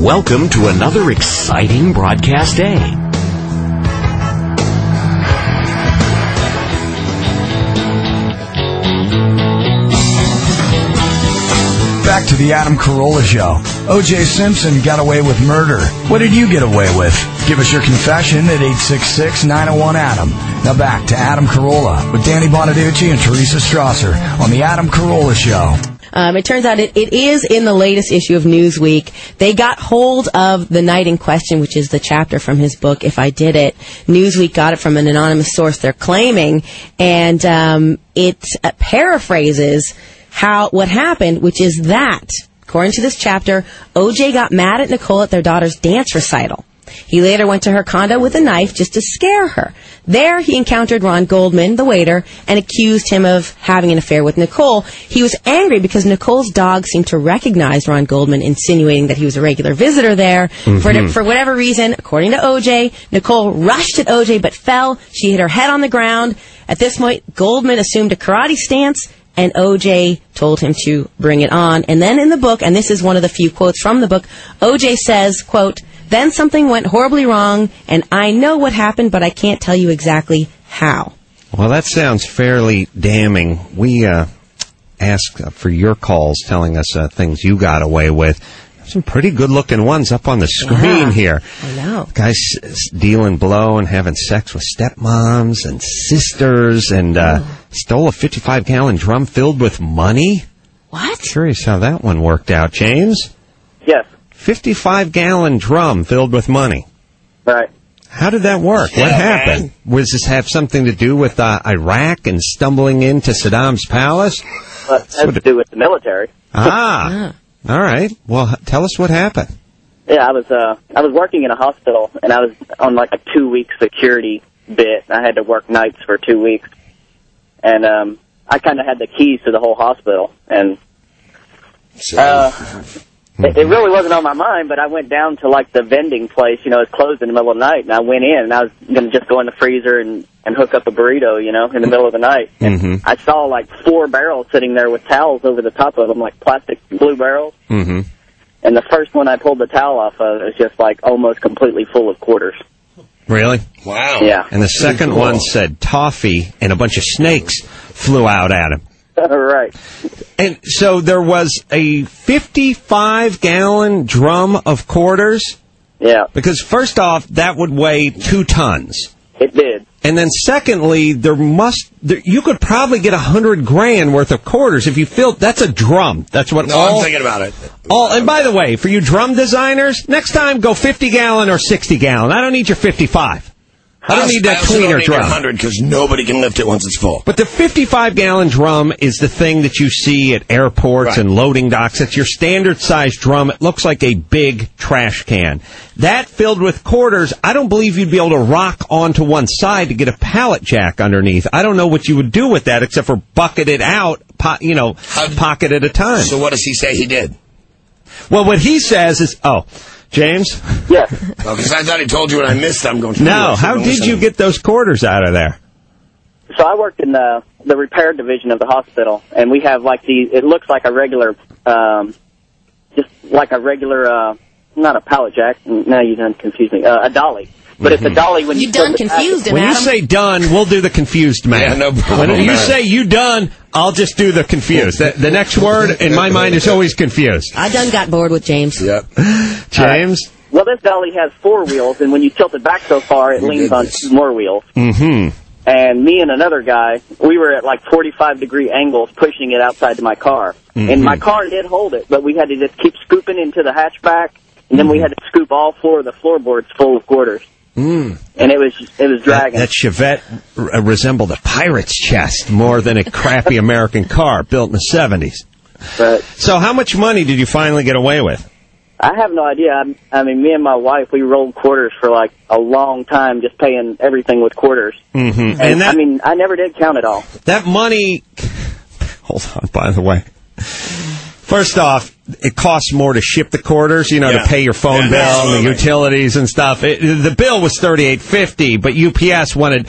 Welcome to another exciting broadcast day. Back to the Adam Carolla Show. O.J. Simpson got away with murder. What did you get away with? Give us your confession at 866-901-ADAM. Now back to Adam Carolla with Danny Bonaducci and Teresa Strasser on the Adam Carolla Show. It turns out it is in the latest issue of Newsweek. They got hold of the night in question, which is the chapter from his book, If I Did It. Newsweek got it from an anonymous source, they're claiming, and it paraphrases what happened, which is that, according to this chapter, O.J. got mad at Nicole at their daughter's dance recital. He later went to her condo with a knife just to scare her. There, he encountered Ron Goldman, the waiter, and accused him of having an affair with Nicole. He was angry because Nicole's dog seemed to recognize Ron Goldman, insinuating that he was a regular visitor there. Mm-hmm. For whatever reason, according to O.J., Nicole rushed at O.J. but fell. She hit her head on the ground. At this point, Goldman assumed a karate stance, and O.J. told him to bring it on. And then in the book, and this is one of the few quotes from the book, O.J. says, quote, "Then something went horribly wrong, and I know what happened, but I can't tell you exactly how." Well, that sounds fairly damning. We asked for your calls telling us things you got away with. Some pretty good-looking ones up on the screen here. I know. Guys dealing blow and having sex with stepmoms and sisters and stole a 55-gallon drum filled with money. What? Curious how that one worked out. James? Yes. 55-gallon drum filled with money. Right. How did that work? What happened? Was this have something to do with Iraq and stumbling into Saddam's palace? Well, it has to do with the military. All right. Well, tell us what happened. Yeah, I was working in a hospital, and I was on like a 2-week security bit. I had to work nights for 2 weeks, and I kind of had the keys to the whole hospital, and it really wasn't on my mind, but I went down to, like, the vending place, you know, it's closed in the middle of the night, and I went in, and I was going to just go in the freezer and hook up a burrito, you know, in the middle of the night. And I saw, like, 4 barrels sitting there with towels over the top of them, like plastic blue barrels. And the first one I pulled the towel off of was just, like, almost completely full of quarters. Really? Wow. Yeah. And the second one said toffee, and a bunch of snakes flew out at him. Right. And so there was a 55-gallon drum of quarters? Yeah. Because first off, that would weigh 2 tons. It did. And then secondly, you could probably get $100,000 worth of quarters if you filled. That's a drum. That's what. I'm thinking about it. And by the way, for you drum designers, next time go 50-gallon or 60-gallon. I don't need your 55. I don't need that cleaner drum. 100 because nobody can lift it once it's full. But the 55-gallon drum is the thing that you see at airports and loading docks. It's your standard-sized drum. It looks like a big trash can. That filled with quarters, I don't believe you'd be able to rock onto one side to get a pallet jack underneath. I don't know what you would do with that except for bucket it out, pocket at a time. So what does he say he did? Well, what he says is, James? Yeah. Because I thought he told you and I missed it. I'm going to... No, how did you get those quarters out of there? So I worked in the repair division of the hospital, and we have like it looks like a regular, just like a regular, not a pallet jack. No, you done confused me. A dolly. But it's a dolly when you done confused him, When Adam. you say done, we'll do the confused man. Yeah, no problem. When you say you done, I'll just do the confused. The next word in my mind is always confused. I done got bored with James. Yep. James? Well, this dolly has 4 wheels, and when you tilt it back so far, it leans on 2 more wheels. And me and another guy, we were at like 45-degree angles pushing it outside to my car. And my car did hold it, but we had to just keep scooping into the hatchback, and then we had to scoop all 4 of the floorboards full of quarters. And it was dragging. That Chevette resembled a pirate's chest more than a crappy American car built in the 70s. But So how much money did you finally get away with? I have no idea. I mean, me and my wife, we rolled quarters for like a long time, just paying everything with quarters. And I mean, I never did count it all. That money... Hold on, by the way. First off, it costs more to ship the quarters, to pay your phone bill and the utilities and stuff. The bill was $38.50, but UPS wanted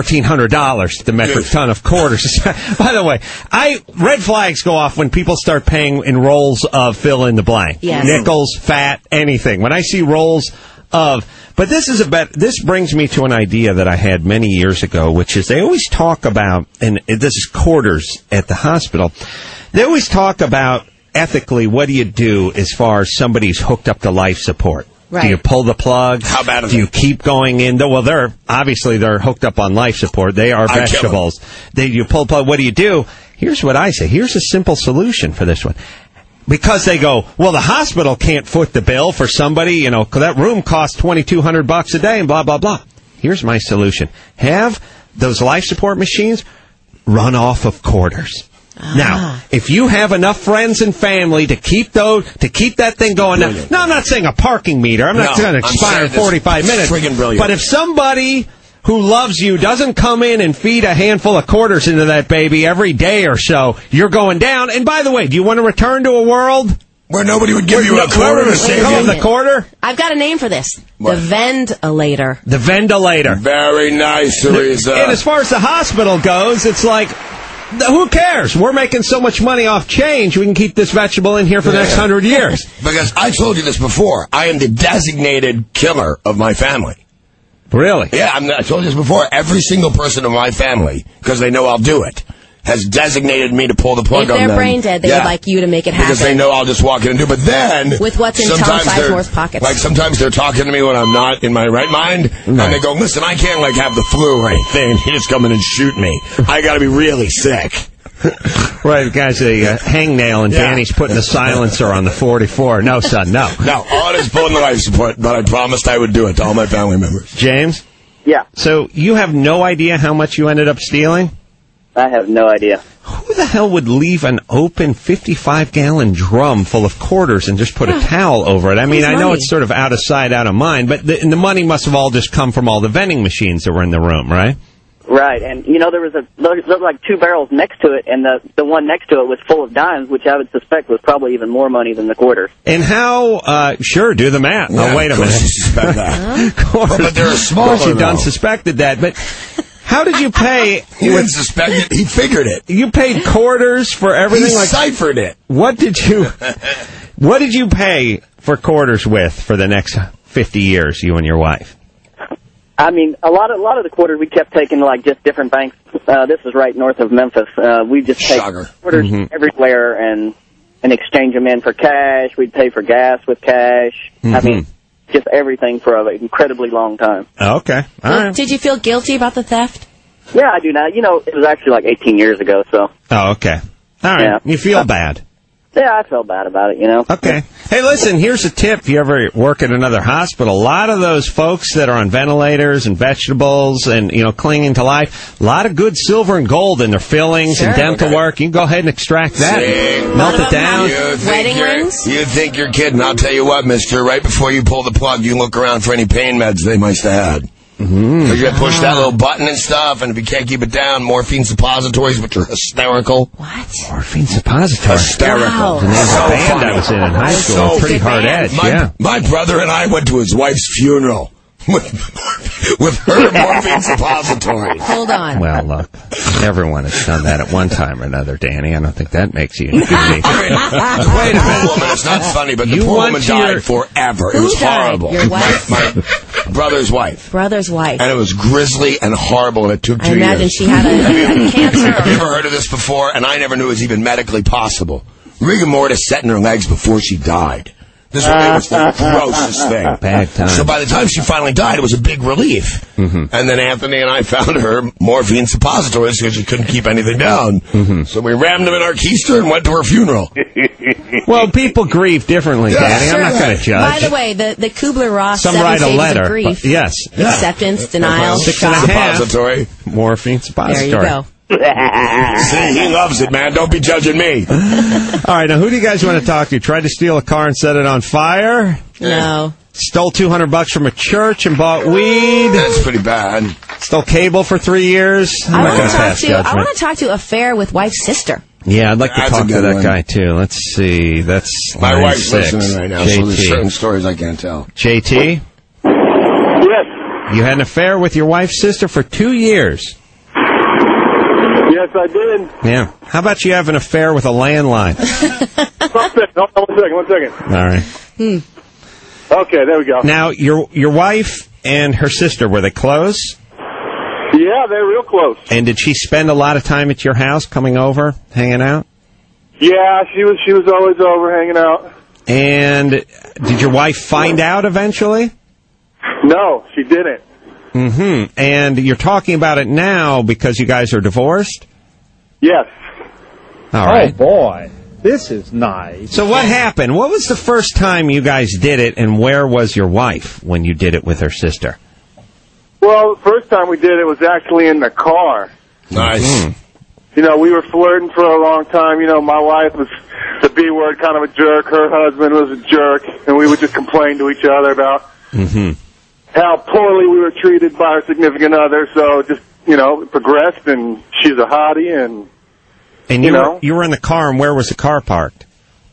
$1,400 the metric ton of quarters. By the way, red flags go off when people start paying in rolls of fill in the blank. Yes. Nickels, fat, anything. When I see rolls of... But this brings me to an idea that I had many years ago, which is they always talk about, and this is quarters at the hospital, they always talk about ethically, what do you do as far as somebody's hooked up to life support? Right. Do you pull the plug? How bad is Do you keep going in? Well, they're hooked up on life support. They are vegetables. You pull the plug. What do you do? Here's what I say. Here's a simple solution for this one. Because they go, well, the hospital can't foot the bill for somebody, 'cause that room costs $2,200 a day and blah, blah, blah. Here's my solution. Have those life support machines run off of quarters. Now, if you have enough friends and family to keep that thing going, now, I'm not saying a parking meter. I'm not going to expire in 45 minutes. Friggin' brilliant. But if somebody who loves you doesn't come in and feed a handful of quarters into that baby every day or so, you're going down. And by the way, do you want to return to a world where nobody would give you a quarter to save you? The quarter? I've got a name for this. What? The Vendolator. The Vendolator. Very nice, Teresa. And as far as the hospital goes, it's like, who cares? We're making so much money off change, we can keep this vegetable in here for the next 100 years. Because I told you this before. I am the designated killer of my family. Really? Yeah, I told you this before. Every single person in my family, because they know I'll do it, has designated me to pull the plug If on them. they're brain dead, they would like you to make it happen. Because they know I'll just walk in and do it. But then... with what's in Tom Sizemore's pockets. Like, sometimes they're talking to me when I'm not in my right mind, and they go, listen, I can't, have the flu or anything, and you just come in and shoot me. I gotta be really sick. Right, the guy's a hangnail, and Danny's putting a silencer on the 44. No, son, no. No, all it is pulling the life support, but I promised I would do it to all my family members. James? Yeah, So you have no idea how much you ended up stealing? I have no idea. Who the hell would leave an open 55-gallon drum full of quarters and just put a towel over it? I mean, I know money. it's sort of out of sight, out of mind, but the money must have all just come from all the vending machines that were in the room, right? Right, and there was like two barrels next to it, and the one next to it was full of dimes, which I would suspect was probably even more money than the quarters. And how, sure, do the math. Yeah, Oh, wait a minute. You suspect that. Of course. But they're smaller, Of course you done though. suspected that, but how did you pay? He didn't suspect it. He figured it. You paid quarters for everything? He ciphered it. What did you pay for quarters with for the next 50 years, you and your wife? I mean, a lot of the quarters we kept taking to, just different banks. This is right north of Memphis. We just take quarters everywhere and exchange them in for cash. We'd pay for gas with cash. I mean, just everything for an incredibly long time. Okay. All right. Did you feel guilty about the theft? Yeah, I do now. It was actually 18 years ago, so. Oh, okay. All right. Yeah. You feel bad. Yeah, I felt bad about it, Okay. Hey, listen, here's a tip. If you ever work at another hospital, a lot of those folks that are on ventilators and vegetables and, clinging to life, a lot of good silver and gold in their fillings and dental work. You can go ahead and extract that. Melt it down. Wedding rings? You think you're kidding. I'll tell you what, mister. Right before you pull the plug, you look around for any pain meds they must have had. Because you push that little button and stuff, and if you can't keep it down, morphine suppositories, which are hysterical. What? Morphine suppository. Hysterical. Wow. And there's a band I was in high school. So Pretty hard band. edge, My brother and I went to his wife's funeral with her morphine suppository. Hold on. Well, look, everyone has done that at one time or another, Danny. I don't think that makes you unique. Wait a minute. Woman, it's not funny, but the You poor want woman your- died forever. It Who was died? horrible. Your wife? My brother's wife. Brother's wife. And it was grisly and horrible, and it took 2 I years. imagine she had a cancer. Have you ever heard of this before? And I never knew it was even medically possible. Rigor mortis set in her legs before she died. This was the grossest thing. Bad time. So by the time she finally died, it was a big relief. And then Anthony and I found her morphine suppositories because she couldn't keep anything down. So we rammed them in our keister and went to her funeral. Well, people grieve differently, Danny. I'm not going to judge. By the way, the Kubler-Ross Some 7 write a stages letter. of grief. But yes. Acceptance, denial, 6.5. shock. Suppository. Morphine There suppository. you go. See, he loves it, man. Don't be judging me. All right, now who do you guys want to talk to? Tried to steal a car and set it on fire? No. Stole $200 from a church and bought weed? That's pretty bad. Stole cable for 3 years? I'm not going to pass I judgment. want to talk to affair with wife's sister. Yeah, I'd like to That's talk a to good that one. guy, too. Let's see. That's My wife's 9-6. listening right now, so there's JT. certain stories I can't tell. JT, Yes. you had an affair with your wife's sister for 2 years. Yes, I did. Yeah. How about you have an affair with a landline? One second. All right. Okay, there we go. Now, your wife and her sister, were they close? Yeah, they're real close. And did she spend a lot of time at your house, coming over, hanging out? Yeah, she was always over hanging out. And did your wife find out eventually? No, she didn't. Mm-hmm. And you're talking about it now because you guys are divorced? Yes. All right. boy, this is nice. So what happened? What was the first time you guys did it, and where was your wife when you did it with her sister? Well, the first time we did it was actually in the car. Nice. Mm. You know, we were flirting for a long time. You know, my wife was the B word, kind of a jerk. Her husband was a jerk. And we would just complain to each other about how poorly we were treated by our significant other. So just, you know, it progressed, and she's a hottie. And you were in the car, and where was the car parked?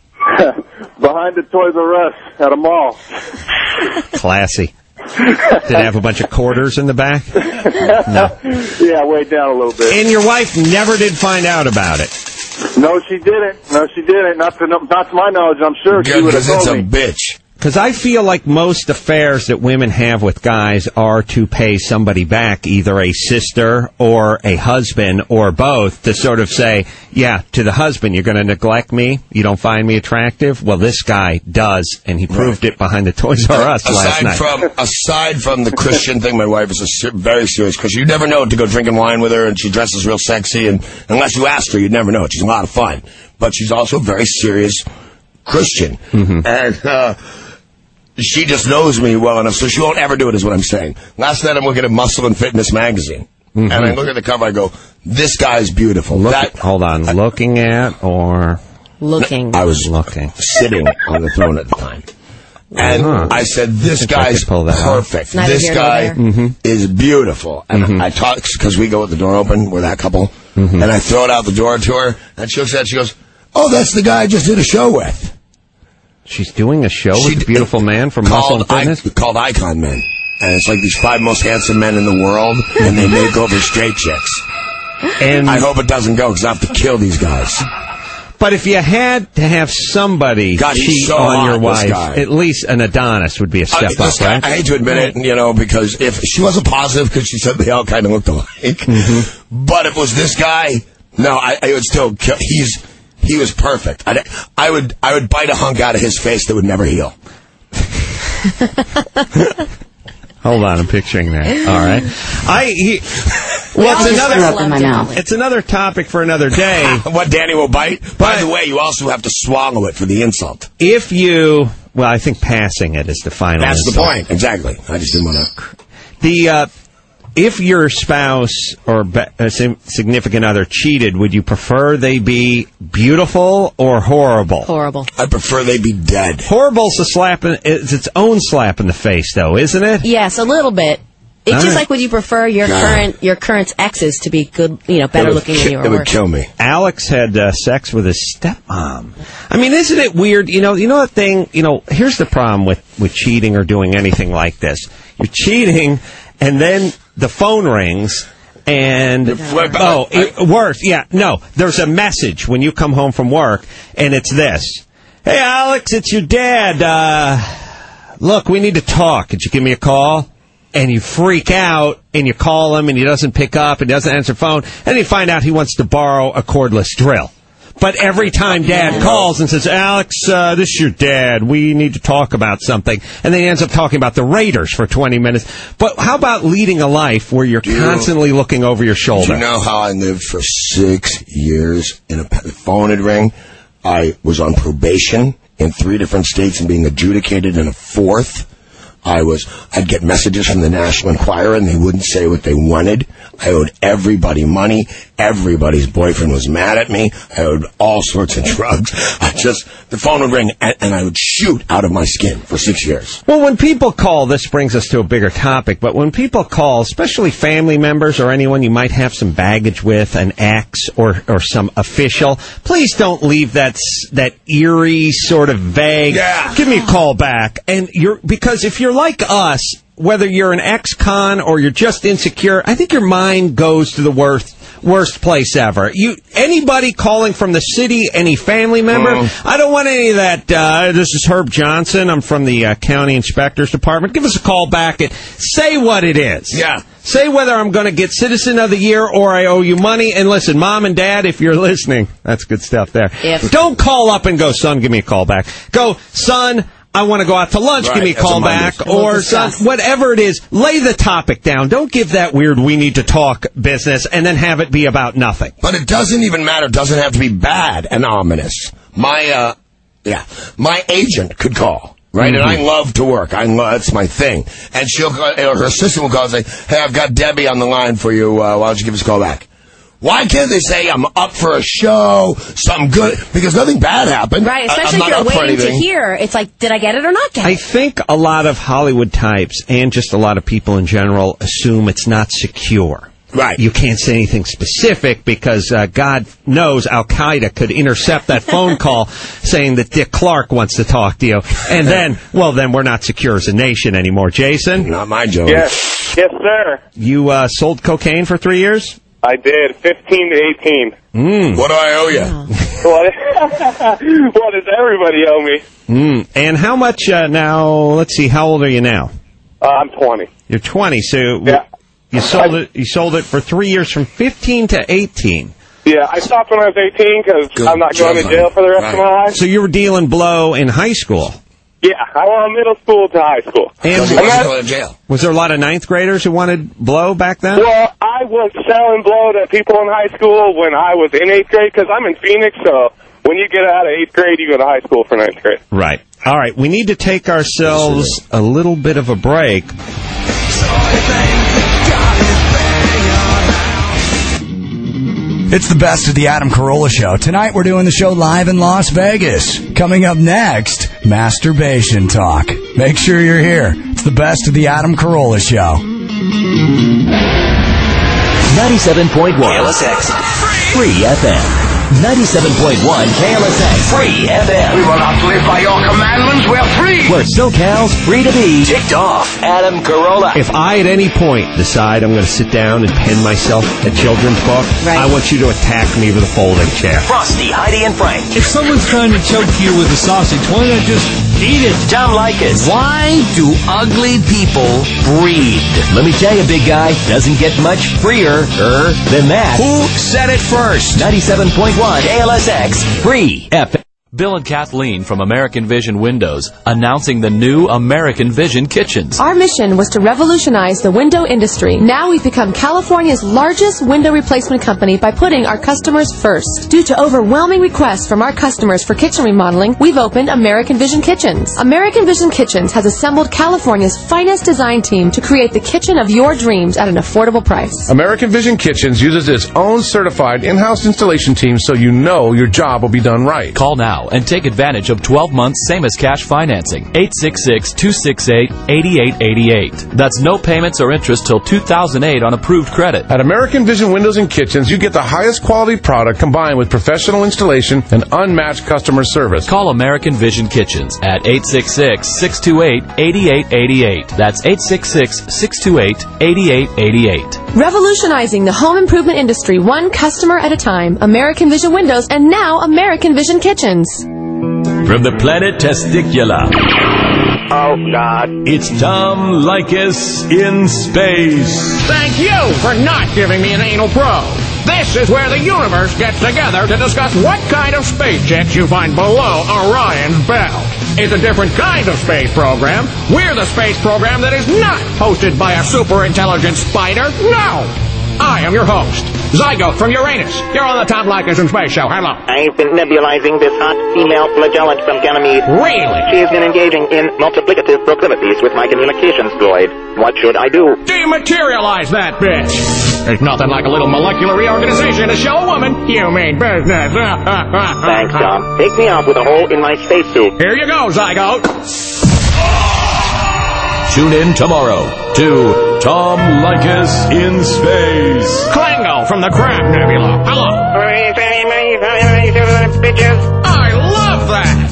behind the Toys R Us at a mall. Classy. Did it have a bunch of quarters in the back? No. Yeah, way down a little bit. And your wife never did find out about it? No, she didn't. Not to my knowledge, I'm sure she would have Because it's told a me. bitch. Because I feel like most affairs that women have with guys are to pay somebody back, either a sister or a husband or both, to sort of say, yeah, to the husband, you're going to neglect me? You don't find me attractive? Well, this guy does, and he proved it behind the Toys R Us last night. Aside from the Christian thing, my wife is very serious, because you never know to go drinking wine with her, and she dresses real sexy, and unless you ask her, you'd never know. She's a lot of fun. But she's also a very serious Christian. And she just knows me well enough, so she won't ever do it, is what I'm saying. Last night I'm looking at Muscle and Fitness magazine, and I look at the cover, I go, this guy's beautiful. Hold on, looking at or... Looking. I was looking. Sitting on the throne at the time. And I said, this I guy's could pull that off. perfect. Neither This here nor guy there. is beautiful. And I talk, because we go with the door open, we're that couple, and I throw it out the door to her, and she looks at it, she goes, oh, that's the guy I just did a show with. She's doing a show with a beautiful man from Muscle and Fitness? Called Icon Men. And it's like these 5 most handsome men in the world, and they make over straight chicks. And I hope it doesn't go, because I have to kill these guys. But if you had to have somebody God, he's cheat so on hot, your this wife, guy. at least an Adonis would be a step up, This guy, right? I hate to admit it, you know, because if she wasn't positive, because she said they all kind of looked alike. But if it was this guy, no, I would still kill. He was perfect. I would bite a hunk out of his face that would never heal. Hold on, I'm picturing that. All right. It's another topic for another day. What Danny will bite? By the way, you also have to swallow it for the insult. If you, well, I think passing it is the final That's insult. the point. Exactly. I just didn't want to. If your spouse or a significant other cheated, would you prefer they be beautiful or horrible? Horrible. I prefer they be dead. Horrible's it's its own slap in the face, though, isn't it? Yes, a little bit. It's All just right. like, would you prefer your current exes to be good, better looking than you or It would worse? kill me. Alex had sex with his stepmom. I mean, isn't it weird? You know that thing. Here's the problem with cheating or doing anything like this. You're cheating, and then the phone rings, and worse. Yeah, no. There's a message when you come home from work, and it's this: "Hey, Alex, it's your dad. Look, we need to talk. Could you give me a call?" And you freak out, and you call him, and he doesn't pick up, and doesn't answer the phone, and you find out he wants to borrow a cordless drill. But every time Dad calls and says, Alex, this is your dad, we need to talk about something, and then he ends up talking about the Raiders for 20 minutes. But how about leading a life where you're constantly looking over your shoulder? Do you know how I lived for 6 years in the phone would ring? I was on probation in 3 different states and being adjudicated in a 4th. I'd get messages from the National Enquirer, and they wouldn't say what they wanted. I owed everybody money. Everybody's boyfriend was mad at me. I owed all sorts of drugs. The phone would ring, and I would shoot out of my skin for 6 years. Well, when people call, this brings us to a bigger topic, but when people call, especially family members or anyone you might have some baggage with, an ex or some official, please don't leave that eerie, sort of vague, give me a call back. Because if you're like us, whether you're an ex-con or you're just insecure, I think your mind goes to the worst place ever. Anybody calling from the city, any family member, I don't want any of that, this is Herb Johnson, I'm from the County Inspector's Department. Give us a call back and say what it is. Yeah. Say whether I'm going to get Citizen of the Year or I owe you money. And listen, Mom and Dad, if you're listening, that's good stuff there. Yep. Don't call up and go, son, give me a call back. Go, son, I want to go out to lunch, give me a call back. Or, son, whatever it is, lay the topic down. Don't give that weird we need to talk business and then have it be about nothing. But it doesn't even matter. It doesn't have to be bad and ominous. My agent could call. Right, and I love to work. That's my thing. And her assistant will call and say, "Hey, I've got Debbie on the line for you. Why don't you give us a call back?" Why can't they say I'm up for a show, something good? Because nothing bad happened. Right, especially if you're waiting to hear. It's like, did I get it or not get it? I think a lot of Hollywood types and just a lot of people in general assume it's not secure. Right. You can't say anything specific because God knows Al-Qaeda could intercept that phone call saying that Dick Clark wants to talk to you. And then we're not secure as a nation anymore. Jason? Not my joke. Yes, sir. You sold cocaine for 3 years? I did, 15 to 18. What do I owe you? What does everybody owe me? And how much now? Let's see, how old are you now? I'm 20. You're 20, so... Yeah. You sold it for 3 years from 15 to 18. Yeah, I stopped when I was 18 because I'm not going to jail for the rest of my life. So you were dealing blow in high school? Yeah, I went middle school to high school. And going to jail. Was there a lot of ninth graders who wanted blow back then? Well, I was selling blow to people in high school when I was in 8th grade because I'm in Phoenix, so when you get out of 8th grade, you go to high school for 9th grade. Right. All right, we need to take ourselves a little bit of a break. It's the best of the Adam Carolla Show. Tonight we're doing the show live in Las Vegas. Coming up next, masturbation talk. Make sure you're here. It's the best of the Adam Carolla Show. 97.1 KLSX Free FM. 97.1 KLSX Free FM. We will not live by your commandments. We're free. Where SoCal's free to be. Ticked off. Adam Carolla. If I at any point decide I'm going to sit down and pen myself a children's book, I want you to attack me with a folding chair. Frosty, Heidi, and Frank. If someone's trying to choke you with a sausage, why not just eat it? Tom Leykis. Why do ugly people breed? Let me tell you, big guy, doesn't get much freer than that. Who said it first? 97.1 KLSX Free FM. Bill and Kathleen from American Vision Windows announcing the new American Vision kitchens. Our mission was to revolutionize the window industry. Now we've become California's largest window replacement company by putting our customers first. Due to overwhelming requests from our customers for kitchen remodeling, we've opened American Vision Kitchens. American Vision Kitchens has assembled California's finest design team to create the kitchen of your dreams at an affordable price. American Vision Kitchens uses its own certified in-house installation team so you know your job will be done right. Call now and take advantage of 12 months same as cash financing. 866-268-8888. That's no payments or interest till 2008 on approved credit. At American Vision Windows and Kitchens, you get the highest quality product combined with professional installation and unmatched customer service. Call American Vision Kitchens at 866-628-8888. That's 866-628-8888. Revolutionizing the home improvement industry one customer at a time. American Vision Windows and now American Vision Kitchens. From the planet Testicula. Oh, God. It's Tom Leykis in space. Thank you for not giving me an anal probe. This is where the universe gets together to discuss what kind of space jets you find below Orion's belt. It's a different kind of space program. We're the space program that is not hosted by a super intelligent spider. No! I am your host, Zygote from Uranus. You're on the Tom Leykis in Space Show. Hello. I've been nebulizing this hot female flagellant from Ganymede. Really? She has been engaging in multiplicative proclivities with my communications droid. What should I do? Dematerialize that bitch. There's nothing like a little molecular reorganization to show a woman you mean business. Thanks, Tom. Take me out with a hole in my spacesuit. Here you go, Zygote. Tune in tomorrow to Tom Leykis in Space. Klingo from the Crab Nebula. Hello. I love that.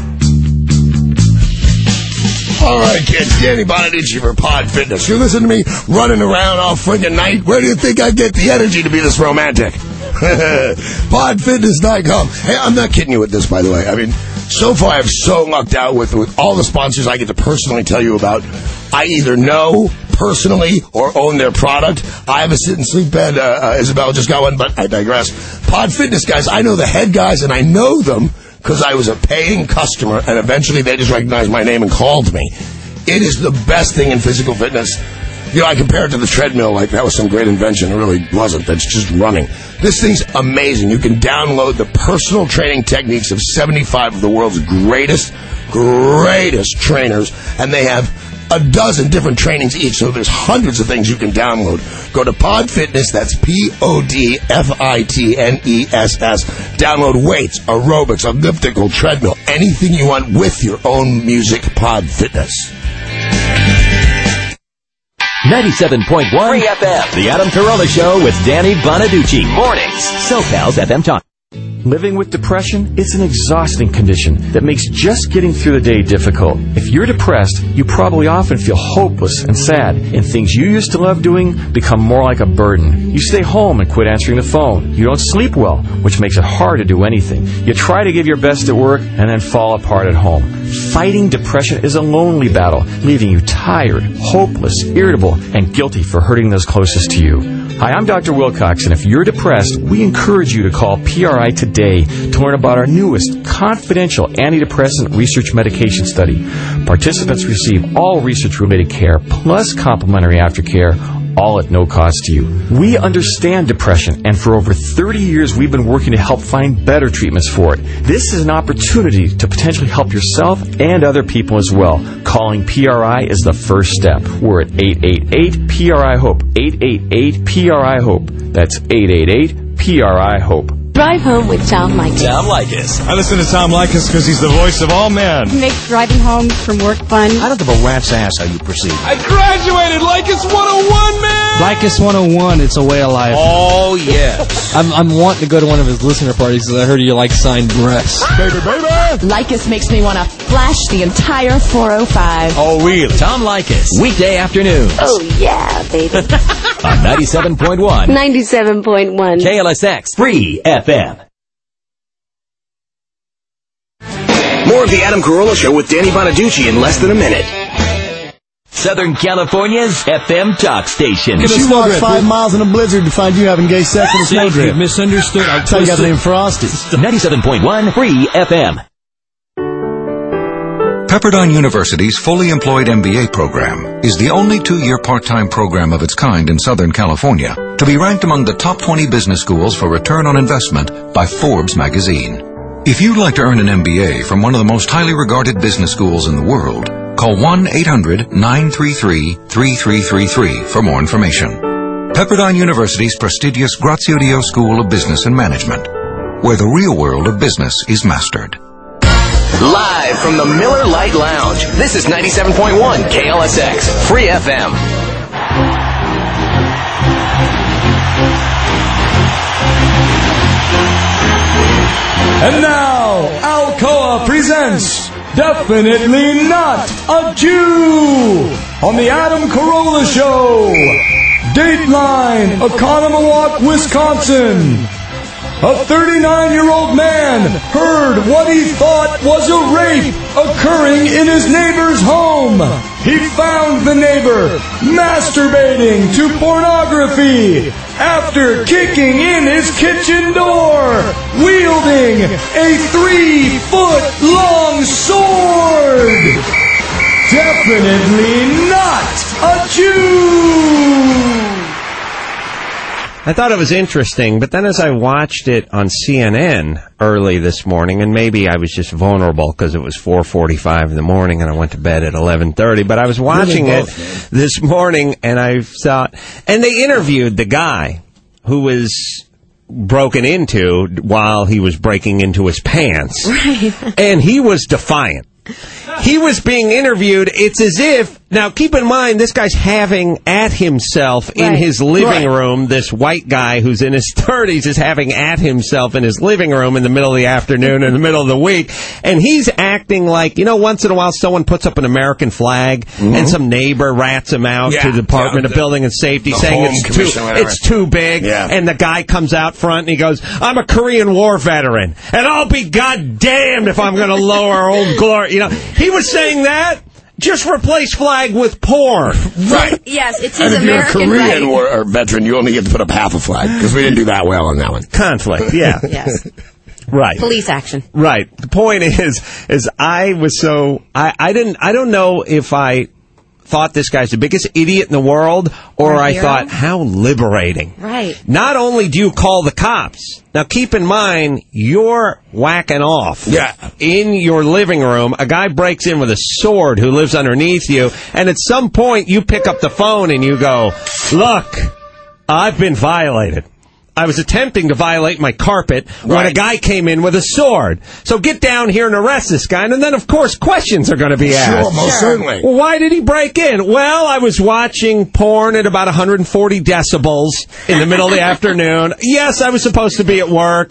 All right, kids, Danny Bonaducci for Pod Fitness. You listen to me running around all friggin' night. Where do you think I get the energy to be this romantic? PodFitness.com. Hey, I'm not kidding you with this, by the way. I mean, so far I've so lucked out with all the sponsors I get to personally tell you about. I either know personally or own their product. I have a sit and sleep bed. Isabel just got one, but I digress. Pod Fitness guys, I know the head guys, and I know them because I was a paying customer, and eventually they just recognized my name and called me. It is the best thing in physical fitness. You know, I compare it to the treadmill like that was some great invention. It really wasn't. That's just running. This thing's amazing. You can download the personal training techniques of 75 of the world's greatest trainers, and they have a dozen different trainings each, so there's hundreds of things you can download. Go to Pod Fitness, that's PodFitness. Download weights, aerobics, elliptical, treadmill, anything you want with your own music. Pod Fitness. 97.1 Free FM. The Adam Carolla Show with Danny Bonaducci. Mornings. SoCal's FM Talk. Living with depression is an exhausting condition that makes just getting through the day difficult. If you're depressed, you probably often feel hopeless and sad, and things you used to love doing become more like a burden. You stay home and quit answering the phone. You don't sleep well, which makes it hard to do anything. You try to give your best at work and then fall apart at home. Fighting depression is a lonely battle, leaving you tired, hopeless, irritable, and guilty for hurting those closest to you. Hi, I'm Dr. Wilcox, and if you're depressed, we encourage you to call PRI today to learn about our newest confidential antidepressant research medication study. Participants receive all research-related care plus complimentary aftercare, all at no cost to you. We understand depression, and for over 30 years we've been working to help find better treatments for it. This is an opportunity to potentially help yourself and other people as well. Calling PRI is the first step. We're at 888-PRI-HOPE. 888-PRI-HOPE. That's 888-PRI-HOPE. Drive home with Tom Leykis. Tom Leykis. I listen to Tom Leykis because he's the voice of all men. Makes driving home from work fun. I don't give a rat's ass how you proceed. I graduated Leykis 101, man! Leykis 101, it's a way of life. Oh, yes. I'm wanting to go to one of his listener parties because I heard you like signed breasts. Baby, baby! Leykis makes me want to flash the entire 405. Oh, really? Tom Leykis, weekday afternoon. Oh, yeah, baby. On 97.1. 97.1. KLSX, Free FM. More of the Adam Carolla Show with Danny Bonaducci in less than a minute. Southern California's FM talk station. She walked 5 miles in a blizzard to find you having gay sex in a snowdrift. You misunderstood. I'll tell you got the name Frosty. 97.1 Free FM. Pepperdine University's fully employed MBA program is the only 2-year part-time program of its kind in Southern California to be ranked among the top 20 business schools for return on investment by Forbes magazine. If you'd like to earn an MBA from one of the most highly regarded business schools in the world, call 1-800-933-3333 for more information. Pepperdine University's prestigious Grazio Dio School of Business and Management, where the real world of business is mastered. Live from the Miller Lite Lounge, this is 97.1 KLSX, Free FM. And now, Alcoa presents Definitely Not a Jew on the Adam Carolla Show. Dateline, Oconomowoc, Wisconsin. A 39-year-old man heard what he thought was a rape occurring in his neighbor's home. He found the neighbor masturbating to pornography after kicking in his kitchen door, wielding a 3-foot-long sword. Definitely not a Jew. I thought it was interesting, but then as I watched it on CNN early this morning, and maybe I was just vulnerable because it was 4:45 in the morning and I went to bed at 11:30, but I was watching it this morning and I thought, and they interviewed the guy who was broken into while he was breaking into his pants. Right. And he was defiant. He was being interviewed. It's as if, now keep in mind, this guy's having at himself in his living room. This white guy who's in his 30s is having at himself in his living room in the middle of the afternoon, in the middle of the week. And he's acting like, once in a while someone puts up an American flag and some neighbor rats him out to the Department of Building and Safety saying it's too big. Yeah. And the guy comes out front and he goes, I'm a Korean War veteran and I'll be goddamned if I'm going to lower Old Glory. He was saying that. Just replace flag with porn. Right. Yes, it's his and American if you're a Korean war veteran, you only get to put up half a flag, because we didn't do that well on that one. Conflict, yeah. Yes. Right. Police action. Right. The point is I was so... I don't know if I thought this guy's the biggest idiot in the world, or I thought, how liberating. Right. Not only do you call the cops... Now, keep in mind, you're whacking off in your living room. A guy breaks in with a sword who lives underneath you, and at some point, you pick up the phone and you go, look, I've been violated. I was attempting to violate my carpet when a guy came in with a sword. So get down here and arrest this guy. And then, of course, questions are going to be asked. Sure, most certainly. Well, why did he break in? Well, I was watching porn at about 140 decibels in the middle of the afternoon. Yes, I was supposed to be at work.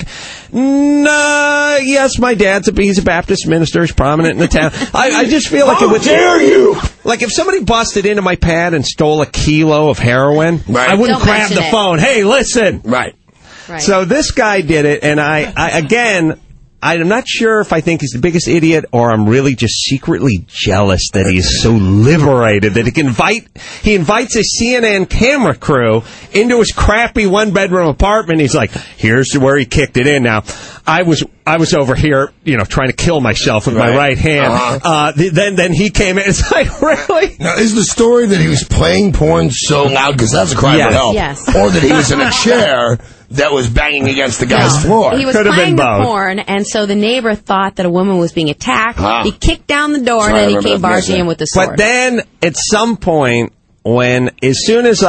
Yes, my dad's he's a Baptist minister. He's prominent in the town. I just feel like it would... How dare you! Like, if somebody busted into my pad and stole a kilo of heroin, I wouldn't grab the phone. Hey, listen! Right. So this guy did it, and I'm not sure if I think he's the biggest idiot or I'm really just secretly jealous that he's so liberated that he invites a CNN camera crew into his crappy one-bedroom apartment. He's like, here's where he kicked it in. Now, I was over here, trying to kill myself with my right hand. Then he came in. It's like, really? Now, is the story that he was playing porn so loud, because that's a cry for help, or that he was in a chair that was banging against the guy's floor? He was playing the porn, and so the neighbor thought that a woman was being attacked. He kicked down the door, and then he came barging in with the sword. But then, at some point, as soon as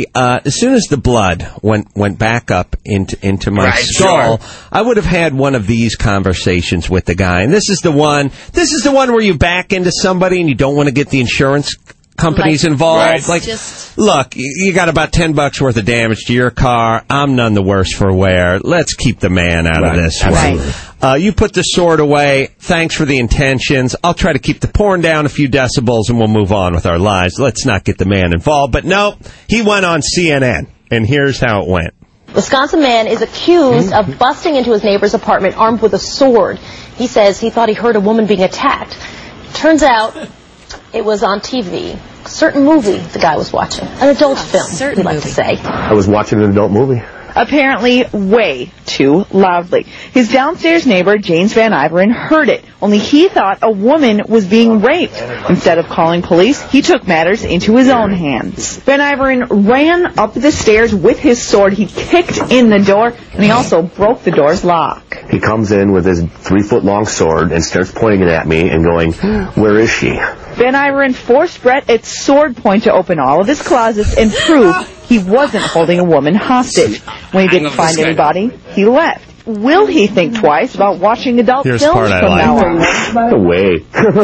the blood went back up into my skull, I would have had one of these conversations with the guy. And this is the one where you back into somebody and you don't want to get the insurance companies involved. Look, you got about $10 worth of damage to your car. I'm none the worse for wear. Let's keep the man out of this one. You put the sword away. Thanks for the intentions. I'll try to keep the porn down a few decibels and we'll move on with our lives. Let's not get the man involved. But no, he went on CNN, and here's how it went. Wisconsin man is accused of busting into his neighbor's apartment armed with a sword. He says he thought he heard a woman being attacked. Turns out it was on TV. A certain movie the guy was watching. An adult film, we'd like to say. I was watching an adult movie. Apparently way too loudly. His downstairs neighbor, James Van Iveren, heard it, only he thought a woman was being raped. Instead of calling police, he took matters into his own hands. Van Iveren ran up the stairs with his sword. He kicked in the door, and he also broke the door's lock. He comes in with his 3-foot-long sword and starts pointing it at me and going, where is she? Van Iveren forced Brett at sword point to open all of his closets and prove he wasn't holding a woman hostage. When he didn't find anybody, he left. Will he think twice about watching adult films from now on? No way.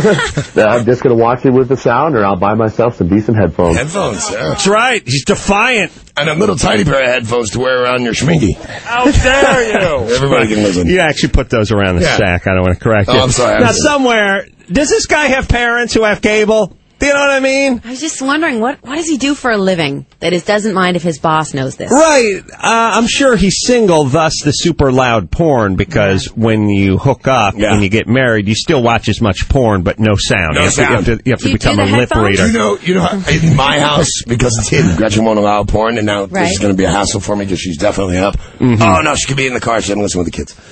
I'm just going to watch it with the sound, or I'll buy myself some decent headphones. Headphones, yeah. That's right. He's defiant. And a little tiny pair of headphones to wear around your schminky. How dare you? Everybody can listen. You actually put those around the sack. I don't want to correct you. I'm sorry. Now, somewhere, does this guy have parents who have cable? Do you know what I mean? I was just wondering, what does he do for a living that doesn't mind if his boss knows this? Right. I'm sure he's single, thus the super loud porn, because when you hook up and you get married, you still watch as much porn, but no sound. You have to become a lip reader. You know, in my house, because it's hidden, Gretchen won't allow porn, and now this is going to be a hassle for me because she's definitely up. Oh, no, she could be in the car. She doesn't listen with the kids.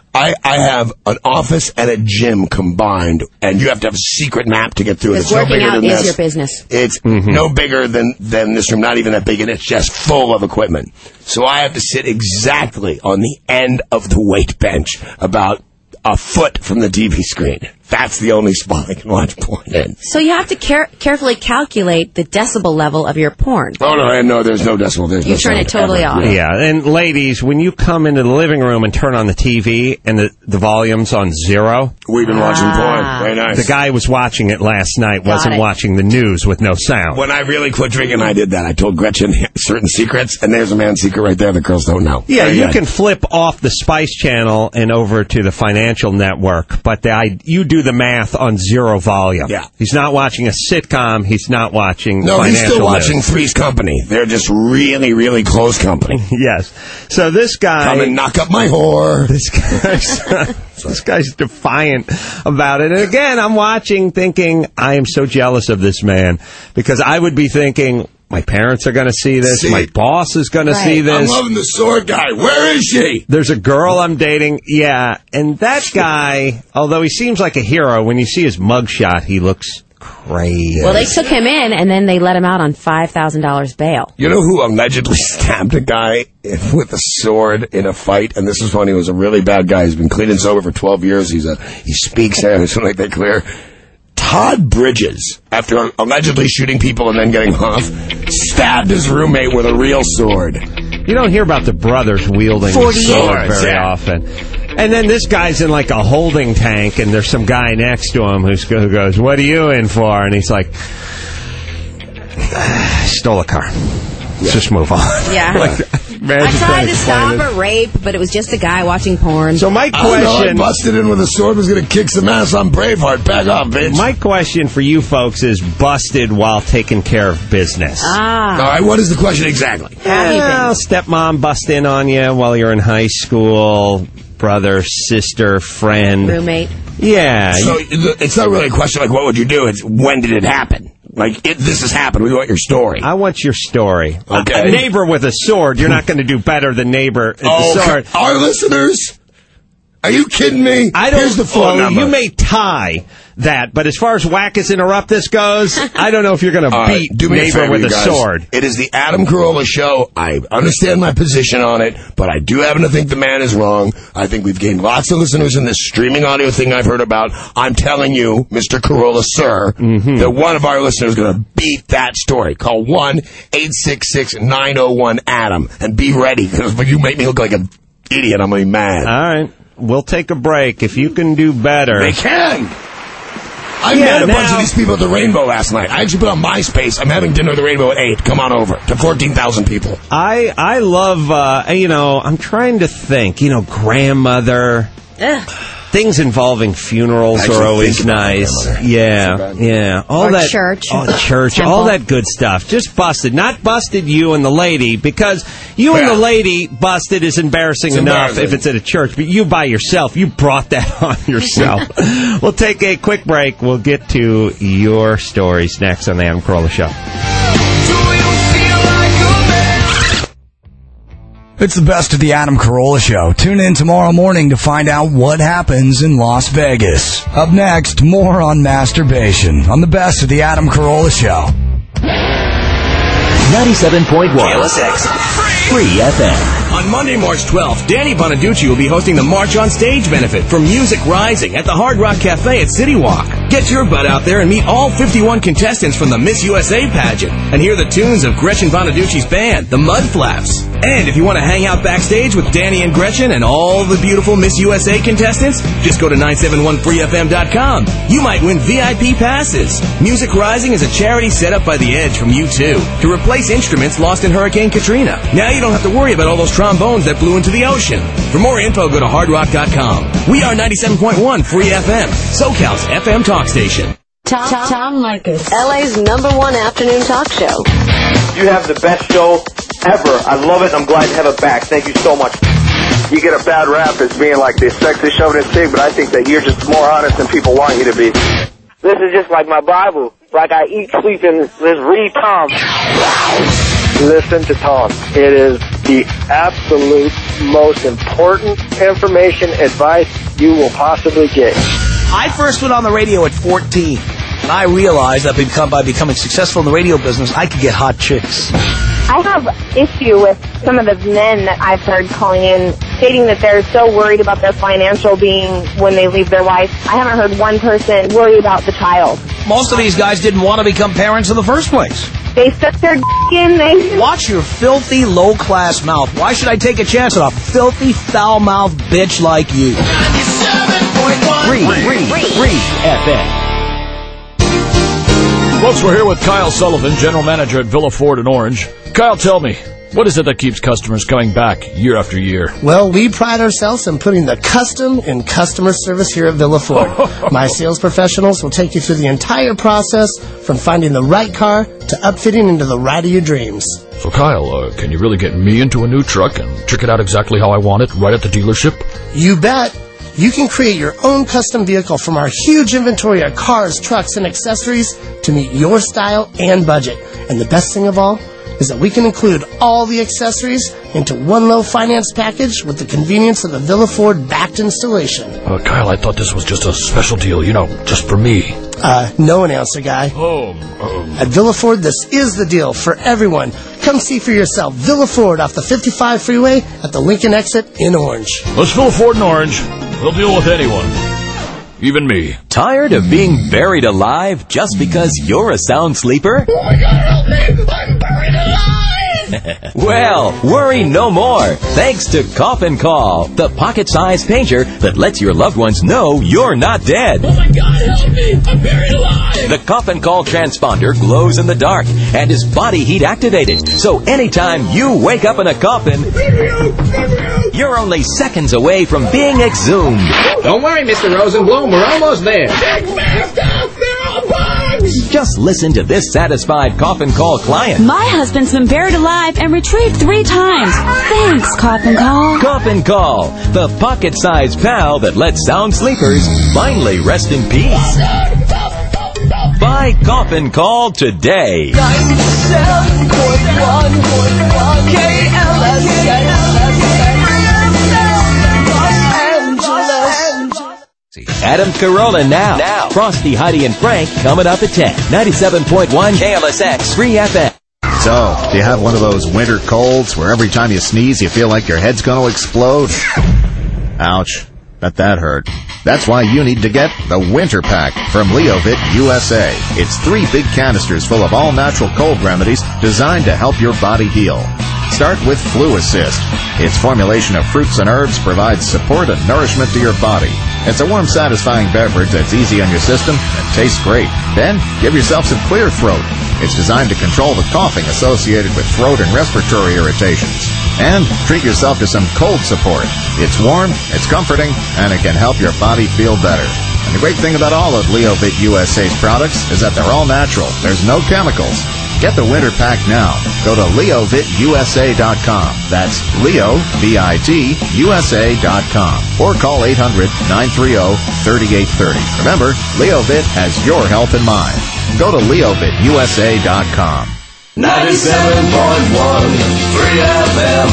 I have an office and a gym combined, and you have to have a secret map to get through it. Because working out is your business. It's no bigger than this room, not even that big, and it's just full of equipment. So I have to sit exactly on the end of the weight bench, about a foot from the TV screen. That's the only spot I can watch porn in. So you have to carefully calculate the decibel level of your porn. Oh, no, there's no decibel. There's you no turn it totally off. Yeah, and ladies, when you come into the living room and turn on the TV and the volume's on 0... We've been watching porn. Very nice. The guy was watching it last night, wasn't watching the news with no sound. When I really quit drinking, I did that. I told Gretchen certain secrets, and there's a man's secret right there the girls don't know. Yeah, you can flip off the Spice Channel and over to the Financial Network, but you do the math on 0 volume. Yeah. He's not watching a sitcom. He's not watching No, Financial he's still watching News. Three's Company. They're just really, really close company. Yes. So this guy... Come and knock up my whore. This guy's defiant about it. And again, I'm watching thinking, I am so jealous of this man. Because I would be thinking, my parents are going to see this. My boss is going to see this. I'm loving the sword guy. Where is she? There's a girl I'm dating. Yeah. And that guy, although he seems like a hero, when you see his mugshot, he looks crazy. Well, they took him in, and then they let him out on $5,000 bail. You know who allegedly stabbed a guy with a sword in a fight? And this is when he was a really bad guy. He's been clean and sober for 12 years. He speaks and something like that clear. Todd Bridges, after allegedly shooting people and then getting off, stabbed his roommate with a real sword. You don't hear about the brothers wielding a sword very often. And then this guy's in like a holding tank, and there's some guy next to him who goes, "What are you in for?" And he's like, "Stole a car. Let's just move on." Yeah. I tried to stop a rape, but it was just a guy watching porn. So my question... I busted in with a sword, was going to kick some ass on Braveheart. Back off, bitch. My question for you folks is busted while taking care of business. All right, what is the question exactly? Stepmom bust in on you while you're in high school. Brother, sister, friend. Roommate. Yeah. So it's not really a question like, what would you do? It's, when did it happen? Like, this has happened. We want your story. I want your story. Okay. A neighbor with a sword, you're not going to do better than neighbor with the sword. Our listeners? Are you kidding me? Here's the phone number. You may tie that, but as far as Wackus Interrupt this goes, I don't know if you're going to beat neighbor with a sword. It is the Adam Carolla Show. I understand my position on it, but I do happen to think the man is wrong. I think we've gained lots of listeners in this streaming audio thing I've heard about. I'm telling you, Mr. Carolla, sir, that one of our listeners is going to beat that story. Call 1-866-901-ADAM and be ready, because if you make me look like an idiot, I'm going to be mad. All right. We'll take a break. If you can do better. They can. I met a bunch of these people at the Rainbow last night. I actually put on MySpace. I'm having dinner at the Rainbow at 8. Come on over. To 14,000 people. I love, I'm trying to think, grandmother. Things involving funerals are always nice. Yeah. All that church. Church. Temple. All that good stuff. Just busted. Not busted you and the lady, because you and the lady busted is embarrassing enough if it's at a church, but you by yourself, you brought that on yourself. We'll take a quick break. We'll get to your stories next on the Adam Carolla Show. It's the best of the Adam Carolla Show. Tune in tomorrow morning to find out what happens in Las Vegas. Up next, more on masturbation on the best of the Adam Carolla Show. 97.1 KLSX Free FM. On Monday, March 12th, Danny Bonaducci will be hosting the March on Stage benefit for Music Rising at the Hard Rock Cafe at City Walk. Get your butt out there and meet all 51 contestants from the Miss USA pageant and hear the tunes of Gretchen Bonaducci's band, the Mudflaps. And if you want to hang out backstage with Danny and Gretchen and all the beautiful Miss USA contestants, just go to 971freefm.com. You might win VIP passes. Music Rising is a charity set up by The Edge from U2 to replace instruments lost in Hurricane Katrina. Now you don't have to worry about all those trombones that blew into the ocean. For more info, go to hardrock.com. We are 97.1 Free FM, SoCal's FM talk station. Tom Leykis, LA's #1 afternoon talk show. You have the best show ever. I love it, and I'm glad to have it back. Thank you so much. You get a bad rap as being like the sexy chauvinist pig, but I think that you're just more honest than people want you to be. This is just like my Bible. Like I eat, sleep, and just read Tom. Listen to Tom. It is the absolute most important information, advice you will possibly get. I first went on the radio at 14, and I realized that by becoming successful in the radio business, I could get hot chicks. I have issue with some of the men that I've heard calling in, stating that they're so worried about their financial being when they leave their wife. I haven't heard one person worry about the child. Most of these guys didn't want to become parents in the first place. They stuck their in. Watch your filthy, low-class mouth. Why should I take a chance on a filthy, foul-mouthed bitch like you? 97.1 FM. Folks, we're here with Kyle Sullivan, General Manager at Villa Ford in Orange. Kyle, tell me, what is it that keeps customers coming back year after year? Well, we pride ourselves in putting the custom in customer service here at Villa Ford. My sales professionals will take you through the entire process from finding the right car to upfitting into the ride of your dreams. So, Kyle, can you really get me into a new truck and trick it out exactly how I want it right at the dealership? You bet. You can create your own custom vehicle from our huge inventory of cars, trucks, and accessories to meet your style and budget. And the best thing of all is that we can include all the accessories into one low finance package with the convenience of the Villa Ford backed installation. Kyle, I thought this was just a special deal, just for me. No, announcer guy. At Villa Ford, this is the deal for everyone. Come see for yourself. Villa Ford off the 55 freeway at the Lincoln exit in Orange. Let's Villa Ford in Orange. We'll deal with anyone. Even me. Tired of being buried alive just because you're a sound sleeper? Oh my God, help me! I'm buried alive! Well, worry no more. Thanks to Coffin Call, the pocket-sized pager that lets your loved ones know you're not dead. Oh my God, help me! I'm buried alive! The Coffin Call transponder glows in the dark and is body heat activated. So anytime you wake up in a coffin, you're only seconds away from being exhumed. Don't worry, Mr. Rosenblum, we're almost there. Big messed up! They're all bugs! Just listen to this satisfied Coffin Call client. My husband's been buried alive and retrieved 3 times. Thanks, Coffin Call. Coffin Call, the pocket-sized pal that lets sound sleepers finally rest in peace. Buy Coffin Call today. 97.1 Adam Carolla now. Frosty, Heidi, and Frank coming up at 10. 97.1 KLSX, Free FM. So, do you have one of those winter colds where every time you sneeze you feel like your head's going to explode? Ouch. Bet that hurt. That's why you need to get the Winter Pack from Leovit USA. It's 3 big canisters full of all-natural cold remedies designed to help your body heal. Start with Flu Assist. Its formulation of fruits and herbs provides support and nourishment to your body. It's a warm, satisfying beverage that's easy on your system and tastes great. Then, give yourself some Clear Throat. It's designed to control the coughing associated with throat and respiratory irritations. And treat yourself to some cold support. It's warm, it's comforting, and it can help your body feel better. And the great thing about all of Leovit USA's products is that they're all natural. There's no chemicals. Get the Winter Pack now. Go to leovitusa.com. That's LeoVIT.USA.com. Or call 800-930-3830. Remember, Leovit has your health in mind. Go to leovitusa.com. 97.1 Free FM.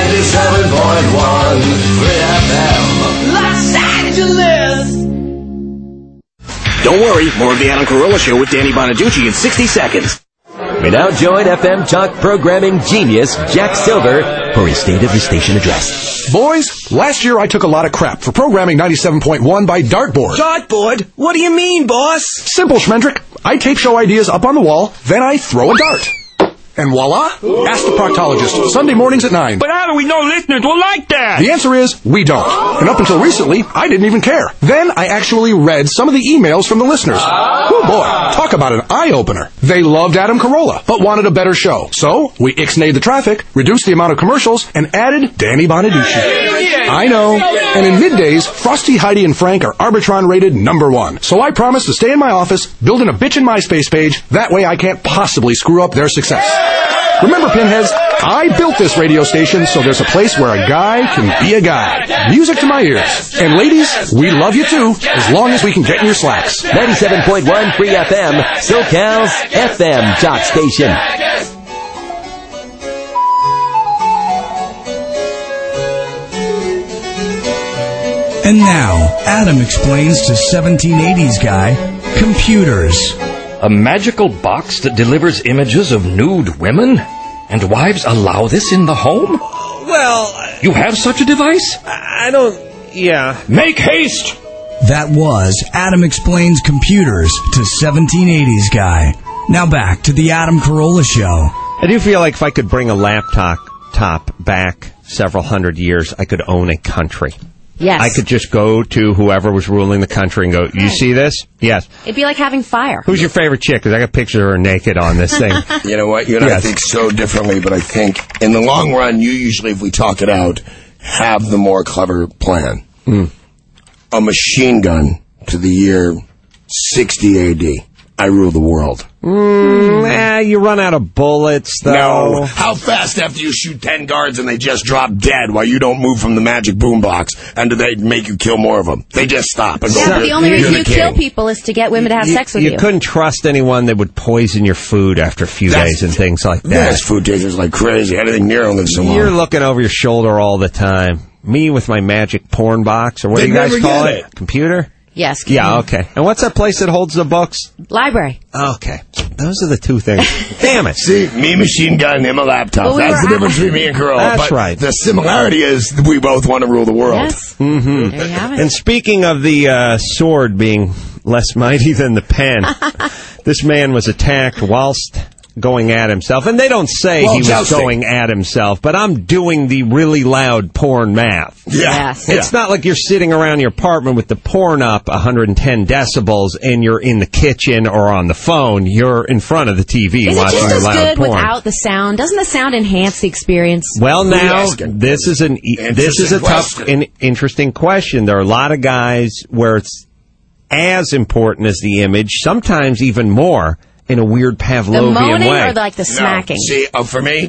97.1 Free FM. Los Angeles. Don't worry, more of the Adam Carolla Show with Danny Bonaducci in 60 seconds. We now join FM talk programming genius Jack Silver for his State of the Station address. Boys, last year I took a lot of crap for programming 97.1 by Dartboard. Dartboard? What do you mean, boss? Simple, Schmendrick. I tape show ideas up on the wall, then I throw a dart. And voila, Ask the Proctologist, Sunday mornings at 9. But how do we know listeners will like that? The answer is, we don't. And up until recently, I didn't even care. Then I actually read some of the emails from the listeners. Oh boy, talk about an eye-opener. They loved Adam Carolla, but wanted a better show. So, we ixnayed the traffic, reduced the amount of commercials, and added Danny Bonaducci. I know. And in middays, Frosty, Heidi, and Frank are Arbitron rated #1. So I promise to stay in my office, building a bitchin' MySpace page. That way I can't possibly screw up their success. Remember, Pinheads, I built this radio station so there's a place where a guy can be a guy. Music to my ears. And ladies, we love you too, as long as we can get in your slacks. 97.1 Free FM, SoCal's FM talk station. And now, Adam explains to 1780s guy, computers. A magical box that delivers images of nude women? And wives allow this in the home? Well... You have such a device? I don't... Yeah. Make haste! That was Adam Explains Computers to 1780s guy. Now back to the Adam Carolla Show. I do feel like if I could bring a laptop back several hundred years, I could own a country. Yes. I could just go to whoever was ruling the country and go, you see this? Yes. It'd be like having fire. Who's your favorite chick? Because I got pictures of her naked on this thing. You know what? You and I think so differently, but I think in the long run, you usually, if we talk it out, have the more clever plan. A machine gun to the year 60 AD. I rule the world. You run out of bullets, though. No. How fast after you shoot 10 guards and they just drop dead while you don't move from the magic boombox? And do they make you kill more of them? They just stop. And go, but the only reason you kill people is to get women to have sex with you. You couldn't trust anyone that would poison your food after a few days and things like that. There's food tasers like crazy. Anything near them lives so long. You're looking over your shoulder all the time. Me with my magic porn box, or what do you guys call it? Computer? Yes. Yeah, okay. And what's that place that holds the books? Library. Okay. Those are the two things. Damn it. See, me machine gun, him a laptop. Well, That's the difference between me and Carolla. That's but right. The similarity is we both want to rule the world. Yes. Mm-hmm. There you have it. And speaking of the sword being less mighty than the pen, this man was attacked whilst going at himself. And they don't say he was going at himself, but I'm doing the really loud porn math. Yeah. Yes. It's not like you're sitting around your apartment with the porn up 110 decibels and you're in the kitchen or on the phone. You're in front of the TV Is watching it your just loud as good porn. without the sound? Doesn't the sound enhance the experience? Well, now, this is a tough and interesting question. There are a lot of guys where it's as important as the image, sometimes even more, in a weird Pavlovian the moaning way. or like the smacking? See, for me,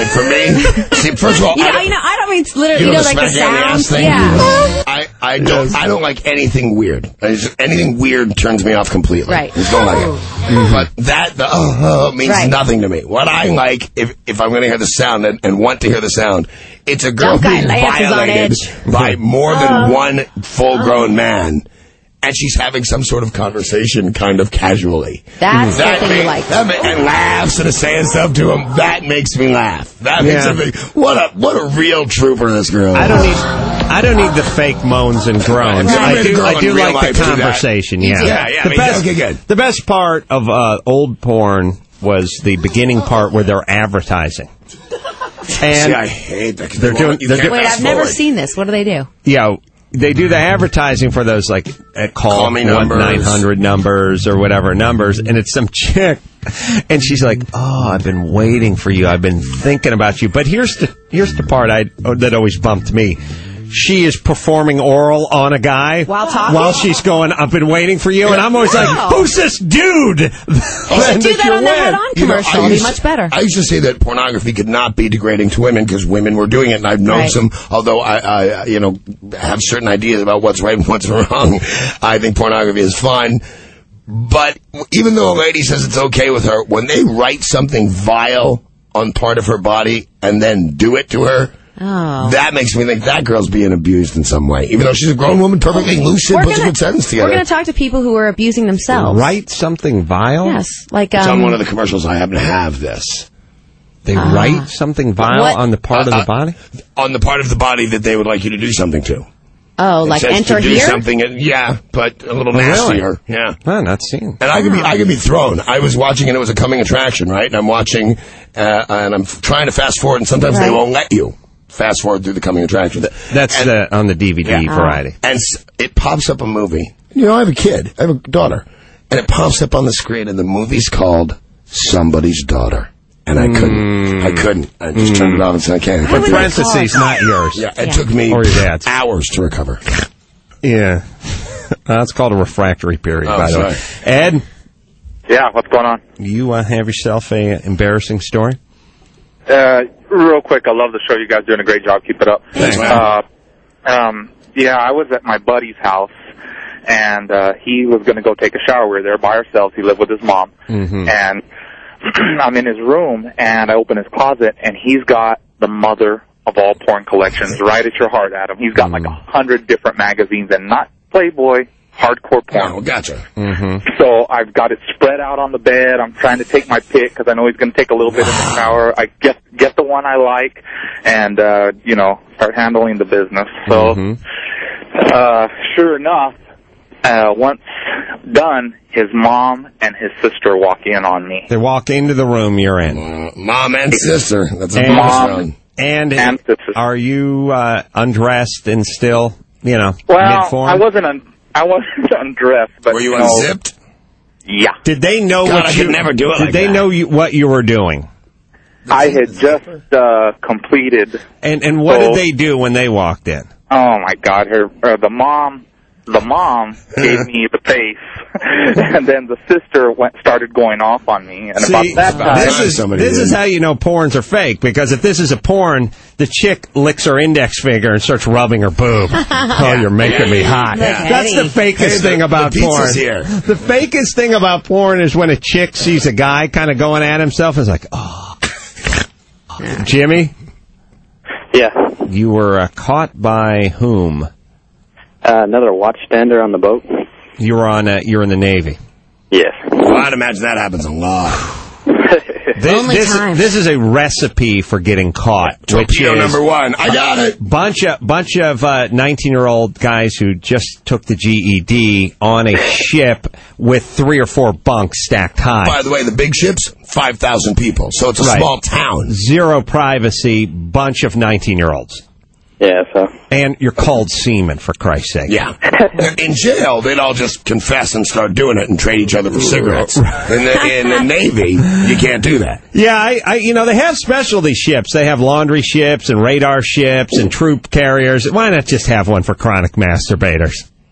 see, first of all, I don't mean literally, like the sounds. Thing? Yeah. I don't like anything weird. Anything weird turns me off completely. Right. Just don't like it. But that means nothing to me. What I like, if I'm going to hear the sound and want to hear the sound, it's a girl being violated by more than one full-grown man. And she's having some sort of conversation kind of casually. That's the thing you like. And laughs and is saying stuff to him. That makes me laugh. That makes me... What a real trooper this girl is. I don't need the fake moans and groans. I do like the conversation. Yeah. The best part of old porn was the beginning part where they're advertising. And I hate that. Wait, I've never seen this. What do they do? Yeah. They do the advertising for those, like, call me 1-900 numbers or whatever numbers, and it's some chick, and she's like, oh, I've been waiting for you. I've been thinking about you. But here's the part that always bumped me. She is performing oral on a guy while she's going, I've been waiting for you. And I'm always like, who's this dude? You should do that on the Head On commercial. It'd be much better. I used to say that pornography could not be degrading to women because women were doing it, and I've known some, although I have certain ideas about what's right and what's wrong. I think pornography is fun. But even though a lady says it's okay with her, when they write something vile on part of her body and then do it to her, that makes me think that girl's being abused in some way. Even though she's a grown woman, perfectly lucid, puts a good sentence together. We're going to talk to people who are abusing themselves. Write something vile? Yes. Like, it's on one of the commercials. I happen to have this. They write something vile on the part of the body? On the part of the body that they would like you to do something to. Oh, like enter to do here? Something, but a little nastier. Really? Yeah. Oh, not seen. And I could be thrown. I was watching, and it was a coming attraction, right? And I'm watching, and I'm trying to fast forward, and sometimes they won't let you fast forward through the coming attraction. That's on the DVD variety. And it pops up a movie. I have a kid. I have a daughter. And it pops up on the screen, and the movie's called Somebody's Daughter. And I couldn't. I just turned it off and said, I can't. But parentheses, not yours. Yeah, it took me or your dad's. hours to recover. Yeah. That's called a refractory period, by the way. Ed? Yeah, what's going on? You have yourself an embarrassing story? Real quick, I love the show. You guys are doing a great job. Keep it up. Thanks. I was at my buddy's house, and he was going to go take a shower. We were there by ourselves. He lived with his mom. Mm-hmm. And I'm in his room, and I open his closet, and he's got the mother of all porn collections right at your heart, Adam. He's got like 100 different magazines, and not Playboy, hardcore porn. Oh, gotcha. So I've got it spread out on the bed. I'm trying to take my pick because I know he's going to take a little bit in the shower. I get the one I like, and start handling the business. So, sure enough, once done, his mom and his sister walk in on me. They walk into the room you're in. Mom and sister. That's a mom and sister. Are you undressed and still, well, mid-form? I wasn't undressed, but were you unzipped? Yeah. Did they know God, what I you could never do it? Did they know what you were doing? I had just completed. And what did they do when they walked in? Oh my God! The mom gave me the face, and then the sister started going off on me. And about that time, this is how you know porns are fake, because if this is a porn, the chick licks her index finger and starts rubbing her boob. Oh, you're making me hot. Yeah. That's the fakest thing about porn. Here. The fakest thing about porn is when a chick sees a guy kind of going at himself and is like, oh. Jimmy? Yeah. You were caught by whom? Another watchstander on the boat. You're in the Navy. Yes. Well, I'd imagine that happens a lot. This is a recipe for getting caught. Torpedo number one. I got it. Bunch of 19-year-old guys who just took the GED on a ship with 3 or 4 bunks stacked high. By the way, the big ship's 5,000 people, so it's a small town. Zero privacy, bunch of 19-year-olds. Yeah, so. And you're called seamen, for Christ's sake. Yeah. In jail, they'd all just confess and start doing it and trade each other for cigarettes. In the Navy, you can't do that. Yeah, they have specialty ships. They have laundry ships and radar ships and troop carriers. Why not just have one for chronic masturbators?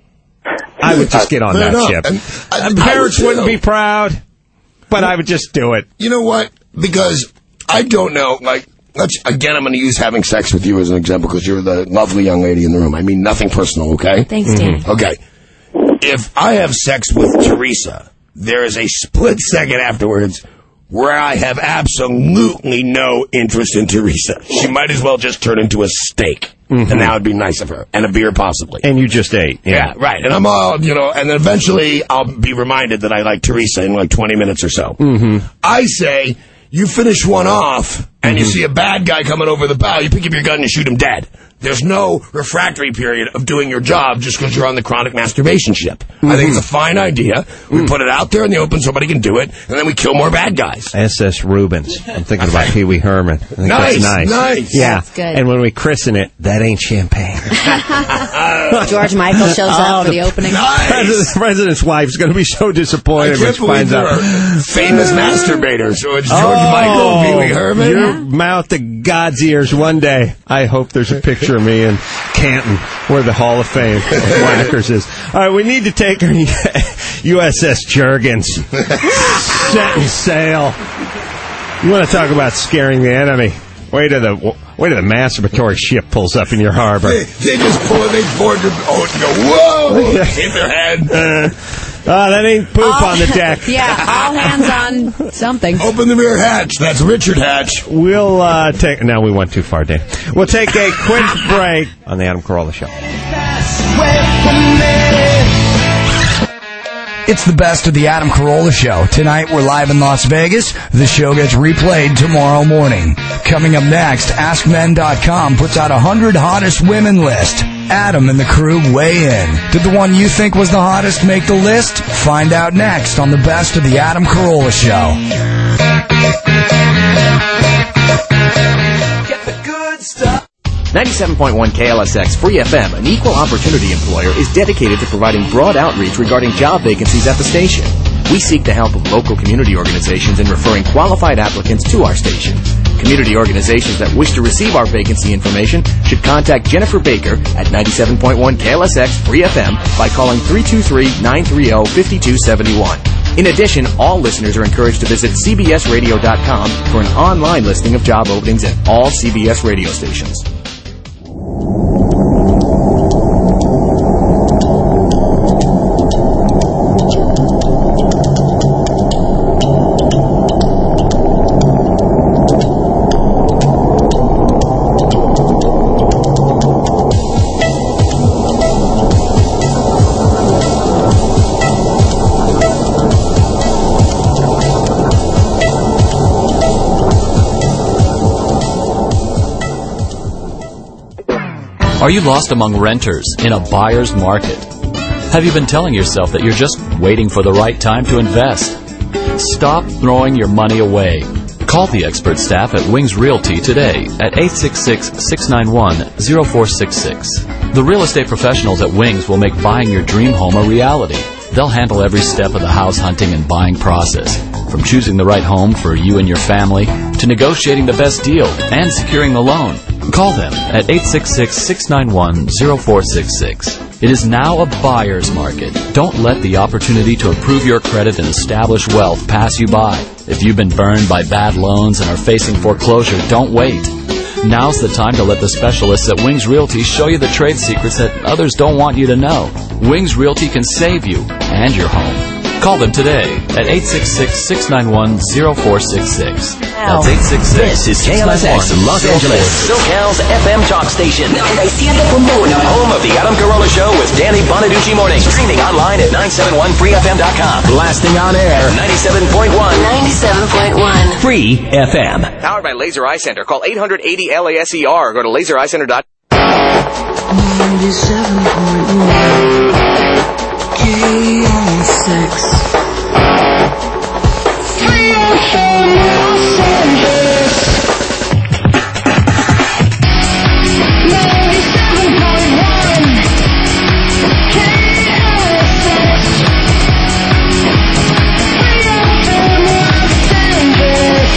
I would just get on that ship. And parents wouldn't be proud, but I would just do it. You know what? Because I don't know, again, I'm going to use having sex with you as an example because you're the lovely young lady in the room. I mean, nothing personal, okay? Thanks, Dan. Okay. If I have sex with Teresa, there is a split second afterwards where I have absolutely no interest in Teresa. She might as well just turn into a steak. And that would be nice of her. And a beer, possibly. And you just ate. Yeah, right. And I'm all, and then eventually I'll be reminded that I like Teresa in 20 minutes or so. I say, you finish one off, and you see a bad guy coming over the bow, you pick up your gun and you shoot him dead. There's no refractory period of doing your job just because you're on the chronic masturbation ship. I think it's a fine idea. We put it out there in the open, somebody can do it, and then we kill more bad guys. SS Rubens. I'm thinking about Pee Wee Herman. I think that's nice. Yeah. That's good. And when we christen it, that ain't champagne. George Michael shows up for the opening. The president's wife is going to be so disappointed when she finds out. Famous masturbators. So it's George Michael, Pee Wee Herman. Your mouth to God's ears one day. I hope there's a picture of me in Canton, where the Hall of Fame of Whackers is. All right, we need to take our USS Juergens. Set and sail. You want to talk about scaring the enemy? Wait till the masturbatory ship pulls up in your harbor. They just board your boat and go, whoa! Hit their head. That ain't poop on the deck. Yeah, all hands on something. Open the rear hatch. That's Richard Hatch. We'll take... Now we went too far, Dan. We'll take a quick break on the Adam Carolla Show. It's the best of the Adam Carolla Show. Tonight we're live in Las Vegas. The show gets replayed tomorrow morning. Coming up next, AskMen.com puts out 100 hottest women list. Adam and the crew weigh in. Did the one you think was the hottest make the list? Find out next on the best of the Adam Carolla Show. Get the good stuff. 97.1 KLSX Free FM, an equal opportunity employer, is dedicated to providing broad outreach regarding job vacancies at the station. We seek the help of local community organizations in referring qualified applicants to our station. Community organizations that wish to receive our vacancy information should contact Jennifer Baker at 97.1 KLSX Free FM by calling 323-930-5271. In addition, all listeners are encouraged to visit cbsradio.com for an online listing of job openings at all CBS radio stations. Are you lost among renters in a buyer's market? Have you been telling yourself that you're just waiting for the right time to invest? Stop throwing your money away. Call the expert staff at Wings Realty today at 866-691-0466. The real estate professionals at Wings will make buying your dream home a reality. They'll handle every step of the house hunting and buying process, from choosing the right home for you and your family to negotiating the best deal and securing the loan. Call them at 866-691-0466. It is now a buyer's market. Don't let the opportunity to improve your credit and establish wealth pass you by. If you've been burned by bad loans and are facing foreclosure, don't wait. Now's the time to let the specialists at Wings Realty show you the trade secrets that others don't want you to know. Wings Realty can save you and your home. Call them today at 866-691-0466. That's 866. This is KLSX Los Angeles, SoCal's FM talk station. 97.1. Home of the Adam Carolla Show with Danny Bonaducci Morning. Streaming online at 971freefm.com. Blasting on air. 97.1. 97.1. Free FM. Powered by Laser Eye Center. Call 880-LASER or go to lasereyecenter.com. 97.1. KLSX. Free FM Los Angeles. 97.1. KLSX. Free FM Los Angeles.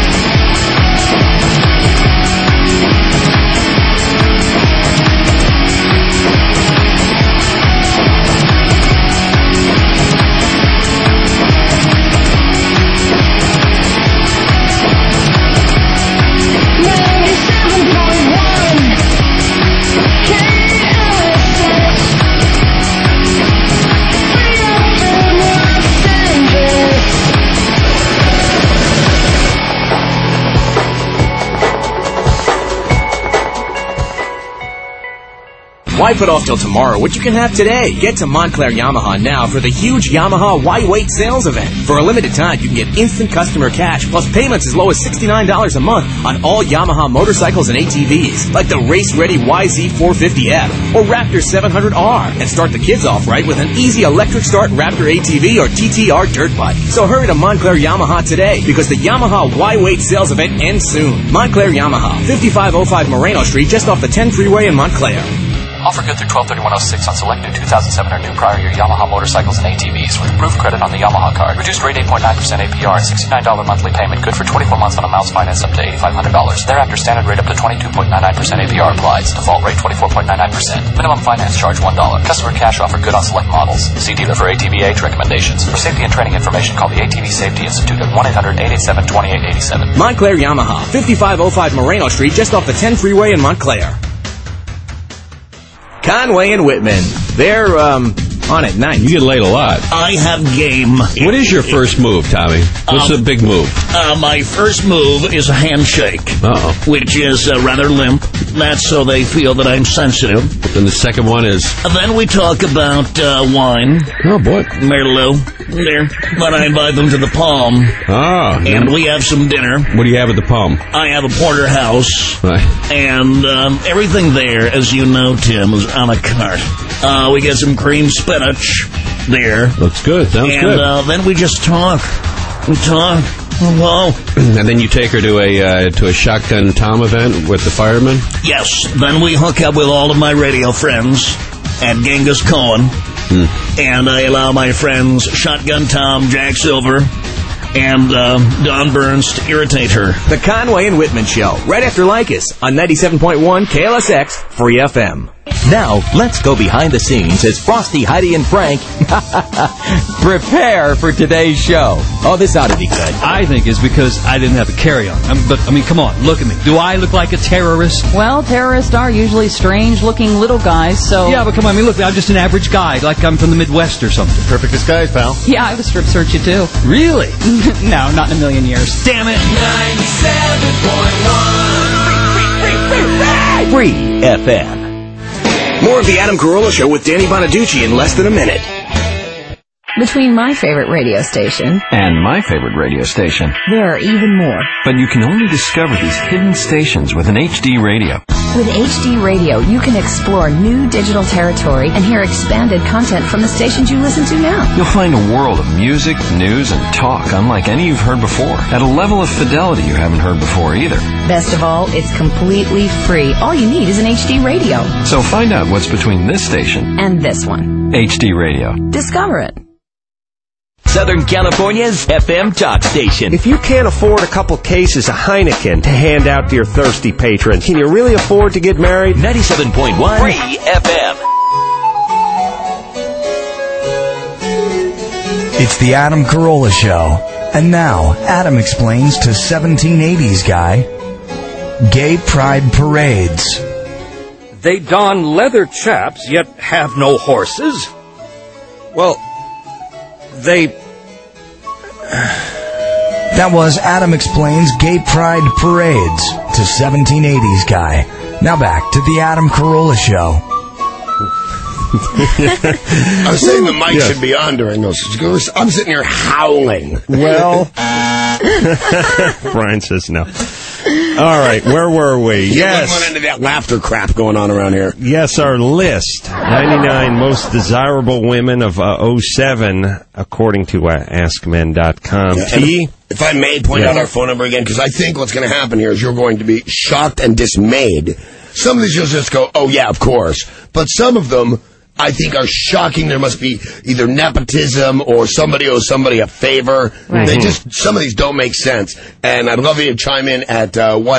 Why put off till tomorrow what you can have today? Get to Montclair Yamaha now for the huge Yamaha Why Wait sales event. For a limited time, you can get instant customer cash plus payments as low as $69 a month on all Yamaha motorcycles and ATVs, like the race-ready YZ450F or Raptor 700R. And start the kids off right with an easy electric start Raptor ATV or TTR dirt bike. So hurry to Montclair Yamaha today, because the Yamaha Why Wait sales event ends soon. Montclair Yamaha, 5505 Moreno Street, just off the 10 freeway in Montclair. Offer good through 12/31/06 on select new 2007 or new prior year Yamaha motorcycles and ATVs with approved credit on the Yamaha card. Reduced rate 8.9% APR and $69 monthly payment. Good for 24 months on amounts financed up to $8,500. Thereafter, standard rate up to 22.99% APR applies. Default rate 24.99%. Minimum finance charge $1. Customer cash offer good on select models. See dealer for ATV age recommendations. For safety and training information, call the ATV Safety Institute at 1-800-887-2887. Montclair Yamaha, 5505 Moreno Street, just off the 10 freeway in Montclair. Conway and Whitman. They're on at 9. You get laid a lot. I have game. What is your first move, Tommy? What's the big move? My first move is a handshake, which is rather limp. That's so they feel that I'm sensitive. And the second one is? Then we talk about wine. Oh, boy. Merlot. There. Then I invite them to the Palm. Oh. And we have some dinner. What do you have at the Palm? I have a porterhouse. Right. And everything there, as you know, Tim, is a la carte. We get some cream spinach there. Looks good. Sounds good. And then we just talk. We talk. Hello. And then you take her to a Shotgun Tom event with the firemen? Yes. Then we hook up with all of my radio friends at Genghis Cohen. And I allow my friends Shotgun Tom, Jack Silver, and Don Burns to irritate her. The Conway and Whitman Show, right after Lycus on 97.1 KLSX Free FM. Now, let's go behind the scenes as Frosty, Heidi, and Frank prepare for today's show. Oh, this ought to be good. I think it's because I didn't have a carry-on. But, I mean, come on, look at me. Do I look like a terrorist? Well, terrorists are usually strange-looking little guys, so... Yeah, but come on, I mean, look, I'm just an average guy, like I'm from the Midwest or something. Perfect disguise, pal. Yeah, I would strip search you, too. Really? No, not in a million years. Damn it! 97.1 Free FM. More of the Adam Carolla Show with Danny Bonaducci in less than a minute. Between my favorite radio station and my favorite radio station, there are even more. But you can only discover these hidden stations with an HD radio. With HD Radio, you can explore new digital territory and hear expanded content from the stations you listen to now. You'll find a world of music, news, and talk unlike any you've heard before, at a level of fidelity you haven't heard before either. Best of all, it's completely free. All you need is an HD Radio. So find out what's between this station and this one. HD Radio. Discover it. Southern California's FM talk station. If you can't afford a couple cases of Heineken to hand out to your thirsty patrons, can you really afford to get married? 97.1 Free FM. It's the Adam Carolla Show. And now, Adam explains to 1780s guy, gay pride parades. They don leather chaps, yet have no horses. Well, That was Adam Explains Gay Pride Parades to 1780s guy. Now back to the Adam Carolla Show. I was saying the mic should be on during those. I'm sitting here howling. Well, Brian says no. All right, where were we? Yes. One end of that laughter crap going on around here. Yes, our list. 99 most desirable women of 07, according to AskMen.com. Yeah, if I may point out our phone number again, because I think what's going to happen here is you're going to be shocked and dismayed. Some of these you'll just go, oh, yeah, of course. But some of them, I think, are shocking. There must be either nepotism or somebody owes somebody a favor. Right. They just, some of these don't make sense. And I'd love you to chime in at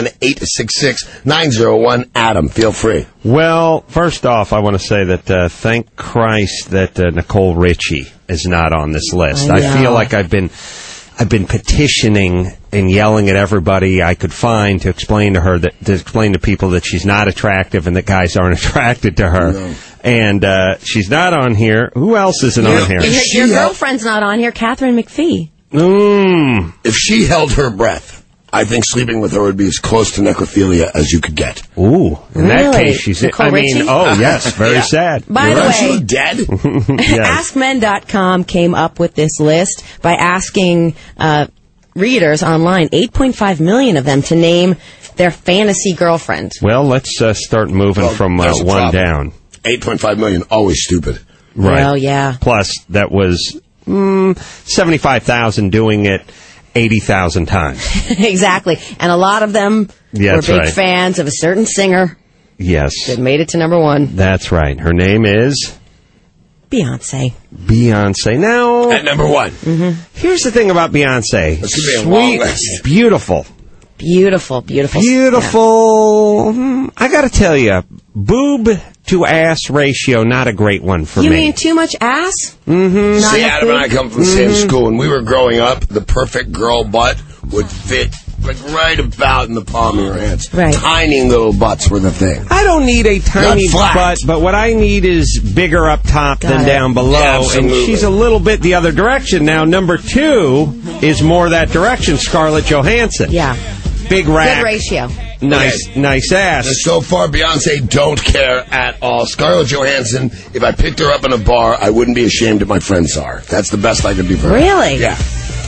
1-866-901-ADAM. Feel free. Well, first off, I want to say that thank Christ that Nicole Richie is not on this list. I feel like I've been petitioning and yelling at everybody I could find to explain to her to explain to people that she's not attractive and that guys aren't attracted to her. No. And she's not on here. Who else isn't on here? Your girlfriend's not on here, Catherine McPhee. If she held her breath, I think sleeping with her would be as close to necrophilia as you could get. Ooh, in that case, she's. Nicole Richie? Yes, very sad. By the way, she dead? AskMen.com came up with this list by asking readers online, 8.5 million of them, to name their fantasy girlfriend. Well, let's start moving from one down. 8.5 million, always stupid. Right. Well, yeah. Plus, that was 75,000 doing it 80,000 times. Exactly. And a lot of them were big fans of a certain singer. Yes. That made it to number one. That's right. Her name is? Beyonce. Beyonce. Now, at number one. Mm-hmm. Here's the thing about Beyonce. This could be a long list. Beautiful. I got to tell you, boob to ass ratio, not a great one for me. You mean too much ass? Mm-hmm. See, Adam and I come from the same school. When we were growing up, the perfect girl butt would fit like right about in the palm of your hands. Right. Tiny little butts were the thing. I don't need a tiny butt, but what I need is bigger up top than down below. Yeah, absolutely. And she's a little bit the other direction. Now, number 2 is more that direction, Scarlett Johansson. Yeah. Big rack. Good ratio. Nice ass. So far, Beyonce don't care at all. Scarlett Johansson, if I picked her up in a bar, I wouldn't be ashamed if my friends saw her. That's the best I could be for her. Really? Yeah.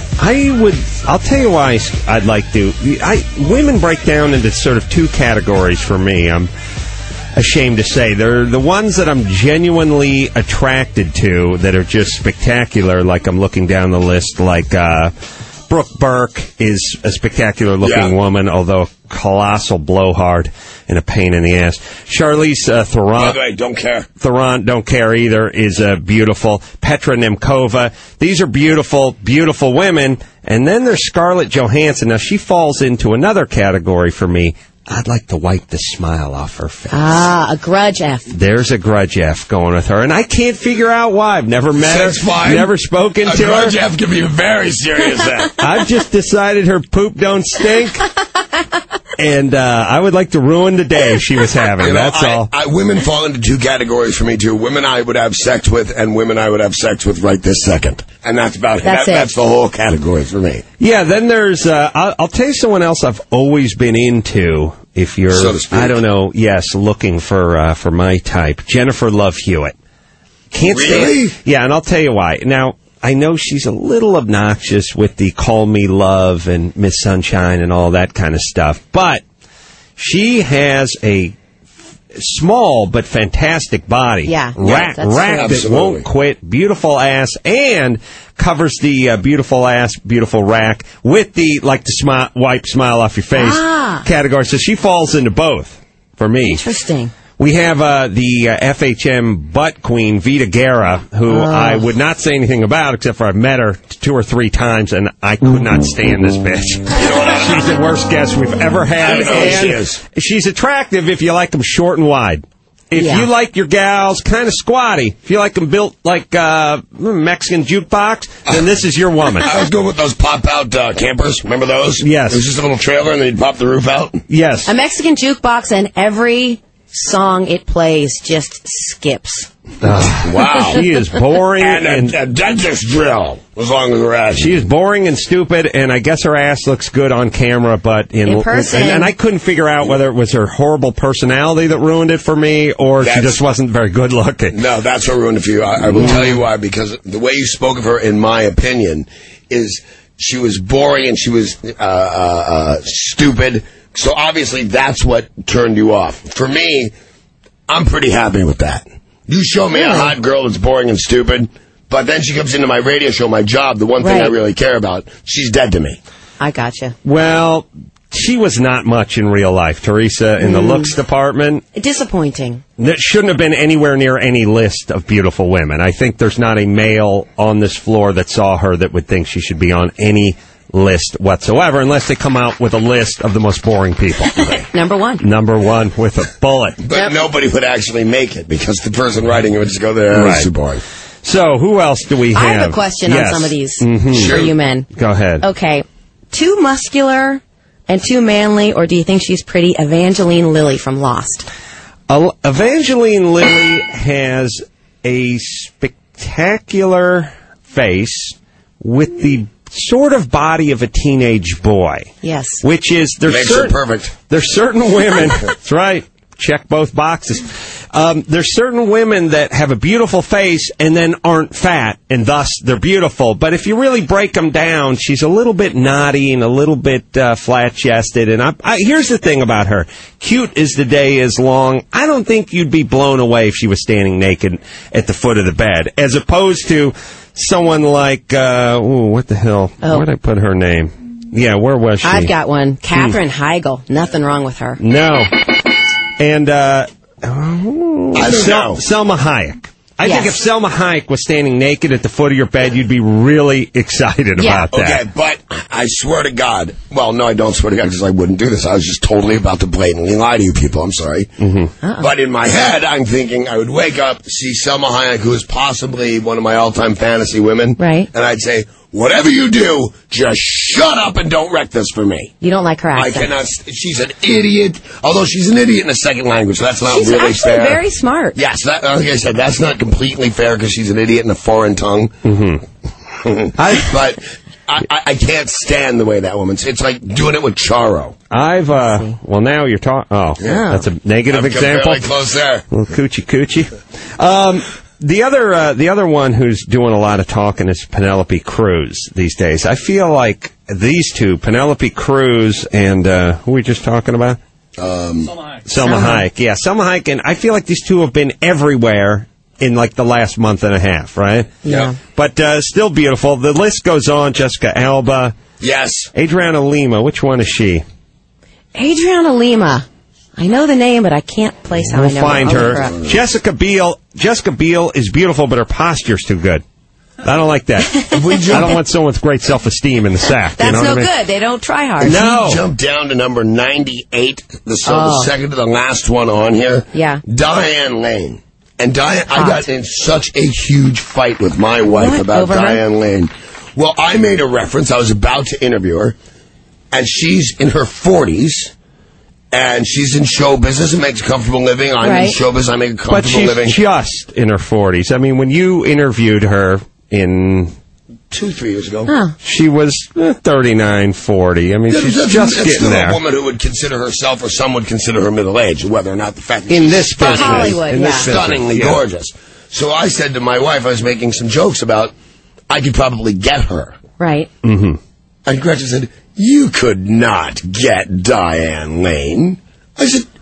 I'll tell you why I'd like to. Women break down into sort of 2 categories for me. I'm ashamed to say. They're the ones that I'm genuinely attracted to that are just spectacular, like I'm looking down the list, like Brooke Burke is a spectacular-looking woman, although a colossal blowhard and a pain in the ass. Charlize Theron. By the way, don't care. Theron, don't care either, is beautiful. Petra Nemkova. These are beautiful, beautiful women. And then there's Scarlett Johansson. Now, she falls into another category for me. I'd like to wipe the smile off her face. Ah, a grudge F. There's a grudge F going with her, and I can't figure out why. I've never met her. That's fine. Never spoken to her. A grudge F can be a very serious F. I've just decided her poop don't stink, and I would like to ruin the day she was having. That's all. Women fall into 2 categories for me, too. Women I would have sex with and women I would have sex with right this second. And that's about it. That's the whole category for me. Yeah, then there's, I'll tell you someone else I've always been into, if you're, so to speak. I don't know, looking for my type. Jennifer Love Hewitt. Can't really? stand. Yeah, and I'll tell you why. Now, I know she's a little obnoxious with the Call Me Love and Miss Sunshine and all that kind of stuff, but she has a small but fantastic body. Yeah. Rack that's that true. won't quit. Beautiful ass and covers the beautiful ass, beautiful rack with the wipe smile off your face category. So she falls into both for me. Interesting. We have the FHM butt queen, Vita Guerra, who I would not say anything about except for I've met her 2 or 3 times, and I could not stand this bitch. She's the worst guest we've ever had. And she's attractive if you like them short and wide. If you like your gals kind of squatty, if you like them built like Mexican jukebox, then this is your woman. I was going with those pop-out campers. Remember those? Yes. It was just a little trailer, and then you'd pop the roof out. Yes. A Mexican jukebox, and every song it plays just skips. Wow. She is boring. And a dentist drill, as long as her ass. She is boring and stupid, and I guess her ass looks good on camera, but in person. And I couldn't figure out whether it was her horrible personality that ruined it for me, or she just wasn't very good looking. No, that's what ruined it for you. I will tell you why, because the way you spoke of her, in my opinion, is she was boring and she was stupid. So obviously that's what turned you off. For me, I'm pretty happy with that. You show me a hot girl that's boring and stupid, but then she comes into my radio show, my job, the one thing I really care about, she's dead to me. I gotcha. Well, she was not much in real life, Teresa, in the looks department. Disappointing. That shouldn't have been anywhere near any list of beautiful women. I think there's not a male on this floor that saw her that would think she should be on any list whatsoever, unless they come out with a list of the most boring people. Number one with a bullet. But nobody would actually make it, because the person writing it would just go there. That's too boring. So, who else do we have? I have a question on some of these for you men. Go ahead. Okay. Too muscular and too manly, or do you think she's pretty? Evangeline Lilly from Lost. Evangeline Lilly has a spectacular face with the sort of body of a teenage boy. Yes. Which is, there's certain women, that's right, check both boxes. There's certain women that have a beautiful face and then aren't fat, and thus they're beautiful. But if you really break them down, she's a little bit naughty and a little bit flat-chested. And here's the thing about her. Cute as the day is long. I don't think you'd be blown away if she was standing naked at the foot of the bed, as opposed to someone like, what the hell? Where'd I put her name? Yeah, where was she? I've got one. Katherine Heigl. Nothing wrong with her. No. And, Selma Hayek. I think if Selma Hayek was standing naked at the foot of your bed, you'd be really excited about that. Okay, but I swear to God, well, no, I don't swear to God, because I wouldn't do this. I was just totally about to blatantly lie to you people. I'm sorry. But in my head, I'm thinking I would wake up, see Selma Hayek, who is possibly one of my all-time fantasy women. Right. And I'd say, whatever you do, just shut up and don't wreck this for me. You don't like her accent. I cannot. She's an idiot. Although she's an idiot in a second language, so that's not she's really actually fair. Very smart. Yes, like I said, that's not completely fair because she's an idiot in a foreign tongue. But I can't stand the way that woman's. It's like doing it with Charo. Well, now you're talking. Oh, yeah. That's a negative example. Very close there. Little coochie. The other one who's doing a lot of talking is Penelope Cruz these days. I feel like these two, Penelope Cruz and who were we just talking about? Selma Hayek. Yeah, Selma Hayek, and I feel like these two have been everywhere in like the last month and a half, right? Yeah. But still beautiful. The list goes on. Jessica Alba. Yes. Adriana Lima. Which one is she? Adriana Lima. I know the name, but I can't place how I know We'll find her. I'll look Jessica Biel. Jessica Biel is beautiful, but her posture's too good. I don't like that. I don't want someone with great self-esteem in the sack. That's you know no what I mean? good. They don't try hard. No. If you jump down to number 98, the second to the last one on here. Yeah. Diane Lane. And Diane, I got in such a huge fight with my wife about Over Diane her? Lane. Well, I made a reference. I was about to interview her, and she's in her 40s. And she's in show business and makes a comfortable living. I'm in show business. I make a comfortable living. But she's just in her 40s. I mean, when you interviewed her in 2-3 years ago, she was 39, 40. I mean, she's just getting still there. a woman who would consider herself, or some would consider her middle-aged, whether or not the fact that In she's this business. Hollywood, in this stunningly business, gorgeous. So I said to my wife, I was making some jokes about, I could probably get her. Right. And Gretchen said, you could not get Diane Lane. I said,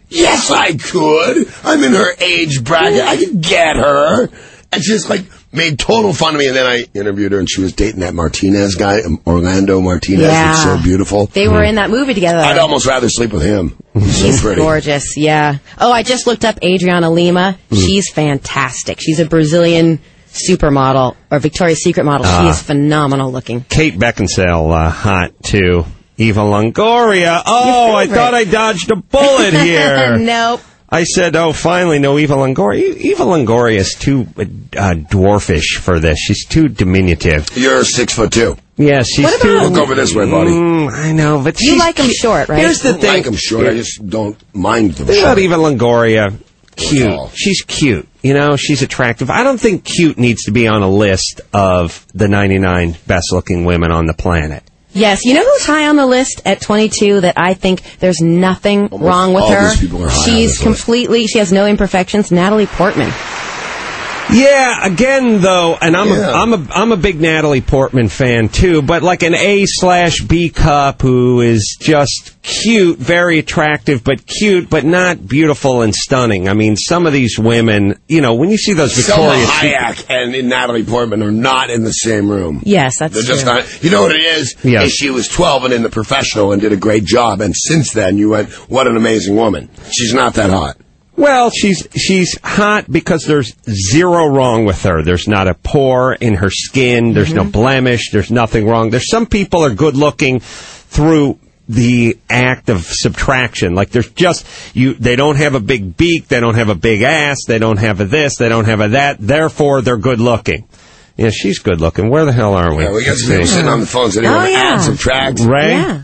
Yes, I could. I'm in her age bracket. I could get her. And she just, like, made total fun of me. And then I interviewed her, and she was dating that Martinez guy, Orlando Martinez. Yeah. He's so beautiful. They were in that movie together. I'd almost rather sleep with him. He's so She's pretty. gorgeous, yeah. Oh, I just looked up Adriana Lima. She's fantastic. She's a Brazilian supermodel, or Victoria's Secret model. She is phenomenal looking. Kate Beckinsale, hot, too. Eva Longoria. Oh, I thought I dodged a bullet here. Nope. I said, finally, no Eva Longoria. Eva Longoria is too dwarfish for this. She's too diminutive. You're 6'2". Yeah, she's What too... about- Look over this way, buddy. I know, but You like them short, right? Here's the I thing. like them short. I just don't mind them Think short. about Eva Longoria. Cute. Oh. She's cute. You know, she's attractive. I don't think cute needs to be on a list of the 99 best-looking women on the planet. Yes, you know who's high on the list at 22 that I think there's nothing wrong with all her? these people are high on She's this list. completely, she has no imperfections. Natalie Portman. Yeah, again though, and I'm a big Natalie Portman fan too, but like an A/B cup who is just cute, very attractive, but cute, but not beautiful and stunning. I mean, some of these women, you know, when you see those Selma Victoria's Hayek and Natalie Portman are not in the same room. Yes, that's They're true. just not. You know what it is? Yeah. Is she was 12 and in The Professional and did a great job, and since then you went, what an amazing woman. She's not that hot. Well, she's hot because there's zero wrong with her. There's not a pore in her skin. There's no blemish. There's nothing wrong. There's some people are good looking through the act of subtraction. Like there's just they don't have a big beak. They don't have a big ass. They don't have a this. They don't have a that. Therefore, they're good looking. Yeah, she's good looking. Where the hell are we? Yeah, we got some people sitting on the phones. Anyone add, subtract? Ray? Yeah.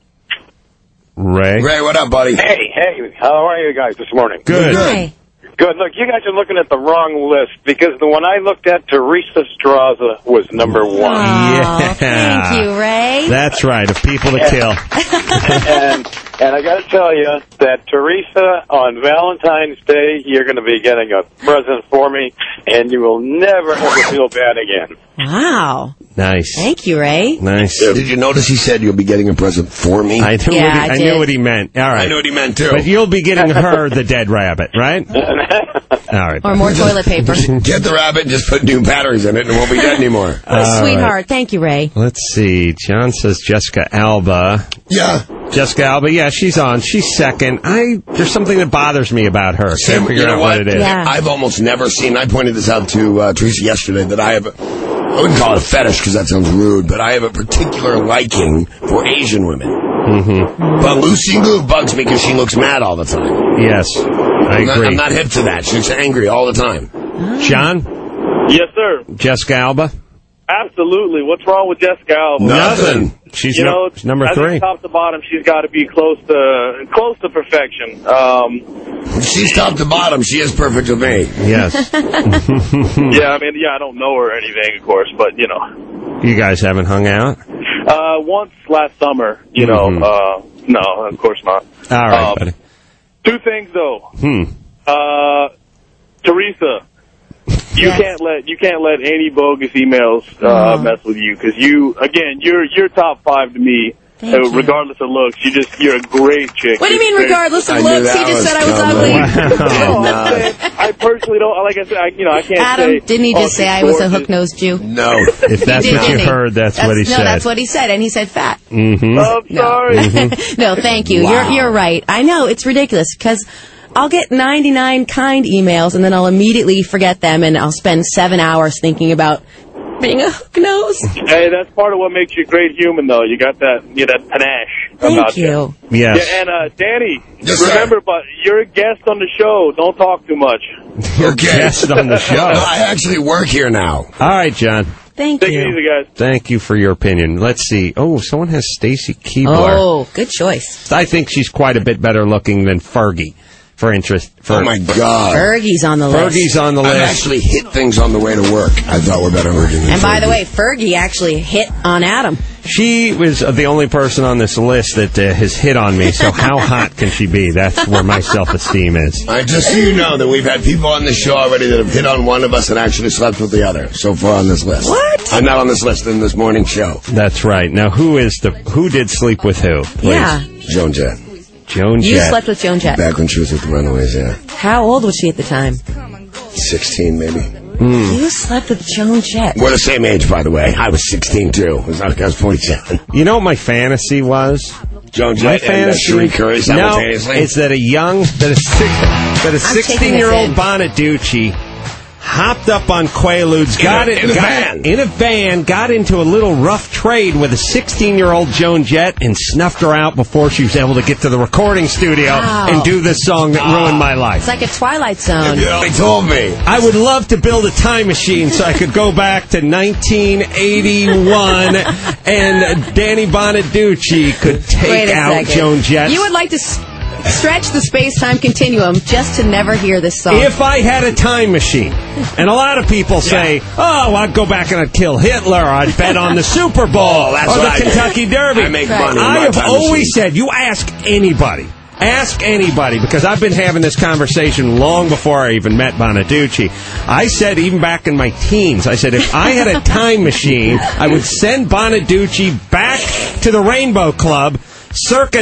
Ray, what up, buddy? Hey, how are you guys this morning? Good. Hi. Good. Look, you guys are looking at the wrong list because the one I looked at, Teresa Straza, was number one. Yeah. Thank you, Ray. That's right. Of people to kill. And I got to tell you that Teresa, on Valentine's Day, you're going to be getting a present for me, and you will never ever feel bad again. Wow. Nice. Thank you, Ray. Nice. Did you notice he said you'll be getting a present for me? I knew, Yeah, what, I I knew did. what he meant. All right. I knew what he meant, too. But you'll be getting her the dead rabbit, right? All right. Or more toilet paper. Get the rabbit and just put new batteries in it and it won't be dead anymore. What a sweetheart. Thank you, Ray. Let's see. John says Jessica Alba. Yeah. Jessica Alba, yeah, she's on. She's second. There's something that bothers me about her. Can't figure You know out what it is. Yeah. I've almost never seen, I pointed this out to Teresa yesterday, that I wouldn't call it a fetish because that sounds rude, but I have a particular liking for Asian women. Mm-hmm. But Lucy Liu bugs me because she looks mad all the time. Yes, I agree. I'm not hip to that. She looks angry all the time. John? Yes, sir. Jessica Alba? Absolutely. What's wrong with Jessica Alba? Nothing. She's You know, she's number I three. think top to bottom, she's got to be close to perfection. She's top to bottom. She is perfect with me. Yes. Yeah, I mean, I don't know her or anything, of course, but you know, You guys haven't hung out? once last summer, you know, no, of course not. All right, buddy. Two things though. Teresa, you can't let any bogus emails mess with you because you're top five to me. Regardless of looks, you're a great chick. What do you mean, regardless of I knew looks? He that just was said I was coming. ugly. I personally don't. Like I said, I can't say. Adam, didn't he just say I was a hook-nosed Jew? No. If that's He did, what you didn't he? heard, that's what he said. No, that's what he said, and he said fat. Mm-hmm. I'm sorry. No, thank you. Wow. You're right. I know, it's ridiculous, because I'll get 99 kind emails, and then I'll immediately forget them, and I'll spend 7 hours thinking about being a hook nose. Hey, that's part of what makes you a great human, though. You got that panache about Thank you. Yes. Yeah, and Danny, Yes, sir. remember, but you're a guest on the show. Don't talk too much. You're guest on the show. No, I actually work here now. All right, John. Thank Take it you. easy, guys. Thank you for your opinion. Let's see. Oh, someone has Stacy Keebler. Oh, good choice. I think she's quite a bit better looking than Fergie. For interest. Oh, my God. Fergie's on the list. Fergie's on the I've list. actually hit things on the way to work I thought were better looking than And by Fergie. the way, Fergie actually hit on Adam. She was the only person on this list that has hit on me, so how hot can she be? That's where my self-esteem is. Just so you know that we've had people on this show already that have hit on one of us and actually slept with the other so far on this list. What? I'm not on this list in this morning show. That's right. Now, who did sleep with who? Please. Yeah. Joan Jett. Joan You Jett. slept with Joan Jett. Back when she was with the Runaways, yeah. How old was she at the time? 16, maybe. You slept with Joan Jett. We're the same age, by the way. I was 16, too. I was 47. You know what my fantasy was? Joan My Jett and fantasy, Cherie Curry simultaneously? No, it's that a 16-year-old Bonaducci hopped up on Quaaludes, in a van, got into a little rough trade with a 16-year-old Joan Jett, and snuffed her out before she was able to get to the recording studio and do this song that ruined my life. It's like a Twilight Zone. They told me. I would love to build a time machine so I could go back to 1981 and Danny Bonaducci could take out second. Joan Jett. You would like to stretch the space-time continuum just to never hear this song. If I had a time machine, and a lot of people say, oh, I'd go back and I'd kill Hitler, I'd bet on the Super Bowl, that's or the what I Kentucky do. Derby. I make money in I my have time always machine. said, you ask anybody, because I've been having this conversation long before I even met Bonaducci. I said, even back in my teens, I said, if I had a time machine, I would send Bonaducci back to the Rainbow Club circa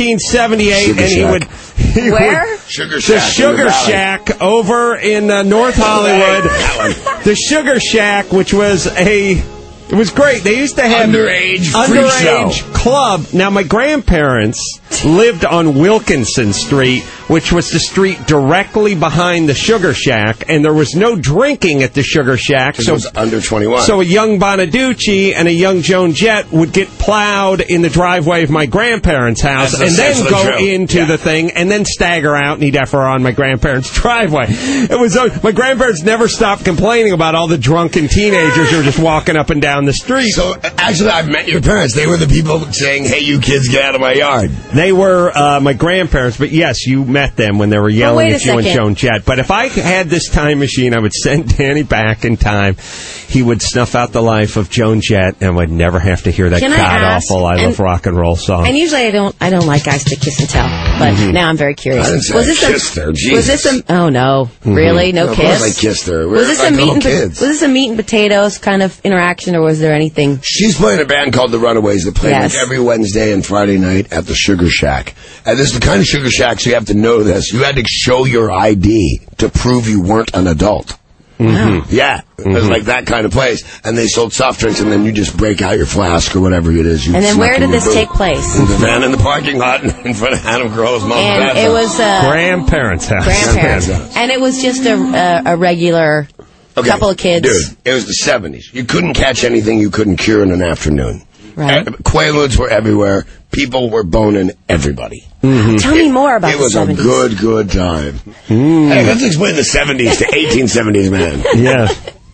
1978, and he would... Where? Sugar The Shack. Sugar Shack over in North Hollywood. The Sugar Shack, which was it was great. They used to have Underage freak show. club. Now, my grandparents lived on Wilkinson Street, which was the street directly behind the Sugar Shack, and there was no drinking at the Sugar Shack. So it was under 21. So a young Bonaducci and a young Joan Jett would get plowed in the driveway of my grandparents' house That's and then essentially go true. into the thing and then stagger out and eat effer on my grandparents' driveway. It was my grandparents never stopped complaining about all the drunken teenagers who were just walking up and down the street. So, actually, I've met your parents. They were the people saying, hey, you kids, get out of my yard. They were my grandparents, but yes, you met them when they were yelling wait a at you and second. Joan Jett. But if I had this time machine, I would send Danny back in time. He would snuff out the life of Joan Jett and would never have to hear that Can I ask, god-awful I Love Rock and Roll song. And usually I don't like guys to kiss and tell, but now I'm very curious. I didn't say I kissed her. Was this a? Oh no, really? No Of kiss? course I kissed her. Was this We're a like kids. Was this a meat and potatoes kind of interaction, or was there anything? She's playing a band called the Runaways that play Yes. like every Wednesday and Friday night at the Sugar Shack. And this is the kind of Sugar Shacks you have to know this. You had to show your ID to prove you weren't an adult. Wow. Yeah, it was like that kind of place. And they sold soft drinks, and then you just break out your flask or whatever it is. You And then snuck where in did your this booth. take place? In the van in the parking lot in front of Adam Carolla's mom's And bathroom. it was grandparents' house. grandparents, and it was just a regular couple of kids. Dude, it was the 70s. You couldn't catch anything you couldn't cure in an afternoon. Right. Quaaludes were everywhere. People were boning everybody. Tell me more about It the was 70s. a good time. Hey, let's explain the 70s to 1870s, man. Yeah.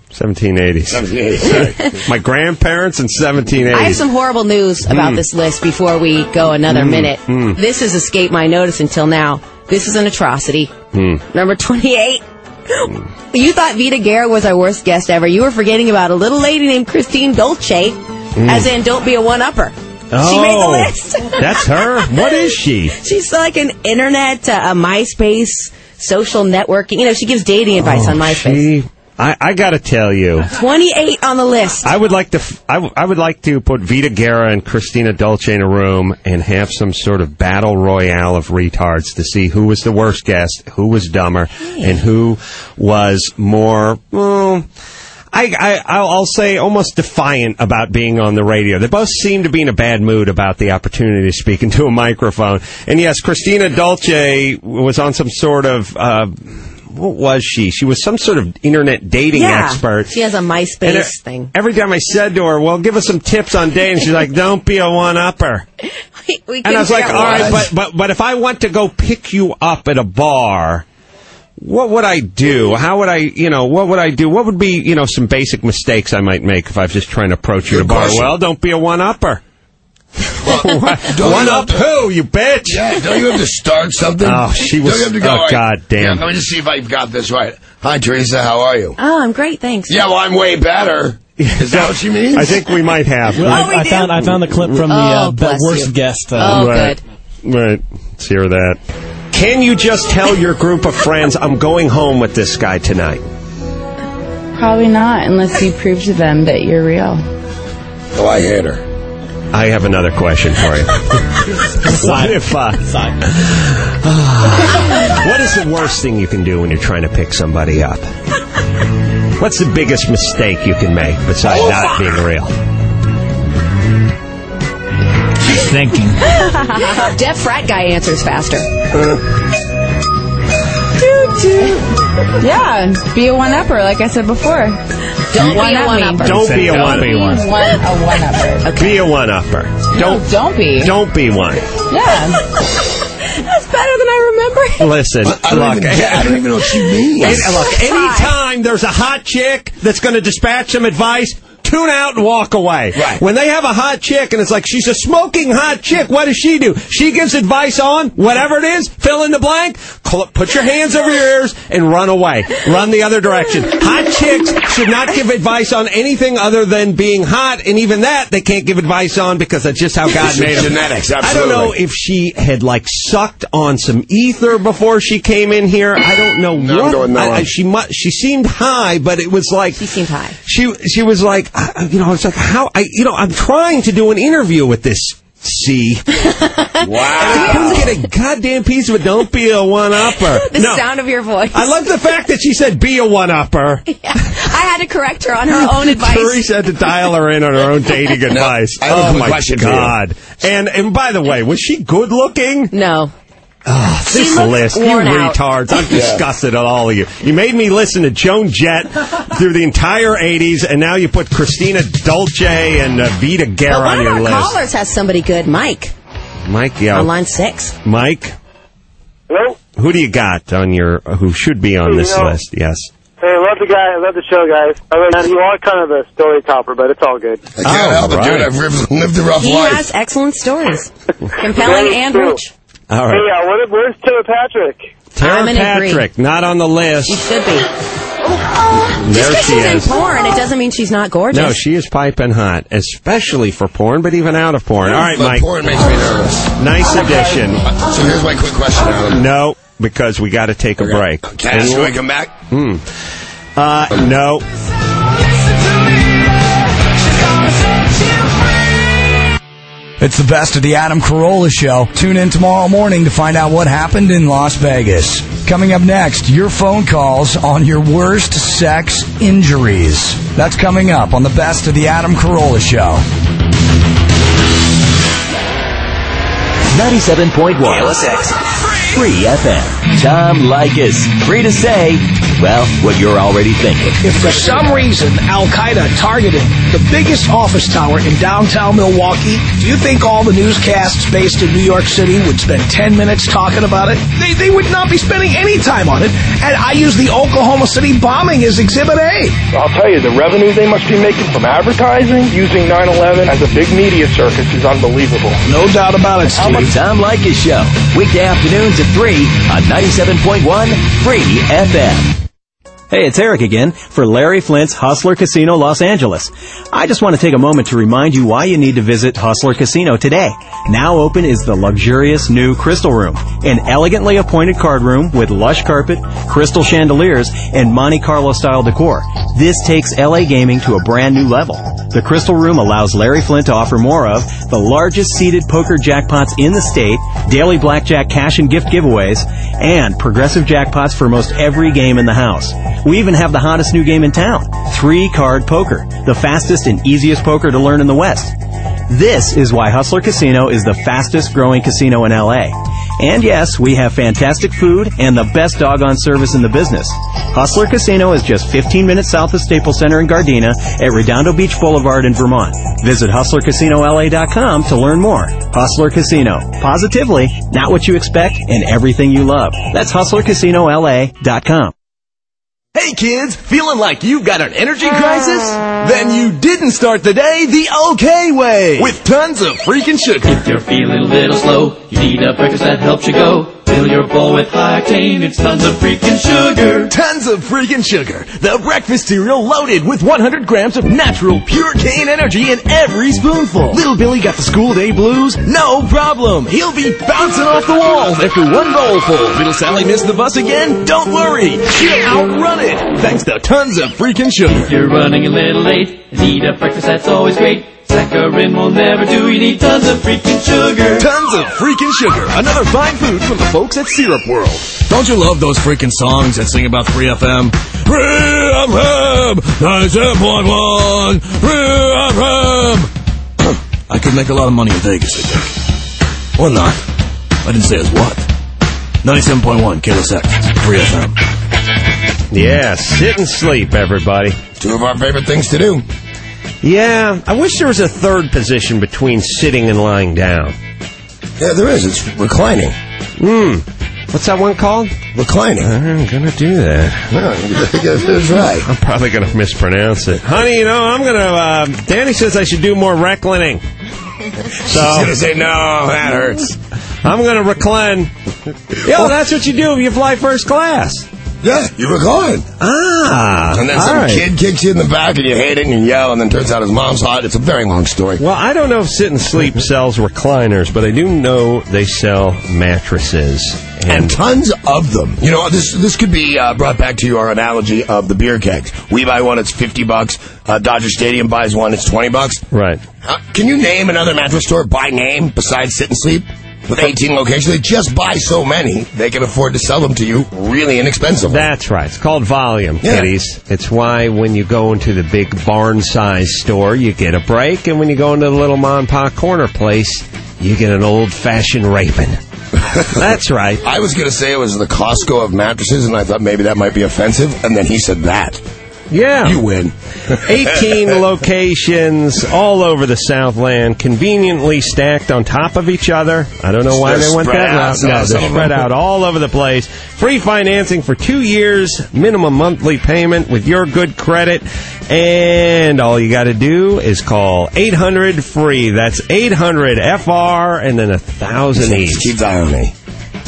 1780s. 1780s. My grandparents in 1780s. I have some horrible news about this list before we go another minute. This has escaped my notice until now. This is an atrocity. Number 28. You thought Vita Guerra was our worst guest ever. You were forgetting about a little lady named Christine Dolce, as in don't be a one-upper. Oh, She made the list. That's her? What is she? She's like an internet, a MySpace, social networking. You know, she gives dating advice on MySpace. I got to tell you, 28 on the list. I would like to. I would like to put Vita Guerra and Christina Dolce in a room and have some sort of battle royale of retards to see who was the worst guest, who was dumber, and who was more. Well, I'll say almost defiant about being on the radio. They both seem to be in a bad mood about the opportunity to speak into a microphone. And yes, Christina Dolce was on some sort of. What was she? She was some sort of internet dating expert. She has a MySpace thing. Every time I said to her, well, give us some tips on dating, she's like, don't be a one-upper. We And I was like, all right, but if I went to go pick you up at a bar, what would I do? How would I, what would I do? What would be, some basic mistakes I might make if I was just trying to approach you at a bar? Well, don't be a one-upper. One up who, you bitch? Yeah, don't you have to start something? Oh, she was. Don't you have to go, Oh, all right, God damn. yeah, let me just see if I've got this right. Hi, Teresa, how are you? Oh, I'm great, thanks. Yeah, well, I'm way better. Is that what she means? I think we might have. Well, I found the clip from the worst guest. Right. Right. Let's hear that. Can you just tell your group of friends, I'm going home with this guy tonight? Probably not, unless you prove to them that you're real. Oh, I hate her. I have another question for you. What if, what is the worst thing you can do when you're trying to pick somebody up? What's the biggest mistake you can make besides not being real? She's thinking. Deaf frat guy answers faster. Yeah, be a one-upper, like I said before. Don't be a one-upper. Don't be a one-upper. One-upper. Okay. Be a one-upper. Don't be. Don't be one. Yeah. That's better than I remember. Listen, I don't even know what she means. Look, anytime there's a hot chick that's going to dispatch some advice, tune out and walk away. Right. When they have a hot chick and it's like, she's a smoking hot chick, what does she do? She gives advice on whatever it is, fill in the blank, put your hands over your ears and run away. Run the other direction. Hot chicks should not give advice on anything other than being hot, and even that they can't give advice on because that's just how God made them. Genetics, absolutely. I don't know if she had sucked on some ether before she came in here. I don't know what. She seemed high, but it was like... She seemed high. She was like... it's like how I'm trying to do an interview with this C. Wow. I couldn't get a goddamn piece of it. Don't be a one-upper. The sound of your voice. I love the fact that she said be a one-upper. Yeah. I had to correct her on her own advice. Teresa had to dial her in on her own dating advice. I have a question for you. God. And by the way, was she good looking? No. Oh, this list, you retards. I'm disgusted at all of you. You made me listen to Joan Jett through the entire 80s, and now you put Christina Dolce and Vita Guerra on your list. One of our callers has somebody good. Mike. Mike, yeah. On line 6. Mike? Hello? Who do you got on who should be on this list? Yes. Hey, I love the guy. I love the show, guys. You are kind of a story topper, but it's all good. I can't help it, dude. I've lived a rough He life. has excellent stories. Compelling and rich. All right. Hey, where's Tara Patrick? Tara Patrick, not on the list. She should be. There Just she because is. she's in porn, it doesn't mean she's not gorgeous. No, she is piping hot, especially for porn, but even out of porn. All right, But Mike. porn makes me nervous. Nice addition. So here's my quick question, Alan. No, because we got to take a break. Can I ask you when I come back? No. It's the best of the Adam Carolla Show. Tune in tomorrow morning to find out what happened in Las Vegas. Coming up next, your phone calls on your worst sex injuries. That's coming up on the best of the Adam Carolla Show. 97.1 KLSX. Free FM. Tom Leykis. Free to say, well, what you're already thinking. If for some reason Al-Qaeda targeted the biggest office tower in downtown Milwaukee, do you think all the newscasts based in New York City would spend 10 minutes talking about it? They would not be spending any time on it. And I use the Oklahoma City bombing as Exhibit A. I'll tell you, the revenue they must be making from advertising using 9/11 as a big media circus is unbelievable. No doubt about it, Steve. The Tom Leykis Show. Weekday afternoons at 3 on 97.1 Free FM. Hey, it's Eric again for Larry Flint's Hustler Casino Los Angeles. I just want to take a moment to remind you why you need to visit Hustler Casino today. Now open is the luxurious new Crystal Room, an elegantly appointed card room with lush carpet, crystal chandeliers, and Monte Carlo-style decor. This takes LA gaming to a brand new level. The Crystal Room allows Larry Flint to offer more of the largest seated poker jackpots in the state, daily blackjack cash and gift giveaways, and progressive jackpots for most every game in the house. We even have the hottest new game in town, 3-card poker, the fastest and easiest poker to learn in the West. This is why Hustler Casino is the fastest growing casino in LA. And yes, we have fantastic food and the best doggone service in the business. Hustler Casino is just 15 minutes south of Staples Center in Gardena at Redondo Beach Boulevard in Vermont. Visit HustlerCasinoLA.com to learn more. Hustler Casino. Positively, not what you expect and everything you love. That's HustlerCasinoLA.com. Hey kids, feeling like you've got an energy crisis? Then you didn't start the day the okay way, with tons of freaking sugar. If you're feeling a little slow, you need a breakfast that helps you go. Fill your bowl with high octane, it's tons of freaking sugar. Tons of freaking sugar. The breakfast cereal loaded with 100 grams of natural pure cane energy in every spoonful. Little Billy got the school day blues? No problem. He'll be bouncing off the walls after one bowlful. Little Sally missed the bus again? Don't worry. She'll outrun it thanks to tons of freaking sugar. If you're running a little late and need a breakfast that's always great, Saccharin will never do. You need tons of freaking sugar. Tons of freaking sugar. Another fine food from the folks at Syrup World. Don't you love those freaking songs that sing about 3FM? 3FM! 97.1! 3FM! I could make a lot of money in Vegas, I think. Or not. I didn't say as what. 97.1 KLSX, 3FM. Yeah, sit and sleep, everybody. Two of our favorite things to do. Yeah, I wish there was a third position between sitting and lying down. Yeah, there is. It's reclining. What's that one called? Reclining. I'm going to do that. No, that's right. I'm probably going to mispronounce it. Honey, I'm going to... Danny says I should do more reclining. She's going to say, no, that hurts. I'm going to recline. Yo, that's what you do if you fly first class. Yeah, you recline. And then some kid kicks you in the back and you hate it and you yell, and then turns out his mom's hot. It's a very long story. Well, I don't know if Sit and Sleep sells recliners, but I do know they sell mattresses. And tons of them. You know, this could be brought back to our analogy of the beer kegs. We buy one, it's $50. Dodger Stadium buys one, it's $20. Right. Can you name another mattress store by name besides Sit and Sleep? With 18 locations, they just buy so many, they can afford to sell them to you really inexpensively. That's right. It's called volume, kiddies. It's why when you go into the big barn-sized store, you get a break, and when you go into the little mom-and-pop corner place, you get an old-fashioned raping. That's right. I was going to say it was the Costco of mattresses, and I thought maybe that might be offensive, and then he said that. Yeah. You win. 18 locations all over the Southland, conveniently stacked on top of each other. I don't know why they went that route. No, they're spread out all over the place. Free financing for 2 years, minimum monthly payment with your good credit. And all you got to do is call 800-FREE. That's 800-FR and then 1,000 each. Keep that on me.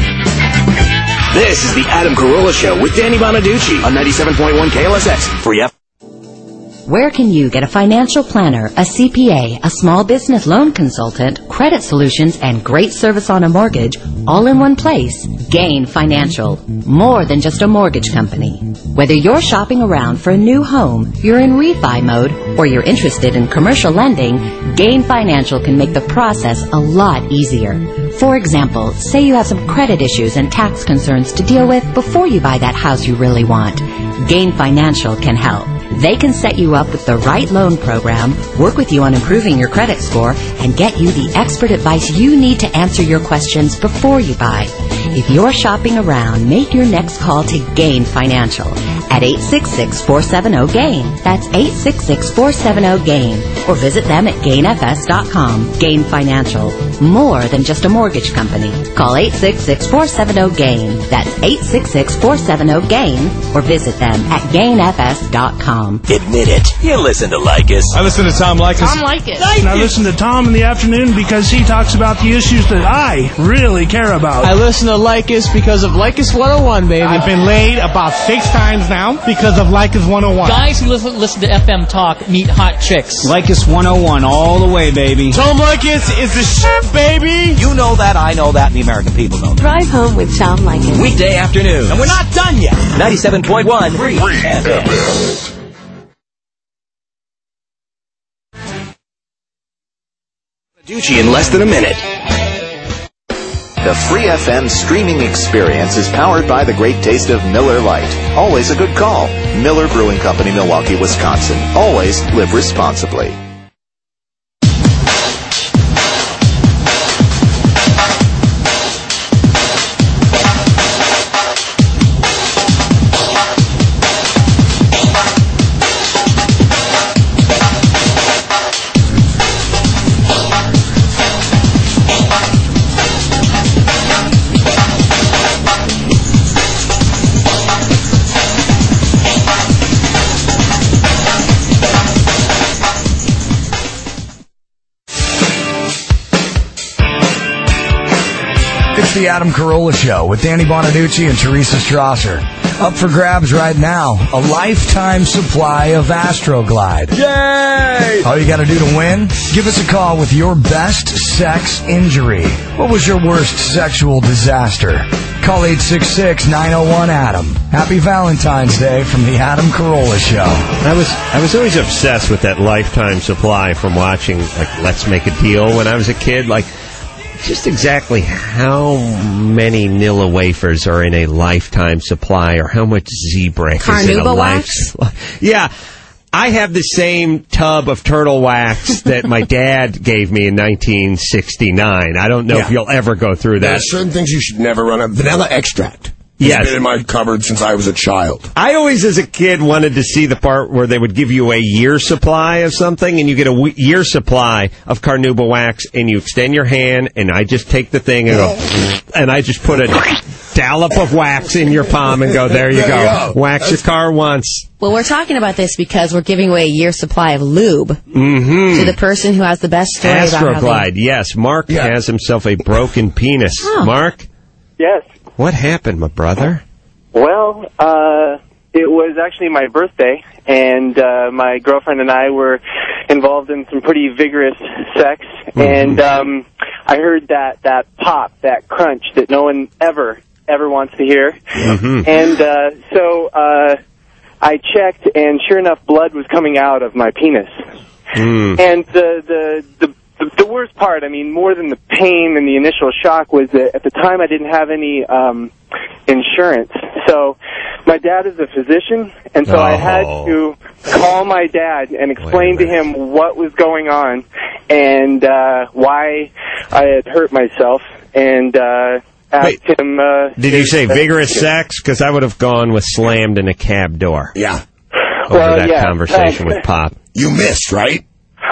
This is the Adam Carolla Show with Danny Bonaducci on 97.1 KLSX. Free F. Where can you get a financial planner, a CPA, a small business loan consultant, credit solutions, and great service on a mortgage, all in one place? Gain Financial. More than just a mortgage company. Whether you're shopping around for a new home, you're in refi mode, or you're interested in commercial lending, Gain Financial can make the process a lot easier. For example, say you have some credit issues and tax concerns to deal with before you buy that house you really want. Gain Financial can help. They can set you up with the right loan program, work with you on improving your credit score, and get you the expert advice you need to answer your questions before you buy. If you're shopping around, make your next call to Gain Financial at 866-470-GAIN. That's 866-470-GAIN. Or visit them at gainfs.com. Gain Financial. More than just a mortgage company. Call 866-470-GAIN. That's 866-470-GAIN. Or visit them at gainfs.com. Admit it. You listen to Leykis. I listen to Tom Leykis. Tom Leykis. And I listen to Tom in the afternoon because he talks about the issues that I really care about. I listen to Leykis because of Leykis 101, baby. I've been laid about 6 times now because of Leykis 101. Guys who listen to FM Talk meet hot chicks. Leykis 101 all the way, baby. Tom Leykis is the shit, baby. You know that, I know that, and the American people know that. Drive home with Tom Leykis. Weekday afternoon. And we're not done yet. 97.1 Free FM. Ducci in less than a minute. The Free FM streaming experience is powered by the great taste of Miller Lite. Always a good call. Miller Brewing Company, Milwaukee, Wisconsin. Always live responsibly. the Adam Carolla Show with Danny Bonaducci and Teresa Strasser. Up for grabs right now, a lifetime supply of Astroglide. Yay! All you got to do to win? Give us a call with your best sex injury. What was your worst sexual disaster? Call 866-901-ADAM. Happy Valentine's Day from the Adam Carolla Show. I was always obsessed with that lifetime supply from watching, like, Let's Make a Deal when I was a kid. Like, just exactly how many Nilla wafers are in a lifetime supply, or how much Z-Brick is in a lifetime. Yeah. I have the same tub of turtle wax that my dad gave me in 1969. I don't know if you'll ever go through that. There are certain things you should never run out. Vanilla extract. Yes. It's been in my cupboard since I was a child. I always, as a kid, wanted to see the part where they would give you a year supply of something, and you get a year supply of carnauba wax, and you extend your hand, and I just take the thing and go, and I just put a dollop of wax in your palm and go, there you go. Wax your car once. Well, we're talking about this because we're giving away a year's supply of lube to the person who has the best story about how Astroglide, yes. Mark has himself a broken penis. Oh. Mark? Yes. What happened, my brother? Well, it was actually my birthday, and my girlfriend and I were involved in some pretty vigorous sex, and I heard that pop, that crunch that no one ever wants to hear. And so I checked, and sure enough, blood was coming out of my penis. And the worst part, I mean, more than the pain and the initial shock, was that at the time I didn't have any insurance. So my dad is a physician, and so I had to call my dad and explain to him what was going on and why I had hurt myself, and asked him... Did you say vigorous sex? Because I would have gone with slammed in a cab door. Yeah. Over that conversation with Pop. You missed, right?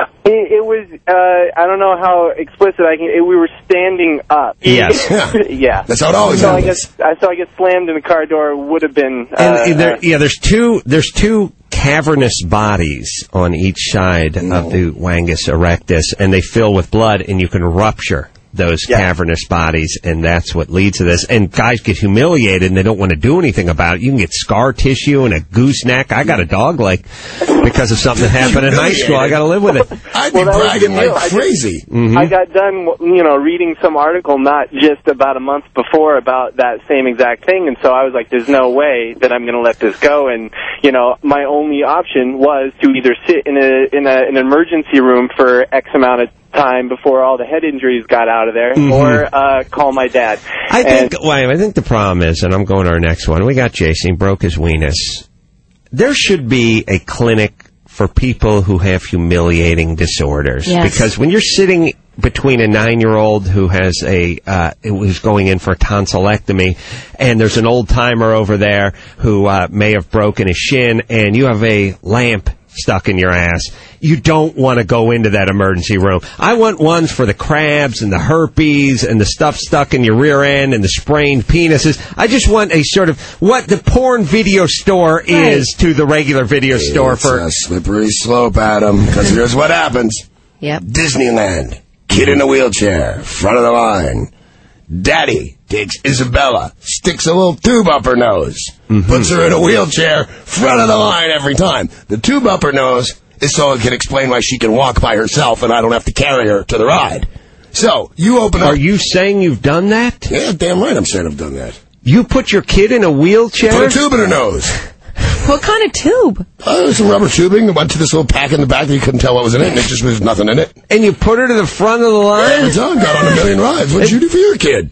It was, I don't know how explicit I can... We were standing up. Yes. Yeah. That's how it always happens. I get slammed in the car door, would have been... there's two cavernous bodies on each side of the Wangus erectus, and they fill with blood, and you can rupture those cavernous bodies, and that's what leads to this. And guys get humiliated, and they don't want to do anything about it. You can get scar tissue and a gooseneck. I got a dog leg because of something that happened in high school. I got to live with it. I'd be bragging like crazy. I got done, reading some article not just about a month before about that same exact thing, and so I was like, there's no way that I'm going to let this go. And my only option was to either sit in an emergency room for X amount of time before all the head injuries got out of there, or call my dad. I think the problem is, and I'm going to our next one, we got Jason, he broke his weenus. There should be a clinic for people who have humiliating disorders. Yes. Because when you're sitting between a 9-year-old who has who's going in for a tonsillectomy, and there's an old-timer over there who may have broken his shin, and you have a lamp stuck in your ass, you don't want to go into that emergency room. I want ones for the crabs and the herpes and the stuff stuck in your rear end and the sprained penises. I just want a sort of what the porn video store is to the regular video store. It's a slippery slope, Adam, because here's what happens. Yep. Disneyland, kid in a wheelchair, front of the line. Daddy takes Isabella, sticks a little tube up her nose, puts her in a wheelchair, front of the line every time. The tube up her nose is so it can explain why she can walk by herself and I don't have to carry her to the ride. So, you open up... Are you saying you've done that? Yeah, damn right I'm saying I've done that. You put your kid in a wheelchair? Put a tube in her nose. What kind of tube? Some rubber tubing. Went to this little pack in the back that you couldn't tell what was in it, and it just was nothing in it. And you put her to the front of the line? Yeah, got on 1 million rides. What'd you do for your kid?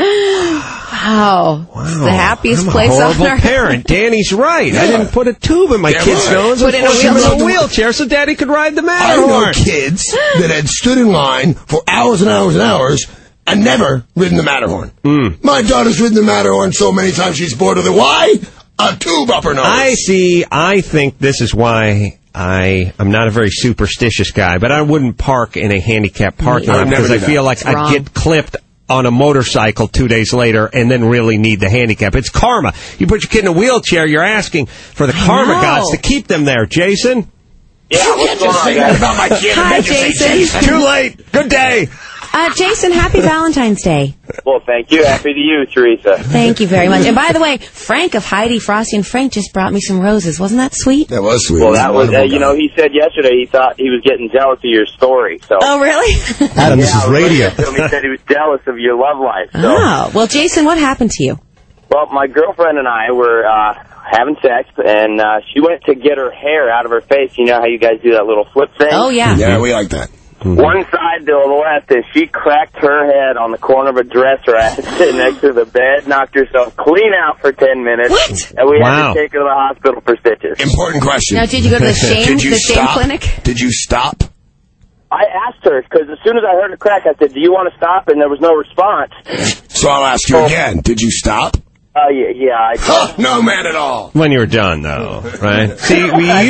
Wow. It's the happiest place on earth. I'm a horrible parent. Danny's right. Yeah. I didn't put a tube in my kid's nose. Put in a wheelchair so Daddy could ride the Matterhorn. I know kids that had stood in line for hours and hours and hours and never ridden the Matterhorn. My daughter's ridden the Matterhorn so many times she's bored with it. Why? A tube up her nose. I see. I think this is why I'm not a very superstitious guy, but I wouldn't park in a handicapped parking lot because I feel like I'd get clipped on a motorcycle 2 days later and then really need the handicap. It's karma. You put your kid in a wheelchair, you're asking for the karma gods to keep them there. Jason? Yeah, what's going on? About my kid. Hi, Jason. Too late. Good day. Jason, happy Valentine's Day. Well, thank you. Happy to you, Teresa. Thank you very much. And by the way, Frank of Heidi, Frosty, and Frank just brought me some roses. Wasn't that sweet? That was sweet. Well, that was, he said yesterday he thought he was getting jealous of your story. So. Oh, really? Adam, this is radio. He said he was jealous of your love life. So. Oh, well, Jason, what happened to you? Well, my girlfriend and I were having sex, and she went to get her hair out of her face. You know how you guys do that little flip thing? Oh, yeah. Yeah, we like that. One side to the left, and she cracked her head on the corner of a dresser sitting next to the bed, knocked herself clean out for 10 minutes, and we had to take her to the hospital for stitches. Important question. Now, did you go to the shame clinic? Did you stop? I asked her, because as soon as I heard her crack, I said, do you want to stop? And there was no response. So I'll ask you again. Did you stop? Yeah. No man at all. When you were done, though, right? See,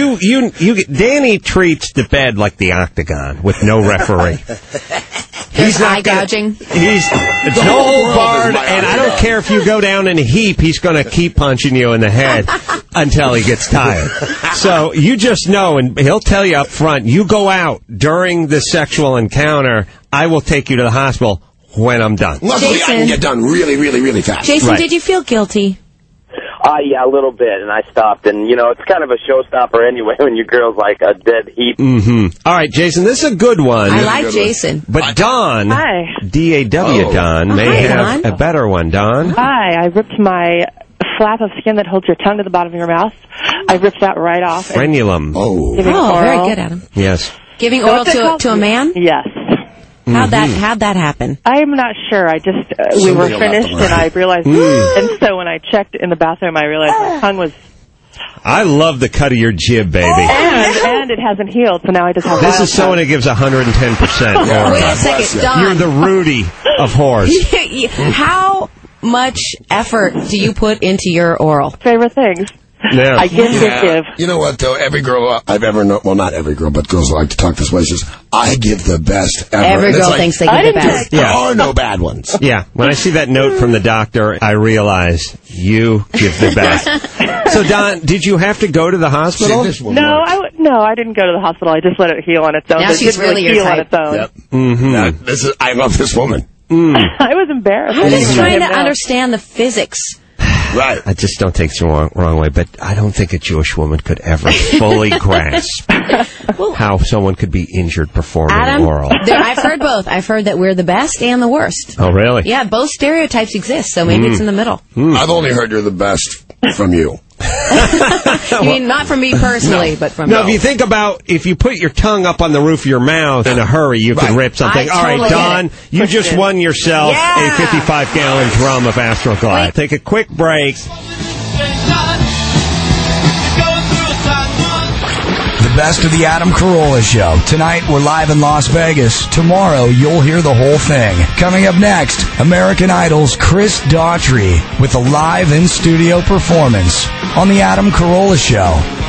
Danny treats the bed like the octagon with no referee. He's eye gouging. It's no whole barred, and I don't care if you go down in a heap, he's going to keep punching you in the head until he gets tired. So you just know, and he'll tell you up front, you go out during the sexual encounter, I will take you to the hospital when I'm done. Luckily, I can get done really, really, really fast. Jason, did you feel guilty? Yeah, a little bit, and I stopped. And, it's kind of a showstopper anyway when your girl's like a dead heap. Mm-hmm. All right, Jason, this is a good one. I like Jason. But Don, D-A-W, Don, may have a better one. Don? Hi, I ripped my flap of skin that holds your tongue to the bottom of your mouth. I ripped that right off. Frenulum. Very good, Adam. Yes. Giving oral to a man? Yes. How'd that happen? I'm not sure. I just we were finished, and I realized, and so when I checked in the bathroom, I realized my tongue was. I love the cut of your jib, baby. And it hasn't healed, so now I just have. This is someone who gives 110%. Wait a second, Don. You're the Rudy of whores. How much effort do you put into your oral? Favorite things. Yeah. I give. You know what, though? Every girl I've ever known, well, not every girl, but girls like to talk this way, says, I give the best ever. Every girl thinks they give the best. There are no bad ones. Yeah. When I see that note from the doctor, I realize you give the best. So, Don, did you have to go to the hospital? No, I didn't go to the hospital. I just let it heal on its own. Now she's really heal on its own. Yep. I love this woman. I was embarrassed. I'm just trying to understand the physics. Right. I just don't take it the wrong way, but I don't think a Jewish woman could ever fully grasp how someone could be injured performing oral. I've heard both. I've heard that we're the best and the worst. Oh, really? Yeah, both stereotypes exist, so maybe it's in the middle. I've only heard you're the best from you. You mean not from me personally, but from you. If you think about, if you put your tongue up on the roof of your mouth in a hurry, you could rip something. All right, Don, you just won yourself a 55-gallon drum of Astroglide. Take a quick break. The best of the Adam Carolla Show. Tonight, we're live in Las Vegas. Tomorrow, you'll hear the whole thing. Coming up next, American Idol's Chris Daughtry with a live in-studio performance on the Adam Carolla Show.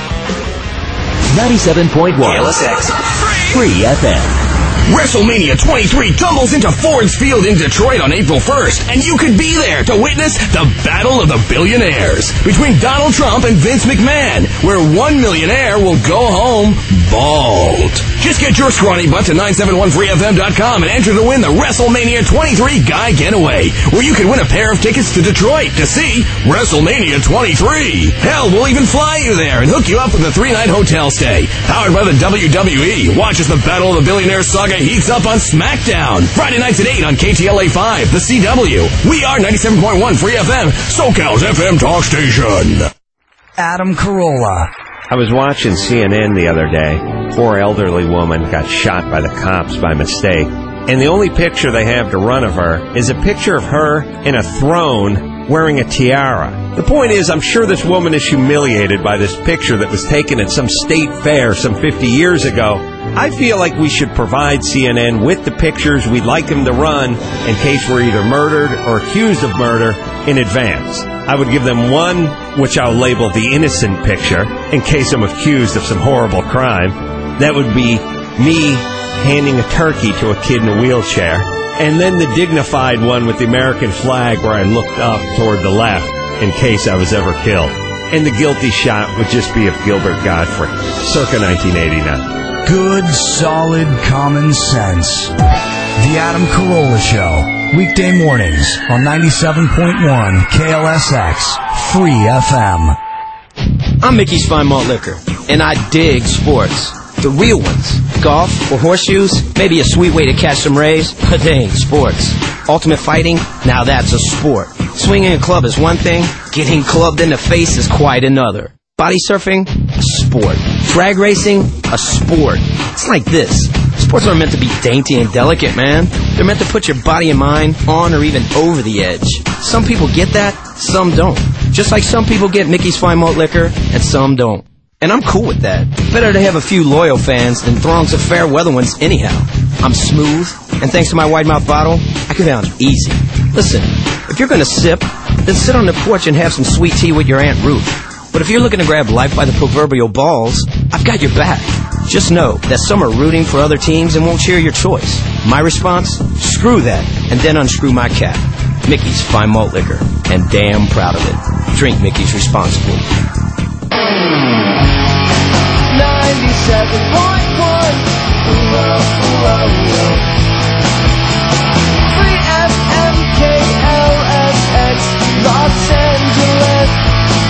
97.1 KLSX Free FM. WrestleMania 23 tumbles into Ford's Field in Detroit on April 1st, and you could be there to witness the Battle of the Billionaires between Donald Trump and Vince McMahon, where one millionaire will go home bald. Just get your scrawny butt to 971freefm.com and enter to win the WrestleMania 23 Guy Getaway, where you can win a pair of tickets to Detroit to see WrestleMania 23. Hell, we'll even fly you there and hook you up with a 3-night hotel stay. Powered by the WWE. Watch as the Battle of the Billionaires saga heats up on SmackDown. Friday nights at 8 on KTLA 5, the CW. We are 97.1 Free FM, SoCal's FM talk station. Adam Carolla. I was watching CNN the other day. Poor elderly woman got shot by the cops by mistake. And the only picture they have to run of her is a picture of her in a throne wearing a tiara. The point is, I'm sure this woman is humiliated by this picture that was taken at some state fair some 50 years ago. I feel like we should provide CNN with the pictures we'd like them to run in case we're either murdered or accused of murder in advance. I would give them one, which I'll label the innocent picture, in case I'm accused of some horrible crime. That would be me handing a turkey to a kid in a wheelchair. And then the dignified one with the American flag where I looked up toward the left in case I was ever killed. And the guilty shot would just be of Gilbert Gottfried, circa 1989. Good, solid common sense. The Adam Carolla Show, weekday mornings on 97.1 KLSX, Free FM. I'm Mickey's Fine Malt Liquor, and I dig sports. The real ones. Golf or horseshoes, maybe a sweet way to catch some rays, but they ain't sports. Ultimate fighting, now that's a sport. Swinging a club is one thing, getting clubbed in the face is quite another. Body surfing, a sport. Drag racing, a sport. It's like this. Sports aren't meant to be dainty and delicate, man. They're meant to put your body and mind on or even over the edge. Some people get that, some don't. Just like some people get Mickey's Fine Malt Liquor, and some don't. And I'm cool with that. Better to have a few loyal fans than throngs of fair weather ones anyhow. I'm smooth, and thanks to my wide mouth bottle, I go down easy. Listen, if you're gonna sip, then sit on the porch and have some sweet tea with your Aunt Ruth. But if you're looking to grab life by the proverbial balls, I've got your back. Just know that some are rooting for other teams and won't share your choice. My response? Screw that, and then unscrew my cap. Mickey's Fine Malt Liquor, and damn proud of it. Drink Mickey's responsibly. 97.1 Free FM KLSX Los Angeles.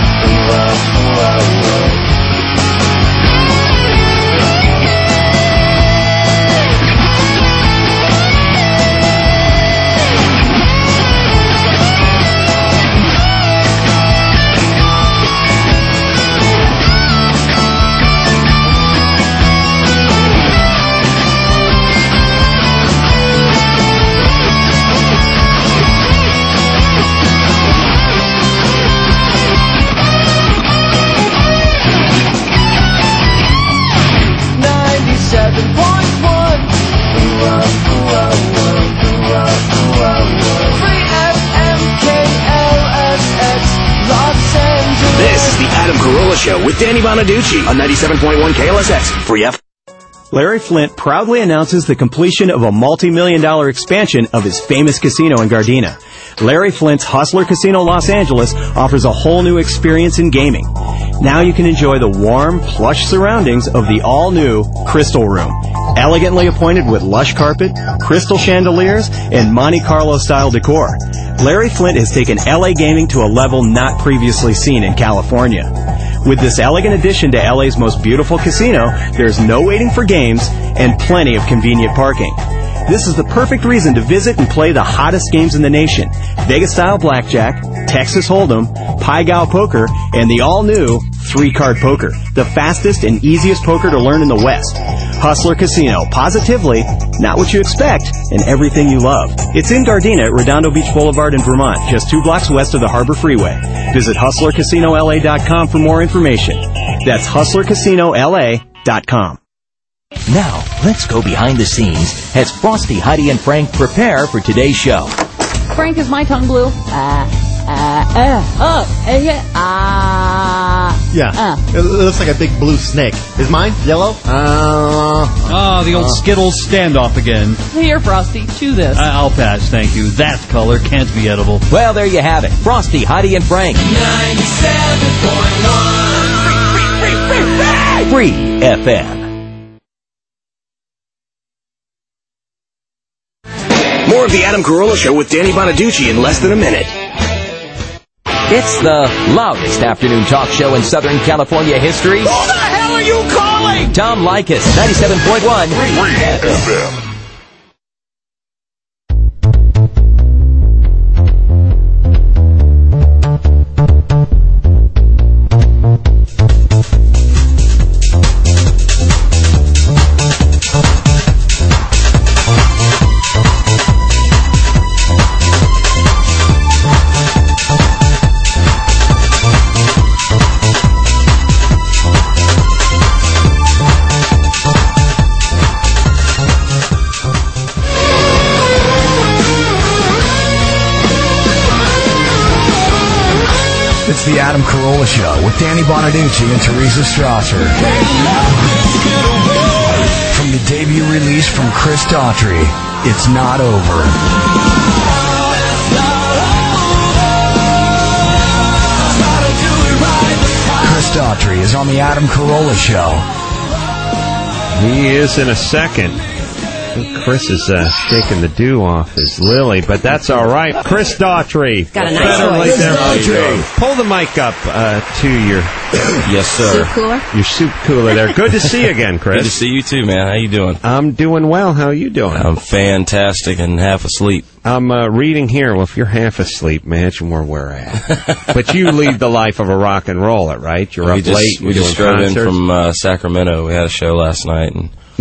This is the Adam Carolla Show with Danny Bonaducci on 97.1 KLSX. Free F. Larry Flynt proudly announces the completion of a multi-million-dollar expansion of his famous casino in Gardena. Larry Flynt's Hustler Casino Los Angeles offers a whole new experience in gaming. Now you can enjoy the warm, plush surroundings of the all-new Crystal Room. Elegantly appointed with lush carpet, crystal chandeliers, and Monte Carlo-style decor. Larry Flynt has taken LA gaming to a level not previously seen in California. With this elegant addition to LA's most beautiful casino, there's no waiting for games and plenty of convenient parking. This is the perfect reason to visit and play the hottest games in the nation. Vegas-style blackjack, Texas Hold'em, Pai Gow poker, and the all-new 3-card poker, the fastest and easiest poker to learn in the West. Hustler Casino, positively, not what you expect, and everything you love. It's in Gardena at Redondo Beach Boulevard in Vermont, just 2 blocks west of the Harbor Freeway. Visit HustlerCasinoLA.com for more information. That's HustlerCasinoLA.com. Now, let's go behind the scenes as Frosty, Heidi, and Frank prepare for today's show. Frank, is my tongue blue? Yeah. It looks like a big blue snake. Is mine yellow? The old Skittles standoff again. Here, Frosty, chew this. I'll pass, thank you. That color can't be edible. Well, there you have it. Frosty, Heidi, and Frank. 97.1 Free FM. More of the Adam Carolla Show with Danny Bonaducci in less than a minute. It's the loudest afternoon talk show in Southern California history. Who the hell are you calling? Tom Leykis, 97.1 Free FM. It's the Adam Carolla Show with Danny Bonaducci and Teresa Strasser. From the debut release from Chris Daughtry, It's Not Over. Chris Daughtry is on the Adam Carolla Show. He is in a second. Chris is shaking the dew off his lily, but that's all right. Chris Daughtry. Got a nice voice. Pull the mic up to your yes, sir. Soup cooler? Your soup cooler there. Good to see you again, Chris. Good to see you too, man. How you doing? I'm doing well. How are you doing? I'm fantastic and half asleep. I'm reading here. Well, if you're half asleep, imagine where we're at. But you lead the life of a rock and roller, right? You're up late. We just drove in from Sacramento. We had a show last night,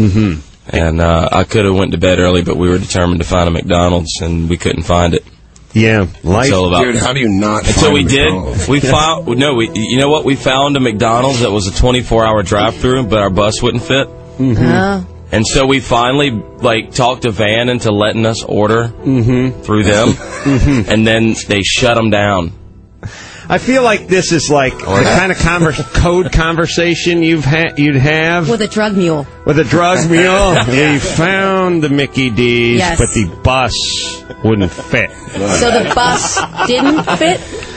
and I could have went to bed early, but we were determined to find a McDonald's, and we couldn't find it. Yeah, life. Dude, how do you not? Until we did, we found you know what? We found a McDonald's that was a 24-hour drive-through, but our bus wouldn't fit. And so we finally talked a van into letting us order through them, and then they shut them down. I feel like this is like the kind of code conversation you'd have with a drug mule. With a drug mule, we found the Mickey D's, but the bus wouldn't fit. So the bus didn't fit?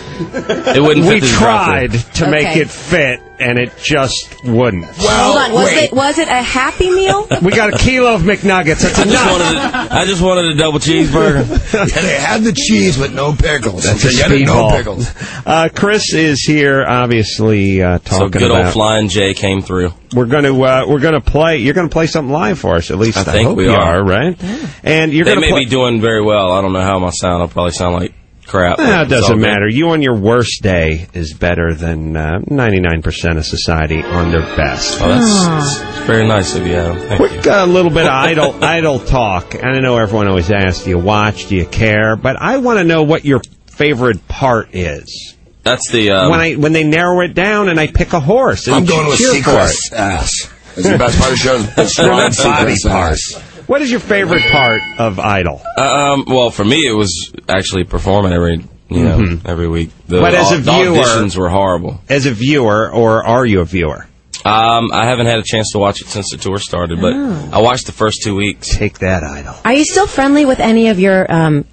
It wouldn't fit. We tried to make it fit, and it just wouldn't. Well, hold on. Was it a Happy Meal? We got a kilo of McNuggets. That's enough. I just wanted a double cheeseburger. Yeah, they had the cheese, but no pickles. That's a no pickles. Chris is here, obviously talking about. So good old Flying J came through. We're gonna play. You're gonna play something live for us. At least I think hope we you are. Right? And you're they gonna may be doing very well. I don't know how my sound. I'll probably sound like crap. It doesn't matter. You on your worst day is better than 99% of society on their best. Oh, that's very nice of you, Adam. Thank Quick little bit of idle talk. I know everyone always asks, do you watch, do you care? But I want to know what your favorite part is. That's the... when they narrow it down and I pick a horse. I'm going with Seacrest's ass. It's the best part of the show. The strong body parts. What is your favorite part of Idol? Well, for me, it was actually performing every week. But as a viewer, the auditions were horrible. As a viewer, or are you a viewer? I haven't had a chance to watch it since the tour started, but I watched the first 2 weeks. Take that, Idol. Are you still friendly with any of your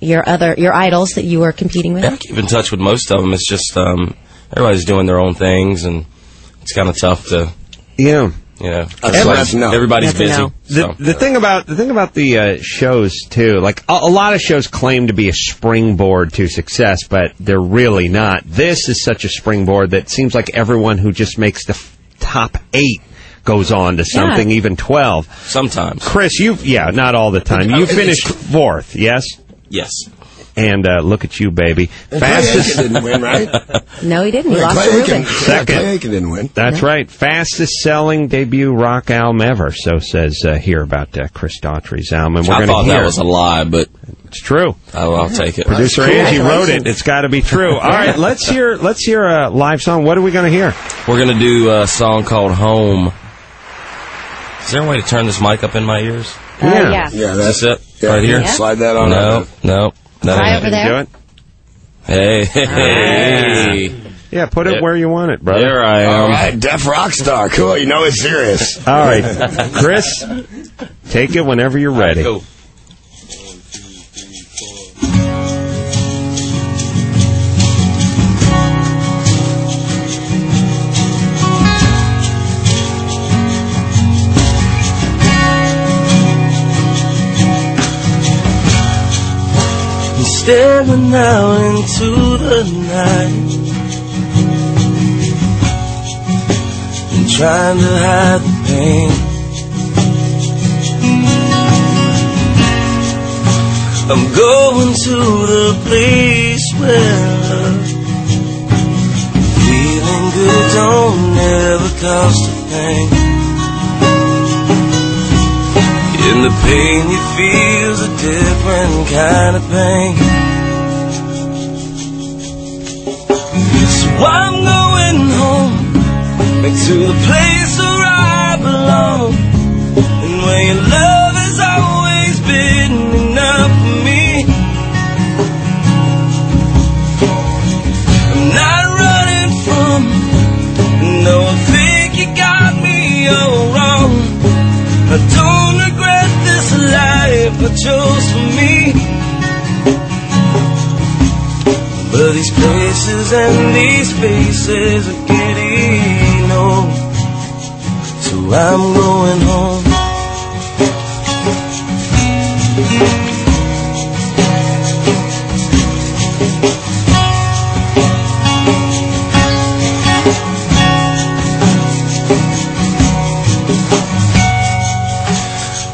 idols that you were competing with? Yeah, I keep in touch with most of them. It's just everybody's doing their own things, and it's kind of tough to. Yeah. Everybody's busy. The thing about the shows too, like a lot of shows claim to be a springboard to success, but they're really not. This is such a springboard that it seems like everyone who just makes the top 8 goes on to something, even 12. Sometimes. Chris, not all the time. You finished 4th, yes? Yes. And look at you, baby. Fastest didn't win, right? No, he didn't. He lost to Ruben. Second. Clay Aiken didn't win. That's right. Fastest selling debut rock album ever. So says here about Chris Daughtry's album. And I thought that was a lie, but it's true. I'll take it. Producer Angie wrote it. It's got to be true. All right, let's hear a live song. What are we going to hear? We're going to do a song called Home. Is there a way to turn this mic up in my ears? Yeah, that's it. Yeah, right here. Slide that on. No. Right over there. Do it. Hey. Yeah, put it where you want it, brother. There I am. All right, Def Rockstar. Cool, you know it's serious. All right, Chris, take it whenever you're ready. Cool. Staring out into the night and trying to hide the pain. I'm going to the place where love, feeling good don't ever cost a thing. And the pain you feel's a different kind of pain. So I'm going home, back to the place where I belong, and where your love has always been enough for me. I'm not running from, no, I think you got me all wrong. I don't regret this life I chose for me. But these places and these faces are getting old, so I'm going home.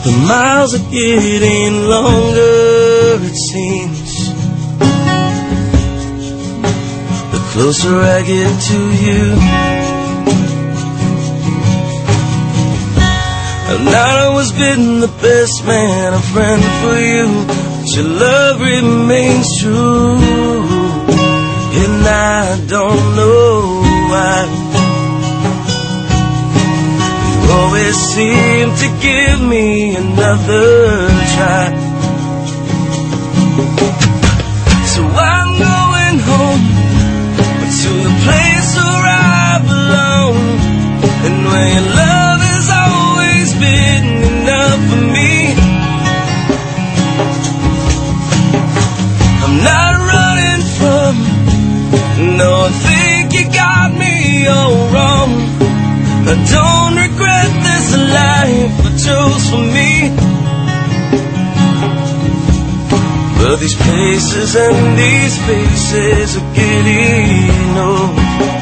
The miles are getting longer, it seems. The closer I get to you. I've not always been the best man, a friend for you, but your love remains true. And I don't know why you always seem to give me another try. So I'm going home to the place where I belong, and where your love has always been enough for me. I'm not running from, no, I think you got me all wrong. I don't regret this life I chose for me. But these places and these faces are getting old.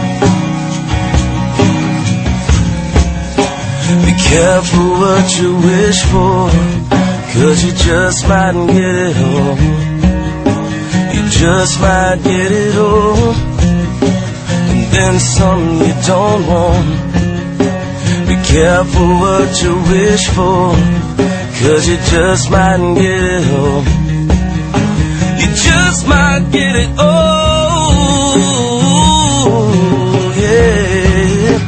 Be careful what you wish for, 'cause you just might get it all. You just might get it all, and then some you don't want. Be careful what you wish for, 'cause you just might get it all. You just might get it all, yeah.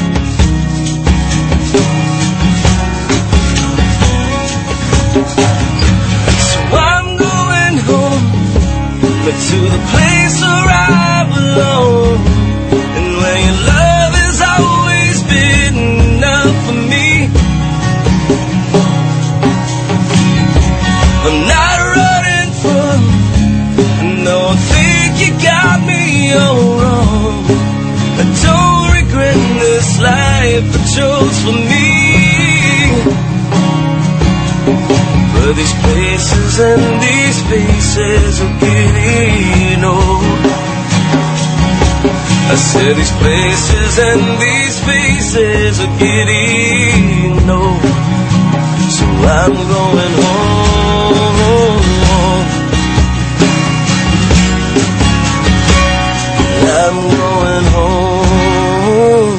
So I'm going home, but to the place where I belong, and where your love has always been enough for me. I'm not running from, no, I think you got me all wrong. I don't regret this life I chose for me. But these places and these faces are getting old. I said these places and these faces are getting old. So I'm going home. I'm going home.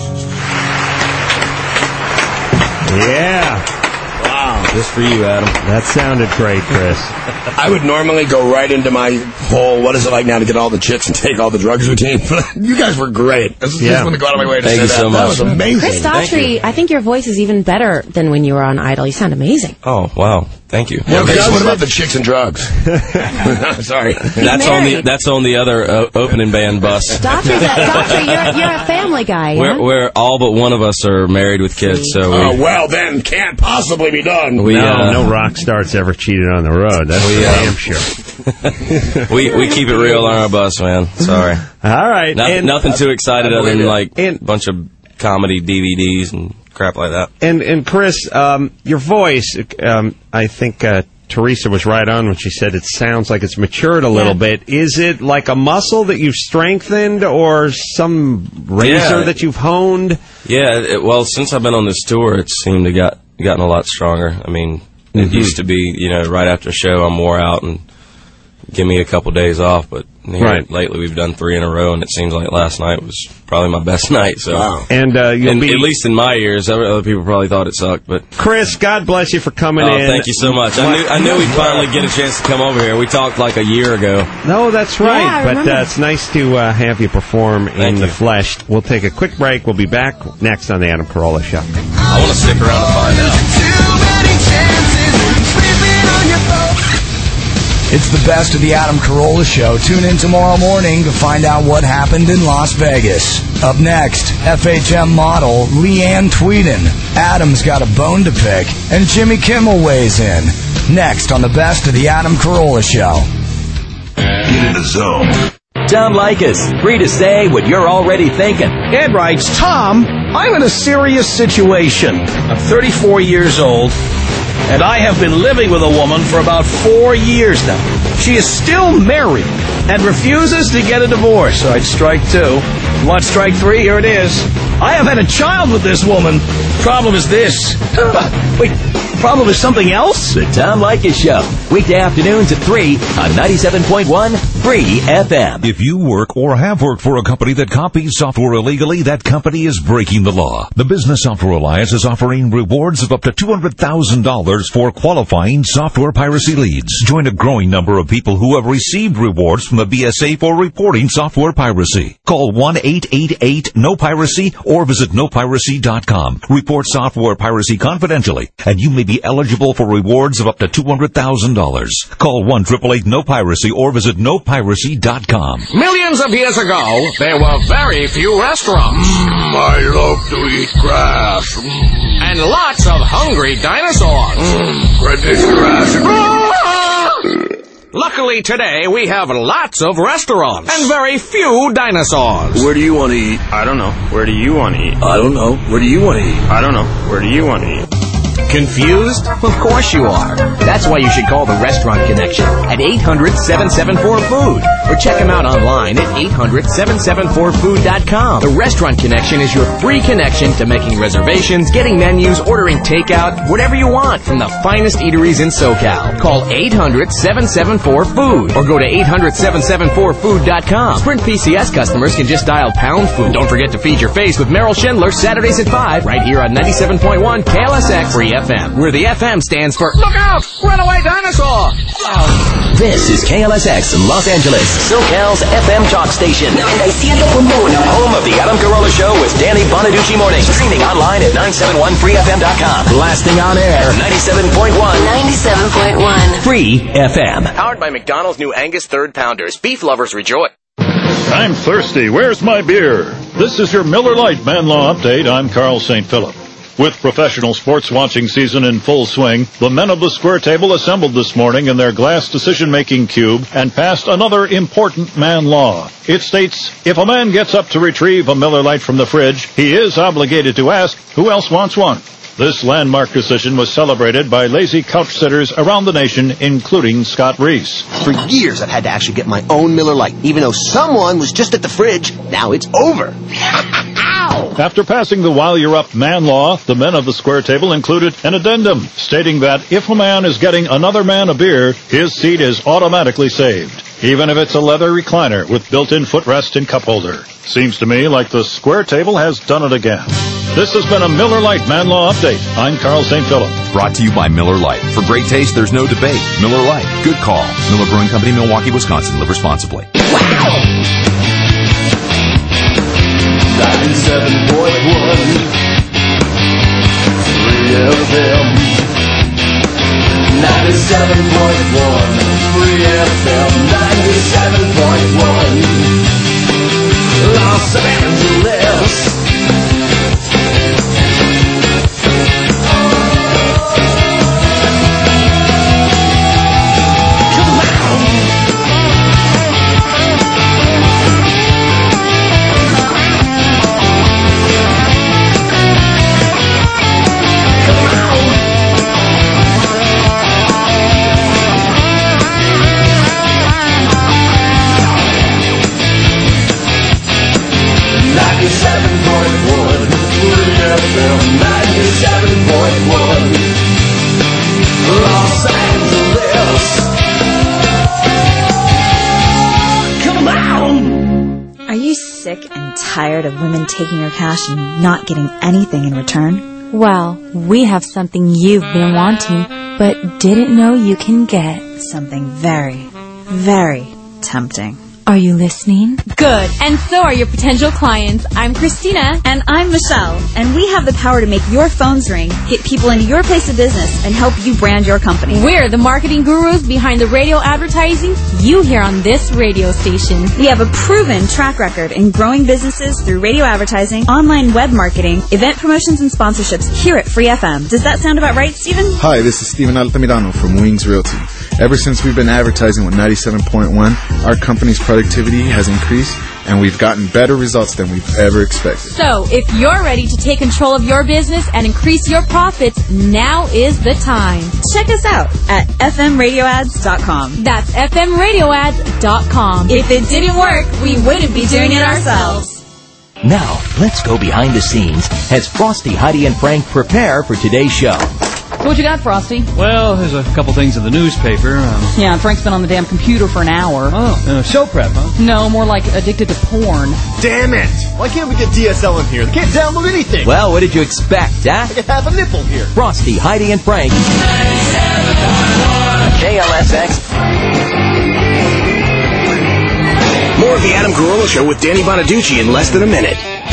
Yeah. Wow. Just for you, Adam. That sounded great, Chris. I would normally go right into my whole, what is it like now to get all the chicks and take all the drugs routine. You guys were great. I just want to go out of my way to say that. So that was amazing. Chris Daughtry, I think your voice is even better than when you were on Idol. You sound amazing. Oh, wow. Thank you. Well, what about the chicks and drugs? Sorry. That's on the other opening band bus. Daughtry, you're a family guy, yeah? We're all but one of us are married with kids, so well then, can't possibly be done. No rock star's ever cheated on the road. That's for damn sure. we keep it real on our bus, man. Sorry. All right. Nothing too excited other than like a bunch of comedy DVDs and crap like that. And Chris, your voice, I think Teresa was right on when she said it sounds like it's matured a little bit. Is it like a muscle that you've strengthened or some razor that you've honed? Yeah, well, since I've been on this tour, it seemed to gotten a lot stronger. I mean, it used to be, right after a show, I'm wore out and give me a couple days off, but lately we've done 3 in a row, and it seems like last night was probably my best night. So, and at least in my ears, other people probably thought it sucked. But Chris, God bless you for coming in. Thank you so much. I knew we'd finally get a chance to come over here. We talked like a year ago. No, that's right. Yeah, but it's nice to have you perform in the flesh. We'll take a quick break. We'll be back next on the Adam Carolla Show. I want to stick around and find out. It's the best of the Adam Carolla Show. Tune in tomorrow morning to find out what happened in Las Vegas. Up next, FHM model Leanne Tweeden. Adam's got a bone to pick, and Jimmy Kimmel weighs in. Next on the best of the Adam Carolla Show. Get in the zone. Tom Likas, free to say what you're already thinking. Ed writes, Tom, I'm in a serious situation. I'm 34 years old, and I have been living with a woman for about 4 years now. She is still married and refuses to get a divorce. All right, strike 2. You want strike 3? Here it is. I have had a child with this woman. Problem is this. Wait, problem is something else? The Tom Leykis Show. Weekday afternoons at 3 on 97.1 Free FM. If you work or have worked for a company that copies software illegally, that company is breaking the law. The Business Software Alliance is offering rewards of up to $200,000 for qualifying software piracy leads. Join a growing number of people who have received rewards from the BSA for reporting software piracy. Call 1-888-NO-PIRACY or visit nopiracy.com. Report software piracy confidentially, and you may be eligible for rewards of up to $200,000. Call 1-888-NO-PIRACY or visit nopiracy.com. Millions of years ago, there were very few restaurants. I love to eat grass. And lots of hungry dinosaurs. Reddish grass. Luckily today, we have lots of restaurants and very few dinosaurs. Where do you want to eat? I don't know. Where do you want to eat? I don't know. Where do you want to eat? I don't know. Where do you want to eat? Confused? Of course you are. That's why you should call the Restaurant Connection at 800-774-FOOD or check them out online at 800-774-FOOD.com. The Restaurant Connection is your free connection to making reservations, getting menus, ordering takeout, whatever you want from the finest eateries in SoCal. Call 800-774-FOOD or go to 800-774-FOOD.com. Sprint PCS customers can just dial #FOOD. Don't forget to feed your face with Merrill Schindler Saturdays at 5 right here on 97.1 KLSX Free FM, where the FM stands for Look out! Runaway dinosaur! This is KLSX Los Angeles, SoCal's FM talk station. 97.1. Home of the Adam Carolla Show with Danny Bonaducci Mornings. Streaming online at 971freefm.com. Blasting on air. 97.1. 97.1. Free FM. Powered by McDonald's new Angus Third Pounders. Beef lovers rejoice. I'm thirsty. Where's my beer? This is your Miller Lite Man Law Update. I'm Carl St. Philip. With professional sports watching season in full swing, the men of the square table assembled this morning in their glass decision-making cube and passed another important man law. It states, if a man gets up to retrieve a Miller Lite from the fridge, he is obligated to ask, who else wants one? This landmark decision was celebrated by lazy couch sitters around the nation, including Scott Reese. For years, I've had to actually get my own Miller Lite. Even though someone was just at the fridge, now it's over. After passing the While You're Up man law, the men of the square table included an addendum stating that if a man is getting another man a beer, his seat is automatically saved, even if it's a leather recliner with built-in footrest and cup holder. Seems to me like the square table has done it again. This has been a Miller Lite Man Law Update. I'm Carl St. Philip. Brought to you by Miller Lite. For great taste, there's no debate. Miller Lite. Good call. Miller Brewing Company, Milwaukee, Wisconsin. Live responsibly. 97.1 Free FM. 97.1 Free FM. 97.1 Los Angeles. Tired of women taking your cash and not getting anything in return? Well, we have something you've been wanting, but didn't know you can get. Something very, very tempting. Are you listening? Good. And so are your potential clients. I'm Christina. And I'm Michelle. And we have the power to make your phones ring, get people into your place of business, and help you brand your company. We're the marketing gurus behind the radio advertising you hear on this radio station. We have a proven track record in growing businesses through radio advertising, online web marketing, event promotions, and sponsorships here at Free FM. Does that sound about right, Stephen? Hi, this is Stephen Altamirano from Wings Realty. Ever since we've been advertising with 97.1, our company's productivity has increased, and we've gotten better results than we've ever expected. So, if you're ready to take control of your business and increase your profits, now is the time. Check us out at fmradioads.com. That's fmradioads.com. If it didn't work, we wouldn't be doing it ourselves. Now, let's go behind the scenes as Frosty, Heidi, and Frank prepare for today's show. What you got, Frosty? Well, there's a couple things in the newspaper. Yeah, Frank's been on the damn computer for an hour. Oh, show prep, huh? No, more like addicted to porn. Damn it! Why can't we get DSL in here? They can't download anything. Well, what did you expect, huh? I could have a nipple here. Frosty, Heidi, and Frank. KLSX. More of the Adam Carolla Show with Danny Bonaducci in less than a minute.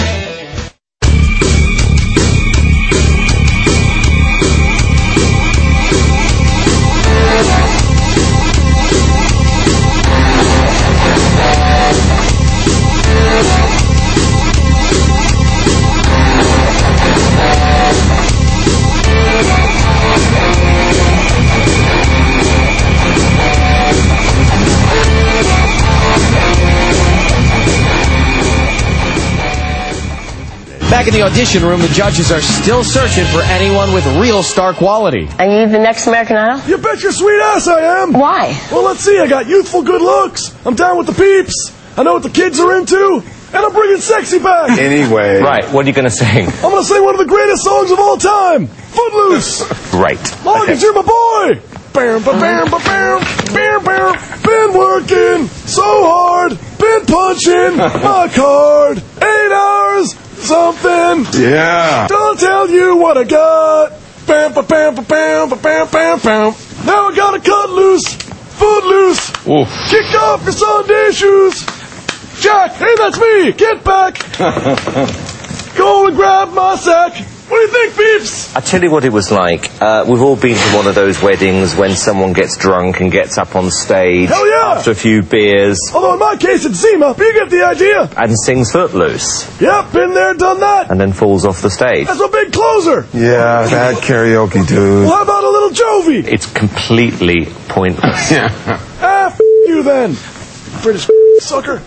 Back in the audition room, the judges are still searching for anyone with real star quality. Are you the next American Idol? You bet your sweet ass I am. Why? Well, let's see. I got youthful good looks. I'm down with the peeps. I know what the kids are into. And I'm bringing sexy back. Anyway. Right, what are you going to sing? I'm going to sing one of the greatest songs of all time. Footloose. Right. Loggins, you're my boy. Bam, ba, bam, ba, bam, bam, bam. Been working so hard. Been punching my card. 8 hours. Something. Yeah. Don't tell you what I got. Bam, ba, bam, ba, bam, ba, bam, bam, bam. Now I gotta cut loose. Foot loose. Oof. Kick off your Sunday shoes. Jack, hey, that's me. Get back. Go and grab my sack. What do you think, peeps? I'll tell you what it was like. We've all been to one of those weddings when someone gets drunk and gets up on stage Hell yeah. after a few beers. Although in my case it's Zima, but you get the idea. And sings Footloose. Yep, been there, done that. And then falls off the stage. That's a big closer. Yeah, that karaoke dude. Well, how about a little Jovi? It's completely pointless. F you then, British sucker.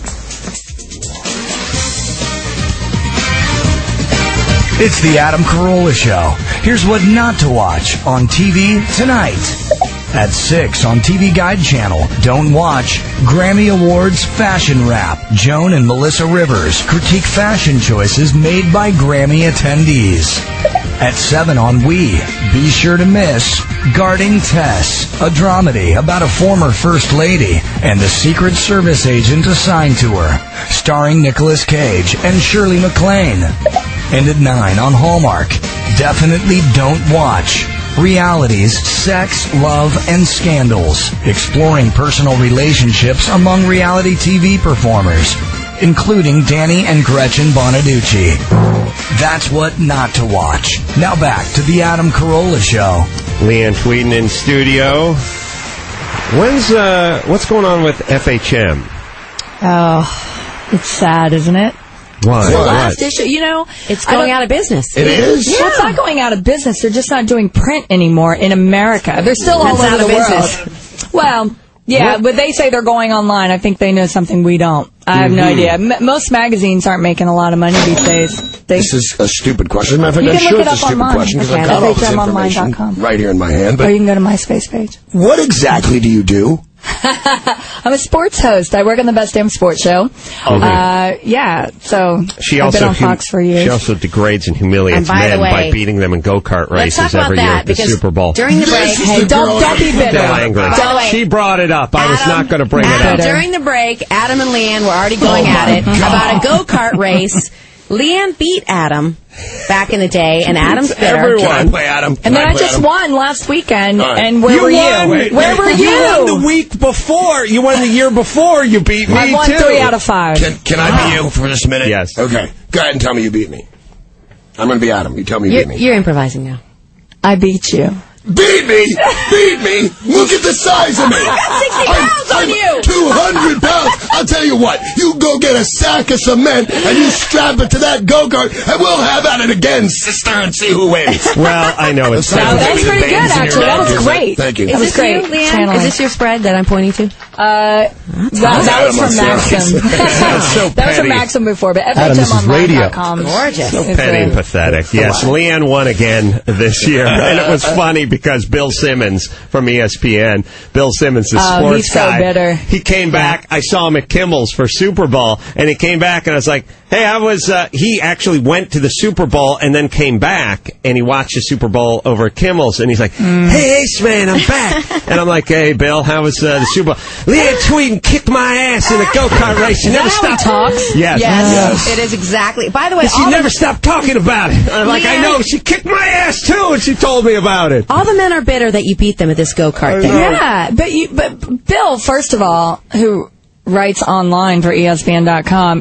It's the Adam Carolla Show. Here's what not to watch on TV tonight. At 6 on TV Guide Channel, don't watch Grammy Awards Fashion Rap. Joan and Melissa Rivers critique fashion choices made by Grammy attendees. At 7 on We, be sure to miss Guarding Tess, a dramedy about a former First Lady and the Secret Service agent assigned to her, starring Nicolas Cage and Shirley MacLaine. And at 9 on Hallmark, definitely don't watch Realities, Sex, Love, and Scandals, exploring personal relationships among reality TV performers, including Danny and Gretchen Bonaducci. That's what not to watch. Now back to the Adam Carolla Show. Leanne Tweeden in studio. What's going on with FHM? Oh, it's sad, isn't it? Why? The last issue, it's going out of business. It is? Yeah. Well, it's not going out of business. They're just not doing print anymore in America. They're still all over the world. Well, yeah, but they say they're going online. I think they know something we don't. I have no idea. Most magazines aren't making a lot of money these days. This is a stupid question. Matter of You fact, can I'm look sure it it's a up stupid online. question because Okay, I've got all this FHMonline.com. information right here in my hand. Or But you can go to my space page. what exactly do you do? I'm a sports host. I work on the Best Damn Sports Show. Yeah, so I've been on Fox for years. She also degrades and humiliates And by men the way, by beating them in go-kart let's talk races about every year that, at the because Super Bowl. during the break, Hey, don't be bitter. Still angry. By the way, She brought it up. I was not going to bring it up. During the break, Adam and Leanne were already going at it about a go-kart race. Leanne beat Adam back in the day, and Adam's bitter. Can I play Adam? And then I just won last weekend, All right. and where were you? Where were you? You won the week before. You won the year before. You beat me, I won too. 3 out of 5. Can I be you for just a minute? Yes. Okay. Go ahead and tell me you beat me. I'm going to be Adam. You tell me you beat me. You're improvising now. I beat you. Beat me! Beat me! Look at the size of me! I got 60 pounds on you! 200 pounds! I'll tell you what, you go get a sack of cement and you strap it to that go-kart and we'll have at it again, sister, and see who wins. Well, I know it's That was pretty good, actually. That was great. Thank you. That was great. You, Leanne? Is this your spread that I'm pointing to? That was from Maxim. That was from Maxim before, but FHMonline.com. Gorgeous. So petty and pathetic. Yes, Leanne won again this year, and it was funny because Bill Simmons from ESPN, Bill Simmons, the sports he's so guy, bitter. he came back. I saw him at Kimmel's for Super Bowl, and he came back, and I was like, hey, I was, he actually went to the Super Bowl and then came back, and he watched the Super Bowl over at Kimmel's, and he's like, hey, Ace Man, I'm back. And I'm like, hey, Bill, how was the Super Bowl? Leanne Tweeden kicked my ass in a go-kart race. She never stopped. Talks? Yes. It is exactly. By the way, she never stopped talking about it. I'm like, I know, she kicked my ass too, and she told me about it. all the men are bitter that you beat them at this go-kart thing. Yeah, but Bill, first of all, who writes online for ESPN.com,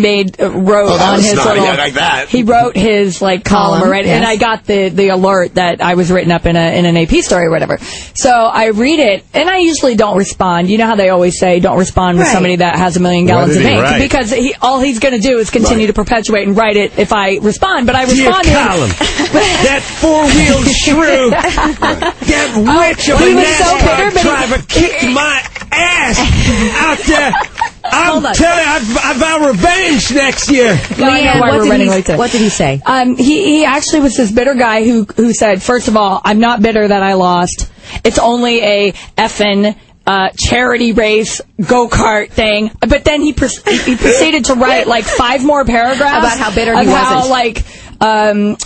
wrote on his little... He wrote his column already, and I got the alert that I was written up in an AP story or whatever. So I read it, and I usually don't respond. You know how they always say, don't respond with somebody that has 1 million gallons of ink, because all he's going to do is continue to perpetuate and write it if I respond. But I respond to him. That four-wheeled shrew, that witch of a NASCAR driver kicked my ass out there. I'm telling you, I vow revenge next year. Leanne, what did he say? He actually was this bitter guy who said, first of all, I'm not bitter that I lost. It's only a effing charity race go-kart thing. But then he proceeded to write 5 more paragraphs about how bitter he wasn't.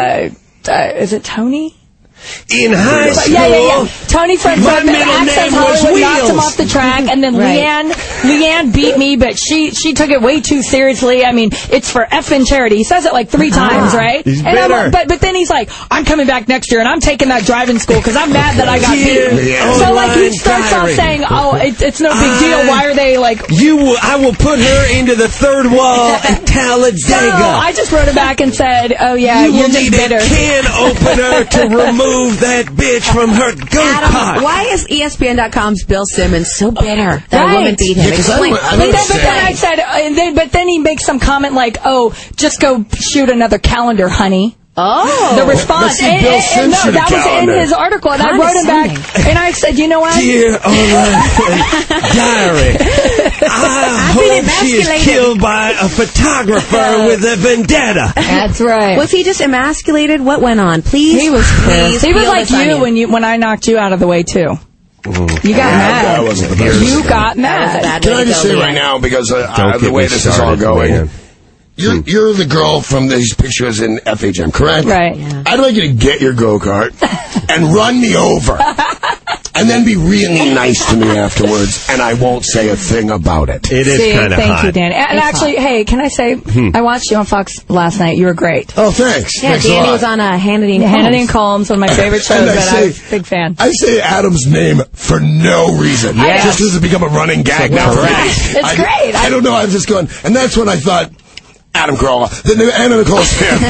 How is it Tony? In high school, yeah. Tony from Access Hollywood knocked him off the track, and then Leanne beat me, but she took it way too seriously. I mean, it's for effing charity. He says it 3 times, right? He's and bitter. But then he's like, I'm coming back next year, and I'm taking that driving school because I'm mad that I got beat. So he starts off saying, oh, it's no big deal. Why are they I will put her into the third wall at Talladega. So I just wrote it back and said, oh yeah, you're just bitter. A can opener to remove that bitch from her go-kart. Why is ESPN.com's Bill Simmons so bitter that a woman beat him? But then he makes some comment like, "Oh, just go shoot another calendar, honey." Oh, the response. That was in his article, and I wrote him back, and I said, "You know what, dear diary, I hope she is killed by a photographer with a vendetta." That's right. Was he just emasculated? What went on? Please, he was pissed. He was like you when I knocked you out of the way too. You got mad. You got mad. Can I just say right now, because the way this is all going. You're the girl from these pictures in FHM, correct? Right. Yeah. I'd like you to get your go-kart and run me over. And then be really nice to me afterwards, and I won't say a thing about it. It is kind of hot. Thank you, Danny. And actually, hey, can I say, I watched you on Fox last night. You were great. Oh, thanks. Yeah, thanks Danny was on Hannity and Colmes. Hannity and Colmes, one of my favorite shows, I was a big fan. I say Adam's name for no reason. Yes. Just as it become a running gag now. It's great. I don't know, I'm just going, and that's when I thought, Adam Carolla, the new Anna Nicole Smith.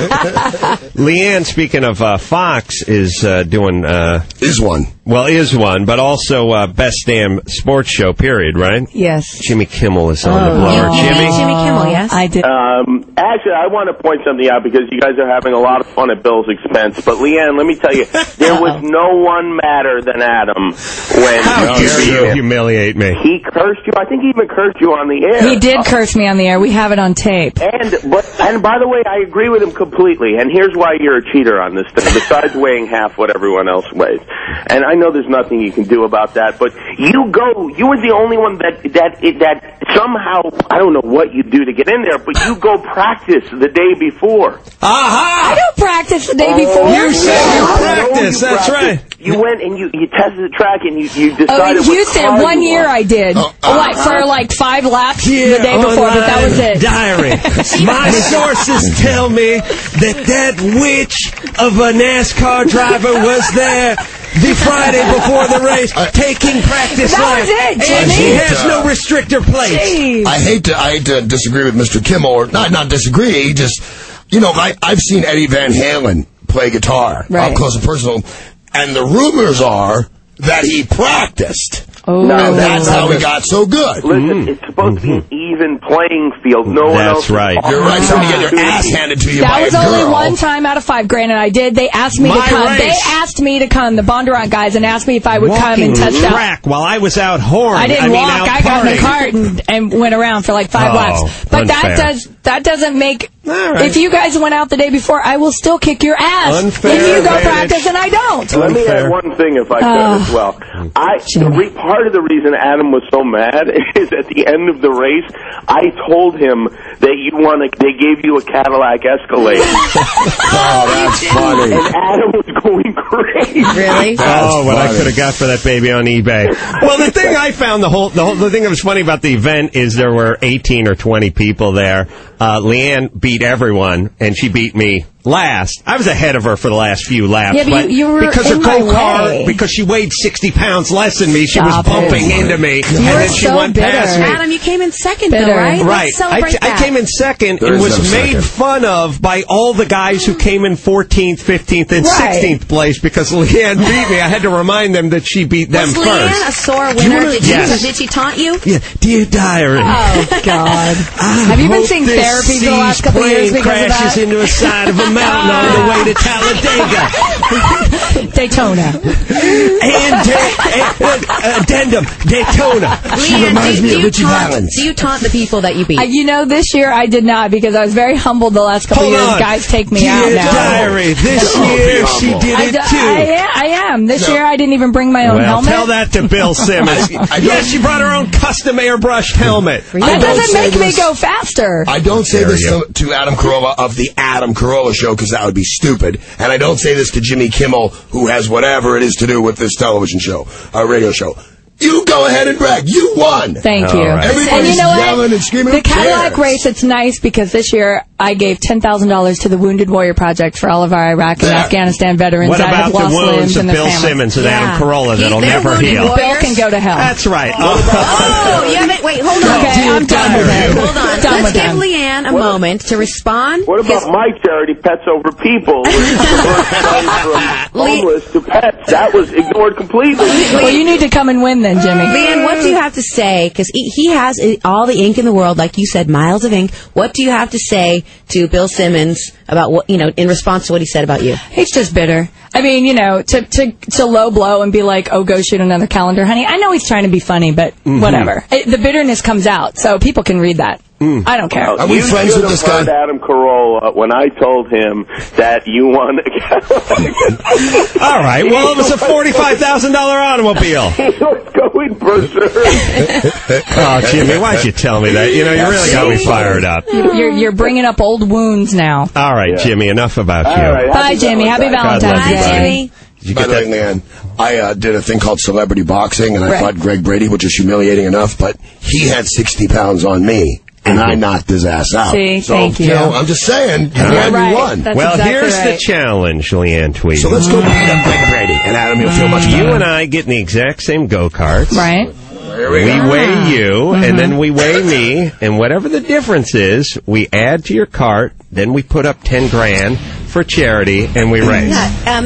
Leanne, speaking of Fox, is doing... Is one, but also Best Damn Sports Show, period, right? Yes. Jimmy Kimmel is on the blower. Jimmy Kimmel, yes? I did. Actually, I want to point something out because you guys are having a lot of fun at Bill's expense. But, Leanne, let me tell you, there was no one madder than Adam when How dare you humiliate me. He cursed you. I think he even cursed you on the air. He did curse me on the air. We have it on tape. And by the way, I agree with him completely. And here's why you're a cheater on this thing, besides weighing half what everyone else weighs. And I know there's nothing you can do about that, but you were the only one that somehow, I don't know what you do to get in there, but you go practice the day before. I don't practice the day before. You said you practice, that's right. You went and you tested the track and you decided. Oh, in Houston, 1 year I did. For 5 laps the day before, but that was it. Diary. My sources tell me that witch of a NASCAR driver was there the Friday before the race, taking practice laps. That was it, Jimmy. And she has no restrictor plates. Jeez. I hate to disagree with Mr. Kimmel, or not disagree, he just, I've seen Eddie Van Halen play guitar, up close and personal, and the rumors are that he practiced. Oh. And that's how he got so good. Listen, it's supposed to be an even playing field. No one else. That's right. You're right. Somebody get your ass handed to you by a girl. That was only one time out of 5, granted I did. They asked me to come. They asked me to come, the Bondurant guys, and asked me if I would come and test out. Track while I was out whoring. I didn't walk. I got in the cart and went around for 5 laps. But unfair. that doesn't make right. If you guys went out the day before, I will still kick your ass. Unfair If you go advantage. practice and I don't. Let me add one thing, if I could, as well. Part of the reason Adam was so mad is at the end of the race, I told him that they gave you a Cadillac Escalade. Oh, that's funny. And Adam was going crazy. Really? What I could have got for that baby on eBay. Well, the thing I found, the thing that was funny about the event is there were 18 or 20 people there. Leanne beat everyone, and she beat me last. I was ahead of her for the last few laps. Yeah, but you were because her in my go-kart, way. because she weighed 60 pounds less than me, she was Stop bumping it. into me, You and were then she so went bitter. past me. Adam, you came in second, Bitter. though, right? Right. Let's celebrate I that. came in second There and is was no made second. fun of by all the guys who came in 14th, 15th, and Right. 16th place because Leanne beat me. I had to remind them that she beat them Was first. Leanne a sore winner? Yes. Did she taunt you? Yeah, dear diary. Oh, God. Have you been seeing therapy for the last couple of years because of crashes that? into the side of a mountain on the way to Talladega. Daytona. And addendum, Daytona. She Leanne, reminds me do of you Richie taunt- Valens. Do you taunt the people that you beat? This year I did not because I was very humbled the last couple Hold of years. on. Guys take me Dear out now. diary, this year she did it too. I am. This year I didn't even bring my own helmet. Tell that to Bill Simmons. Yes, she brought her own custom airbrushed helmet. That doesn't make me go faster. I don't say this to Adam Carolla of the Adam Carolla Show because that would be stupid. And I don't say this to Jimmy Kimmel, who has whatever it is to do with this television show, radio show. You go ahead and brag. You won. Thank you. Right. Everybody's And you know yelling what? and screaming. The Who Cadillac cares? race, it's nice because this year I gave $10,000 to the Wounded Warrior Project for all of our Iraq and Afghanistan veterans What that about have the lost wounds limbs of and their Bill families. Simmons and Adam Carolla that'll never heal? Bill can go to hell. That's right. Oh, you haven't. Wait, hold on. Okay, I'm done with it. Hold on. Done Let's with give them. Leanne a moment to respond. What about my charity, Pets Over People? Which from homeless to pets. That was ignored completely. Well, you need to come and win then, Jimmy. Leanne, what do you have to say? Because he has all the ink in the world, like you said, miles of ink. What do you have to say to Bill Simmons about what, in response to what he said about you? He's just bitter. I mean, to low blow and be like, oh, go shoot another calendar, honey. I know he's trying to be funny, but whatever. The bitterness comes out, so people can read that. I don't care. Are we friends with this guy? Adam Carolla when I told him that you won a Cadillac. All right. Well, it was a $45,000 automobile. He was going berserk. Oh, Jimmy, why'd you tell me that? You really got me fired up. You're bringing up old wounds now. All right, Jimmy, enough about you. right, Bye, Jimmy. Happy Valentine's you, Day. buddy. Jimmy. Did you By get the way, that? man, I did a thing called celebrity boxing, and I Right. fought Greg Brady, which is humiliating enough, but he had 60 pounds on me, and I knocked his ass out. See, so, thank you. I'm just saying, you You're won, right. you won. That's Well, exactly here's right. the challenge, Leanne Tweedy. So let's go beat up Greg Brady, and Adam, you'll feel much better. You and I get in the exact same go-karts. Right. Here We we go. weigh you, and then we weigh me, and whatever the difference is, we add to your cart, then we put up 10 grand for charity, and we race.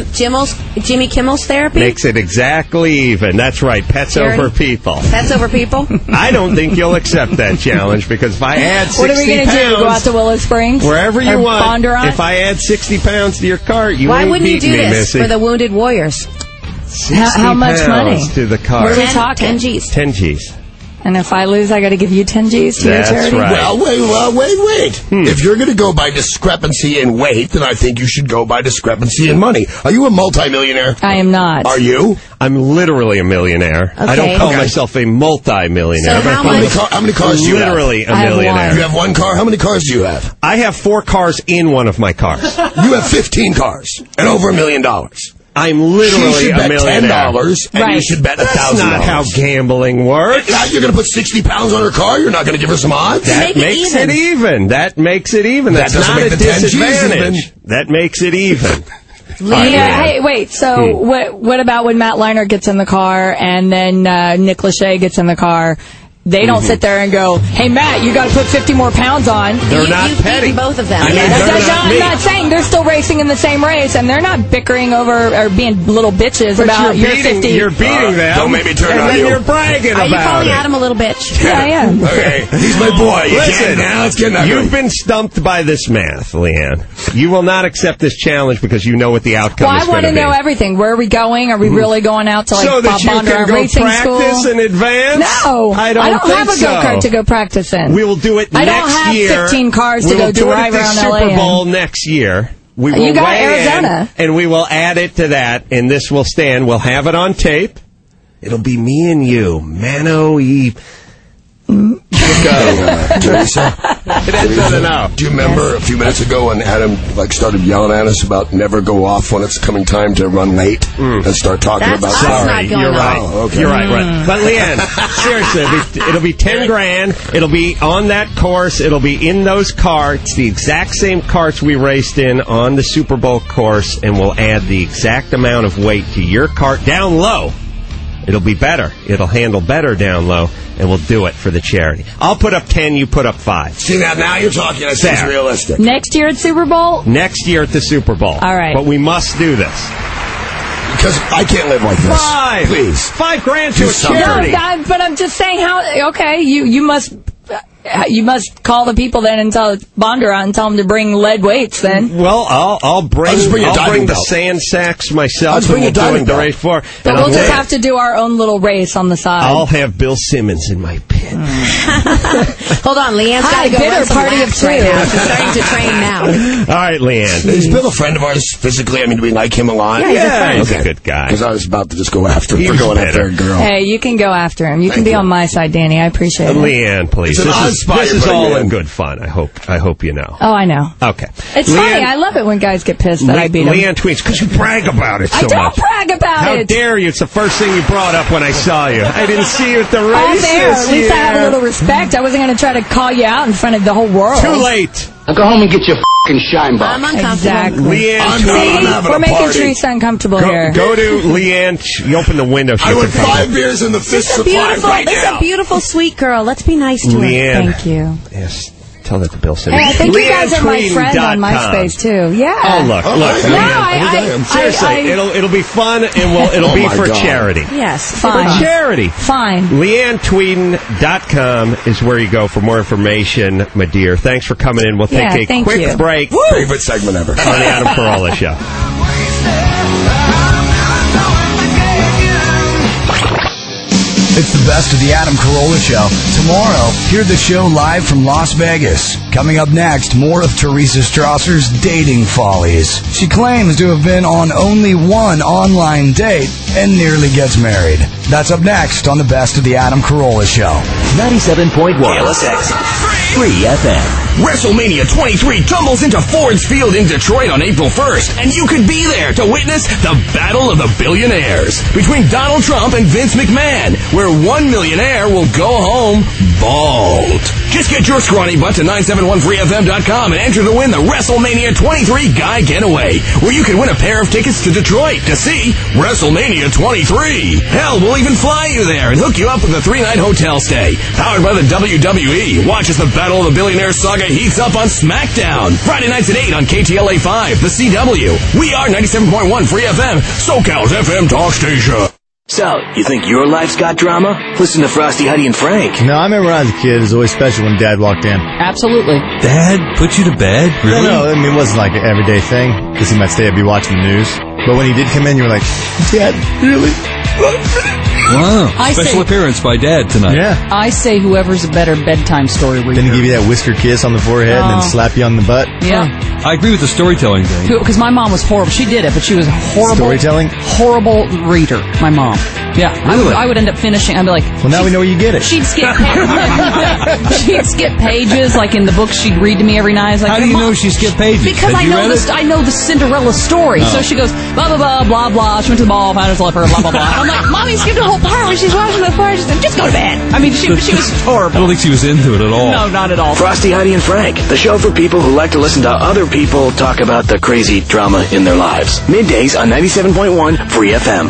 Jimmy Kimmel's therapy? Makes it exactly even. That's right, pets Charity? over people. Pets over people? I don't think you'll accept that challenge, because if I add 60 What are we going to do? Go out pounds, to Willow Springs? wherever you Or want, Bondurant? if I add 60 pounds to your cart, you Why won't wouldn't you beat do me, this Missy. for the Wounded Warriors? 60 How much pounds money? to the cart? What are we talking? 10 G's. 10 G's. And if I lose, I got to give you 10 G's to That's your charity? right. Well, wait. If you're going to go by discrepancy in weight, then I think you should go by discrepancy in money. Are you a multimillionaire? I am not. Are you? I'm literally a millionaire. I don't Okay. call myself a multi-millionaire. So how but I'm much- How many cars do you have? literally a I have millionaire. one. You have one car? How many cars do you have? I have 4 cars in one of my cars. You have 15 cars and over $1 million. I'm She literally should a bet millionaire. $10 and you Right. should bet That's $1,000. not how gambling works. Now you're going to put 60 pounds on her car? You're not going to give her some odds? That Make it makes even. it even. That makes it even. That That's doesn't not make a the 10 Gs disadvantage. even. That makes it even. Yeah, hey, wait. So what about when Matt Leinart gets in the car and then Nick Lachey gets in the car? They don't sit there and go, "Hey Matt, you got to put 50 more pounds on." They're not You've petty. beaten both of them. I mean, Yeah. they're not I'm me. not saying they're still racing in the same race, and they're not bickering over or being little bitches But about you're your beating, 50. You're beating them. Don't make me turn and on then you. you're bragging Are you about calling it. Adam a little bitch? Yeah, I am. Okay, he's my boy. You Listen, can't now. It's getting ugly. you've been stumped by this math, Leanne. You will not accept this challenge because you know what the outcome Well, is I going want to to be. know everything. Where are we going? Are we really going out to like so that Bob you Bondurant can go Racing practice School? in advance? No, I don't don't have a go-kart to go practice in. We will do it I next don't have year. 15 cars to go drive around LA. Super Bowl next year. We will You got weigh Arizona. in, and we will add it to that, and this will stand. We'll have it on tape. It'll be me and you, Mano E. Teresa, do you remember a few minutes ago when Adam started yelling at us about never go off when it's coming time to run late and start talking about sorry, you're right. Oh, okay. You're right. But Leanne, seriously, it'll be $10,000. It'll be on that course. It'll be in those carts, the exact same carts we raced in on the Super Bowl course, and we'll add the exact amount of weight to your cart down low. It'll be better. It'll handle better down low, and we'll do it for the charity. I'll put up 10, you put up 5. See, now you're talking. That seems realistic. Next year at Super Bowl? Next year at the Super Bowl. All right. But we must do this. Because I can't live like this. Please. $5,000 to a charity. No, but I'm just saying how, okay, you must call the people then and tell Bonder out and tell them to bring lead weights then. Well, I'll bring the belt. sand sacks myself. I'll bring a diving the belt. race for. But we'll just have to do our own little race on the side. I'll have Bill Simmons in my pit. Hold on, Leanne's got to go bitter run some party laps of right two. now. She's starting to train now. All right, Leanne. Is Bill a friend of ours physically? I mean, do we like him a lot? Yeah, he's a good guy. Because I was about to just go after him He for was going bitter. up there, girl. Hey, you can go after him. You can be on my side, Danny. I appreciate it. Leanne, please. It's an odd spot This you're is putting all me in in. good fun. I hope you know. Oh, I know. Okay. It's funny. I love it when guys get pissed that I beat them. Leanne tweets because you brag about it so I don't much. brag about How it. dare you? It's the first thing you brought up when I saw you. I didn't see you at the All race there. this At least I have a year. little respect. I wasn't going to try to call you out in front of the whole world. Too late. Now go home and get your f***ing shine box. I'm uncomfortable. Exactly. Leanne, See, we're making Teresa uncomfortable here. go to Leanne. You open the window. I want 5 beers in the fist supply right This is now. a beautiful, sweet girl. Let's be nice to her. Leanne. Thank you. Yes. Tell that to Bill Simmons. Hey, I think you guys are my friend on LeanneTweeden.com. MySpace too. Yeah. Oh, look. No, Leanne. Seriously, it'll be fun, and it'll be my for God. charity. Yes, For fine. charity. Fine. LeanneTweeden.com is where you go for more information, my dear. Thanks for coming in. We'll take a thank quick you. break Favorite segment ever. on the Adam Carolla Show. It's the best of the Adam Carolla Show. Tomorrow, hear the show live from Las Vegas. Coming up next, more of Teresa Strasser's dating follies. She claims to have been on only one online date and nearly gets married. That's up next on the best of the Adam Carolla Show. 97.1 Free FM. WrestleMania 23 tumbles into Ford's Field in Detroit on April 1st, and you could be there to witness the Battle of the Billionaires between Donald Trump and Vince McMahon, where one millionaire will go home bald. Just get your scrawny butt to 971freefm.com and enter to win the WrestleMania 23 Guy Getaway, where you can win a pair of tickets to Detroit to see WrestleMania 23. Hell, we'll even fly you there and hook you up with a 3-night hotel stay. Powered by the WWE. Watch as the Battle of the Billionaires saga heats up on SmackDown. Friday nights at 8 on KTLA 5, the CW. We are 97.1 Free FM, SoCal's FM talk station. So, you think your life's got drama? Listen to Frosty, Heidi, and Frank. No, I remember when I was a kid, it was always special when Dad walked in. Absolutely. Dad put you to bed? Really? No, I mean, it wasn't like an everyday thing, because he might stay up, be watching the news. But when he did come in, you were like, Dad, really? Wow. I Special say- appearance by Dad tonight. Yeah. I say whoever's a better bedtime story reader. Then he give you that whisker kiss on the forehead and Oh. then slap you on the butt. Yeah. I agree with the storytelling thing. Because my mom was horrible. She did it, but she was a horrible, Storytelling? horrible reader. My mom. Yeah, Really? I would end up finishing. I'd be like, Well, now we know where you get it. she'd skip she'd skip pages like in the books she'd read to me every night. I was like, How do you know she skipped pages? Because Had I you know read this. it? I know the Cinderella story. Oh. So she goes blah blah blah blah blah. She went to the ball, found her slipper, blah blah blah. And I'm like, Mommy skipped a whole part when she's watching the part. She said, just go to bed. I mean, she was I horrible. don't think she was into it at all. No, not at all. Frosty, Heidi, and Frank, the show for people who like to listen to other people talk about the crazy drama in their lives. Middays on 97.1 Free FM.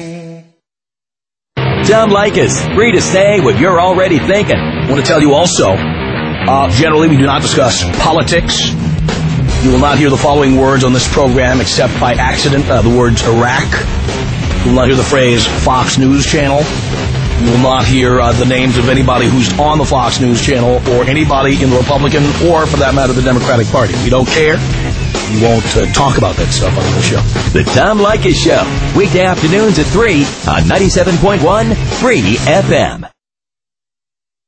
Tom Likas, free to say what you're already thinking. I want to tell you also, generally we do not discuss politics. You will not hear the following words on this program except by accident, the words Iraq. You will not hear the phrase Fox News Channel. You will not hear the names of anybody who's on the Fox News Channel or anybody in the Republican or, for that matter, the Democratic Party. We don't care. We won't talk about that stuff on the show. The Tom Likas Show, weekday afternoons at 3 on 97.1 Free FM.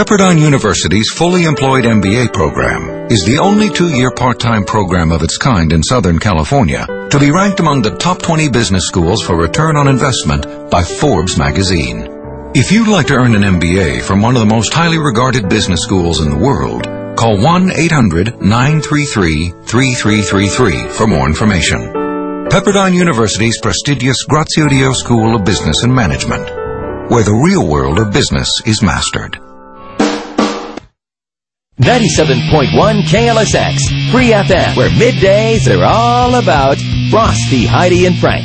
Pepperdine University's fully employed MBA program is the only 2-year part-time program of its kind in Southern California to be ranked among the top 20 business schools for return on investment by Forbes magazine. If you'd like to earn an MBA from one of the most highly regarded business schools in the world, call 1-800-933-3333 for more information. Pepperdine University's prestigious Graziodio School of Business and Management, where the real world of business is mastered. 97.1 KLSX, Free FM, where middays are all about Frosty, Heidi, and Frank.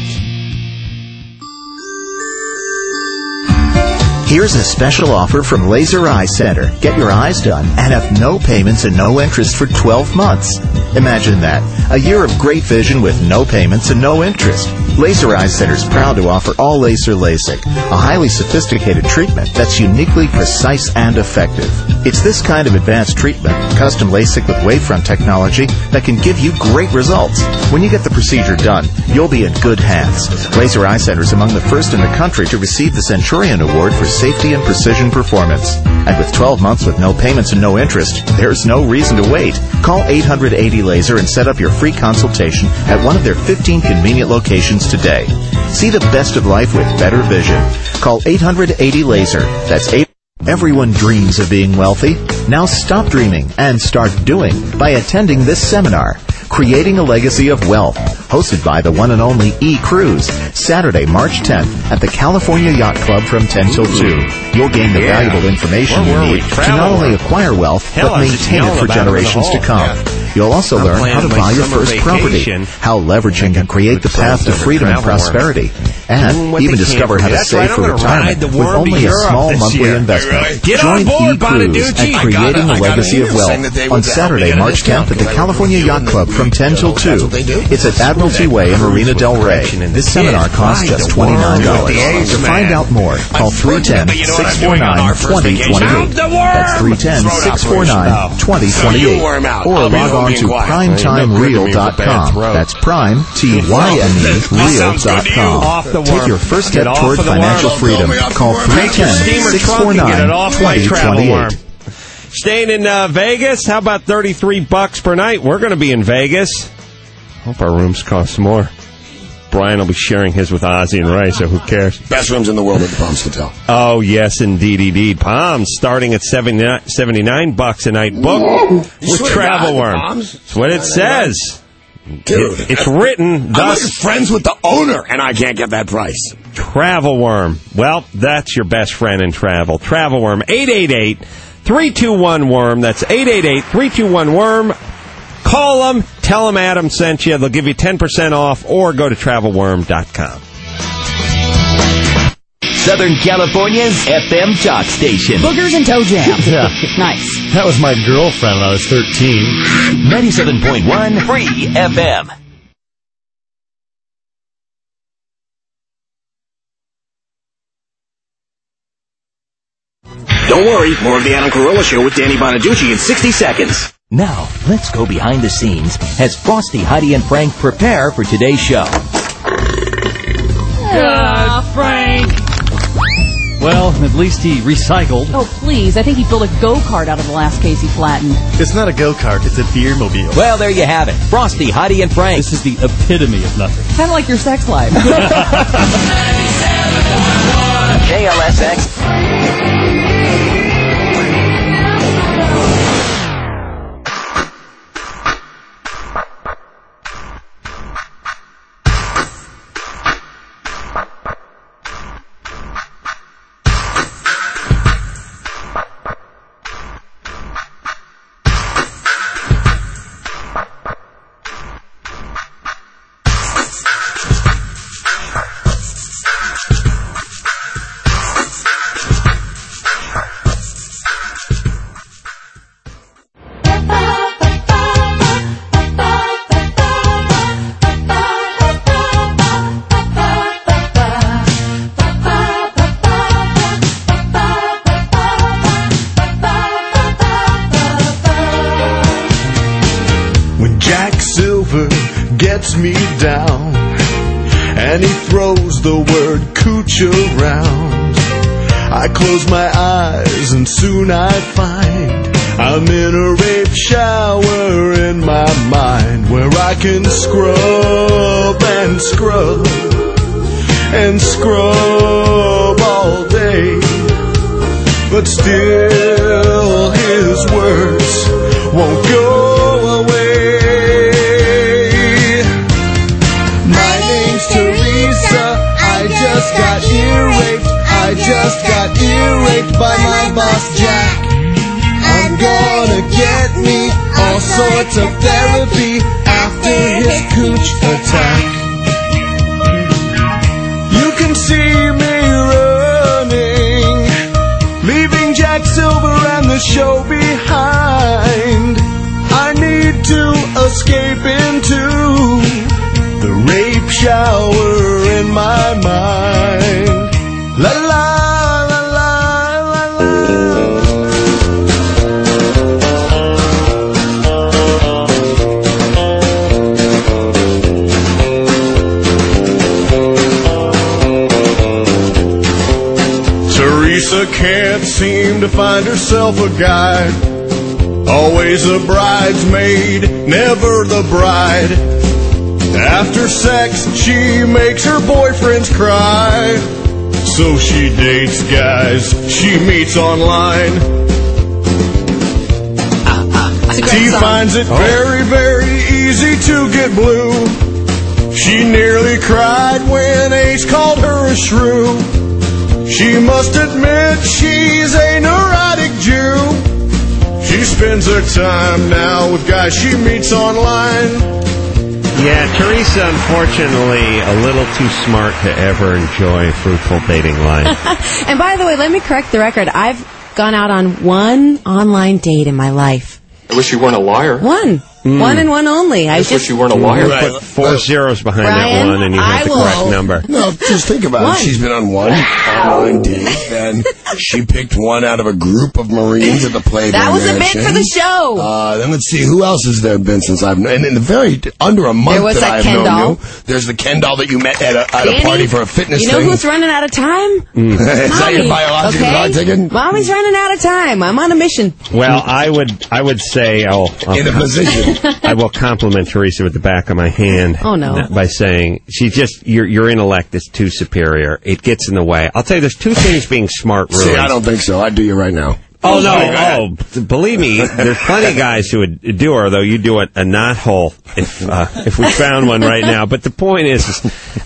Here's a special offer from Laser Eye Center. Get your eyes done and have no payments and no interest for 12 months. Imagine that. A year of great vision with no payments and no interest. Laser Eye Center is proud to offer all laser LASIK, a highly sophisticated treatment that's uniquely precise and effective. It's this kind of advanced treatment, custom LASIK with wavefront technology, that can give you great results. When you get the procedure done, you'll be in good hands. Laser Eye Center is among the first in the country to receive the Centurion Award for safety and precision performance. And with 12 months with no payments and no interest, there's no reason to wait. Call 880-LASER and set up your free consultation at one of their 15 convenient locations today. See the best of life with better vision. Call 880-LASER. That's 8. Everyone dreams of being wealthy. Now stop dreaming and start doing by attending this seminar, Creating a Legacy of Wealth, hosted by the one and only E. Cruz, Saturday, March 10th at the California Yacht Club from 10 till 2. You'll gain the valuable information you need to not only acquire wealth, but maintain it for generations to come. You'll also learn how to buy your first property, how leveraging can create the path to freedom and prosperity, and even discover how to save for retirement with only a small monthly investment. Join E. Cruz at Creating a Legacy of Wealth on Saturday, March 10th at the California Yacht Club from 10 till 2. It's at Admiralty Way in Marina Del Rey. This seminar costs just $29. To find out more, call 310-649-2028. That's 310-649-2028. Or log on to PrimetimeReal.com. That's PrimeTYME.Real.com. Take your first step toward financial freedom. Call 310-649-2028. Staying in Vegas, how about $33 per night? We're going to be in Vegas. Hope our rooms cost more. Brian will be sharing his with Ozzy and Ray, so who cares? Best rooms in the world at the Palms Hotel. Oh, yes, indeed. Palms starting at $79 a night. Book with Travel Worm. That's what it says. Dude. It's written thus. I'm like friends with the owner, and I can't get that price. Travel Worm. Well, that's your best friend in travel. Travel Worm. 888-321-WORM. That's 888-321-WORM. Call them, tell them Adam sent you. They'll give you 10% off, or go to TravelWorm.com. Southern California's FM talk station. Boogers and toe jams. Yeah. Nice. That was my girlfriend when I was 13. 97.1 Free FM. Don't worry, more of the Adam Carolla Show with Danny Bonaducci in 60 seconds. Now, let's go behind the scenes as Frosty, Heidi, and Frank prepare for today's show. Frank. Well, at least he recycled. Oh, please. I think he built a go-kart out of the last case he flattened. It's not a go-kart, it's a beer mobile. Well, there you have it. Frosty, Heidi, and Frank. This is the epitome of nothing. Kind of like your sex life. KLSX. Gets me down, and he throws the word cooch around. I close my eyes and soon I find I'm in a rape shower in my mind, where I can scrub and scrub and scrub all day, but still his words won't go away. My name's Teresa, I just got ear-raped, I just got ear-raped by my boss Jack. I'm gonna get me all sorts of therapy after his cooch attack. You can see me running, leaving Jack Silver and the show behind. I need to escape into the rape shower in my mind. La la la la la la. Teresa can't seem to find herself a guy. Always a bridesmaid, never the bride. After sex, she makes her boyfriends cry. So she dates guys she meets online. She finds it very, very easy to get blue. She nearly cried when Ace called her a shrew. She must admit she's a neurotic Jew. She spends her time now with guys she meets online. Yeah, Teresa, unfortunately, a little too smart to ever enjoy a fruitful dating life. And by the way, let me correct the record. I've gone out on one online date in my life. I wish you weren't a liar. One. One and one only. I wish you weren't a liar. Put 4 zeros behind Brian, that one, and you have the correct number. No, just think about it. She's been on one online date, and she picked one out of a group of Marines at the Playboy That was a Mansion. bid for the show. Then let's see, who else has there been since I've known? And in the under a month there was that I've Ken known doll. you, there's the Ken doll that you met at a party for a fitness you know thing. who's running out of time? Is that your biological clock ticking? Mommy's running out of time. I'm on a mission. Well, I would say in a position. I will compliment Teresa with the back of my hand. Oh, no. By saying your intellect is too superior. It gets in the way. I'll tell you, there's two things being smart ruins. See, I don't think so. I'd do you right now. Oh, no. Oh, believe me, there's plenty of guys who would do her, though you do a knot hole if we found one right now. But the point is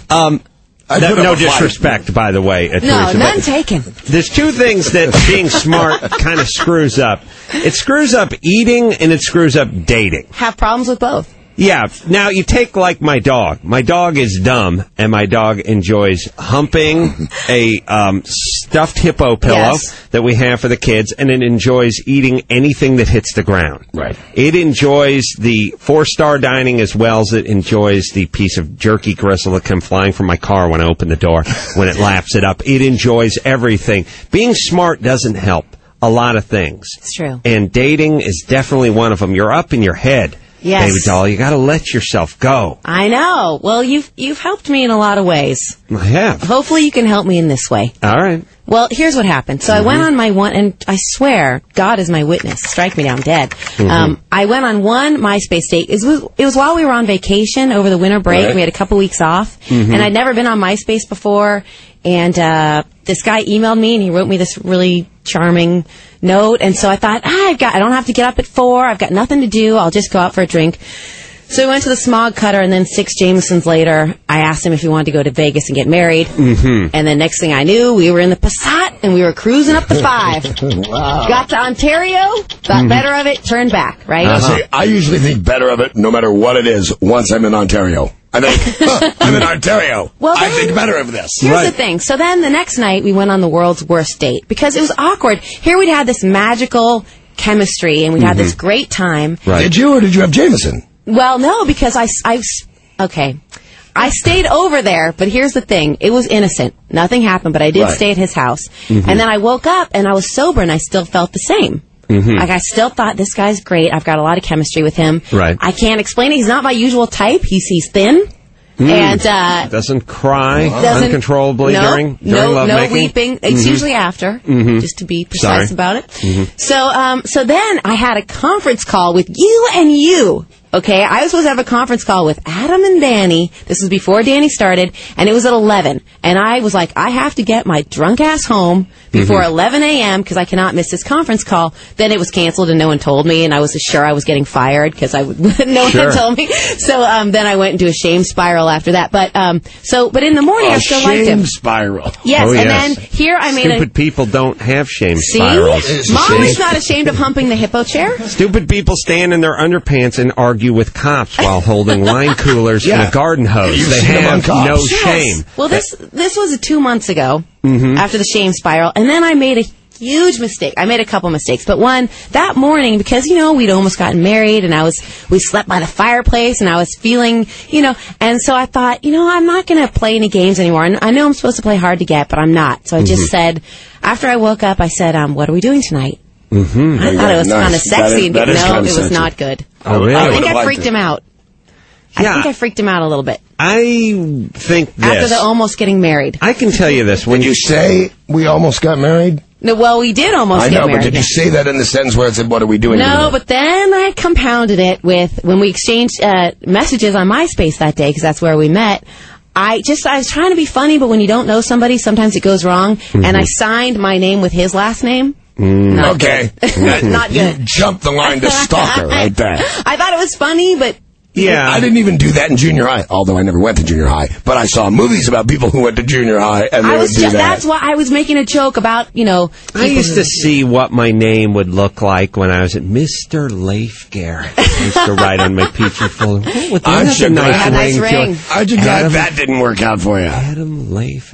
no disrespect, by the way. No, Teresa, none taken. There's two things that being smart kind of screws up. It screws up eating, and it screws up dating. Have problems with both. Yeah. Now, you take, like, my dog. My dog is dumb, and my dog enjoys humping a stuffed hippo pillow that we have for the kids, and it enjoys eating anything that hits the ground. Right. It enjoys the 4-star dining as well as it enjoys the piece of jerky gristle that comes flying from my car when I open the door, when it laps it up. It enjoys everything. Being smart doesn't help a lot of things. It's true. And dating is definitely one of them. You're up in your head. Yes. Baby doll, you got to let yourself go. I know. Well, you've helped me in a lot of ways. I have. Hopefully you can help me in this way. All right. Well, here's what happened. So I went on my one, and I swear, God is my witness. Strike me down dead. I went on one MySpace date. It was while we were on vacation over the winter break. Right. We had a couple weeks off, and I'd never been on MySpace before. And this guy emailed me, and he wrote me this really charming note. And so I thought, I don't have to get up at 4. I've got nothing to do. I'll just go out for a drink. So we went to the Smog Cutter, and then 6 Jamesons later, I asked him if he wanted to go to Vegas and get married. And then next thing I knew, we were in the Passat, and we were cruising up the 5. Wow. Got to Ontario, thought better of it, turned back, right? See, I usually think better of it no matter what it is once I'm in Ontario. I think, I'm in Ontario. Well, I think better of this. Here's the thing. So then the next night, we went on the world's worst date because it was awkward. Here we'd had this magical chemistry, and we'd had this great time. Right. Did you, or did you have Jameson? Well, no, because I stayed over there, but here's the thing. It was innocent. Nothing happened, but I did stay at his house. And then I woke up, and I was sober, and I still felt the same. Like, I still thought, this guy's great. I've got a lot of chemistry with him. Right. I can't explain it. He's not my usual type. He's thin. And doesn't cry doesn't- uncontrollably during no lovemaking? weeping. It's usually after, just to be precise about it. So then I had a conference call with you. Okay, I was supposed to have a conference call with Adam and Danny. This was before Danny started, and it was at 11. And I was like, I have to get my drunk ass home before 11 a.m. because I cannot miss this conference call. Then it was canceled, and no one told me, and I was sure I was getting fired because no one had told me. So then I went into a shame spiral after that. But in the morning I still liked him. Shame spiral. Yes, and then here I made Stupid people don't have shame spirals. See? Mom is not ashamed of humping the hippo chair. Stupid people stand in their underpants and argue with cops while holding wine coolers and a garden hose. You've They seen them on have cops. no Yes. shame. Well, this was 2 months ago after the shame spiral, and then I made a huge mistake. I made a couple mistakes, but one that morning because we'd almost gotten married, and we slept by the fireplace, and I was feeling and so I thought I'm not going to play any games anymore. And I know I'm supposed to play hard to get, but I'm not. So I just said after I woke up, I said, "What are we doing tonight?" I thought it was kind of sexy, but no, it was not good. Oh, really? I think I freaked him out. Yeah. I think I freaked him out a little bit. I think this. After the almost getting married. I can tell you this. When you say we almost got married? No, well, we did almost I get know, married. but did you say that in the sentence where it said, what are we doing No, tonight? but then I compounded it with when we exchanged messages on MySpace that day, because that's where we met. I was trying to be funny, but when you don't know somebody, sometimes it goes wrong. And I signed my name with his last name. Not okay. good. Not good. You jumped the line to stalker right there. I thought it was funny, but yeah, I didn't even do that in junior high, although I never went to junior high. But I saw movies about people who went to junior high, and they would do that. That's why I was making a joke about, I used to see what my name would look like when I was at Mr. Leif Garrett. I used to write on my peachy folder. I'm sure nice ring. I'm just glad that didn't work out for you. Adam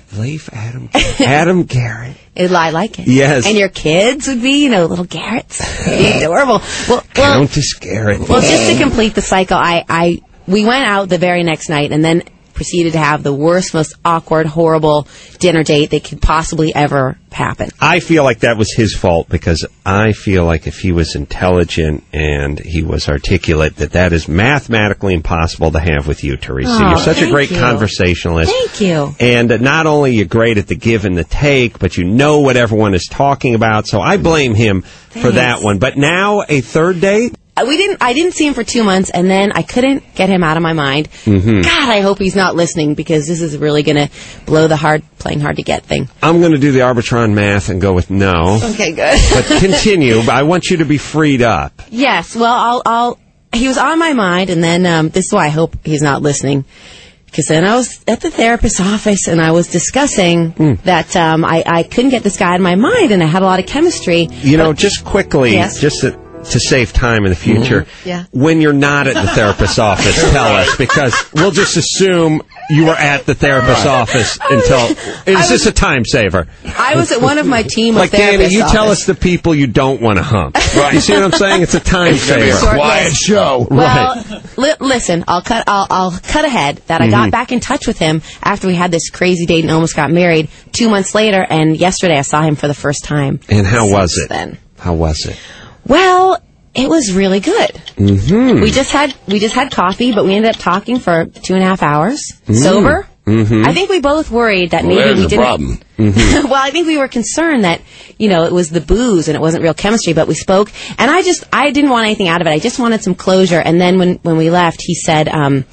Adam Garrett. I like it. Yes. And your kids would be, little Garretts. It'd be adorable. Well, Countess Garrett. Well, just to complete the cycle, we went out the very next night and then proceeded to have the worst, most awkward, horrible dinner date that could possibly ever happen. I feel like that was his fault because I feel like if he was intelligent and he was articulate, that is mathematically impossible to have with you, Teresa. Oh, you're such a great you. conversationalist. Thank you. And not only you're great at the give and the take, but you know what everyone is talking about. So I blame him for that one. But now a third date? I didn't see him for 2 months, and then I couldn't get him out of my mind. God, I hope he's not listening, because this is really going to blow the playing hard to get thing. I'm going to do the Arbitron math and go with no. Okay, good. But continue. I want you to be freed up. Yes, well, he was on my mind, and then this is why I hope he's not listening. Because then I was at the therapist's office, and I was discussing that I couldn't get this guy out of my mind, and I had a lot of chemistry. Just quickly, just to save time in the future, Yeah. when you're not at the therapist's office, tell us, because we'll just assume you were at the therapist's office until... Is this a time saver? I was at one of my team of like, Danny, therapists' you tell office. us the people you don't want to hump. Right. You see what I'm saying? It's a time saver. It's a quiet show. Well, listen, I'll cut ahead that I got back in touch with him after we had this crazy date and almost got married 2 months later, and yesterday I saw him for the first time. And how was it? Then. How was it? Well, it was really good. We just had coffee, but we ended up talking for 2.5 hours sober. I think we both worried that maybe we didn't. Problem. Well, I think we were concerned that it was the booze and it wasn't real chemistry. But we spoke, and I didn't want anything out of it. I just wanted some closure. And then when we left, he said,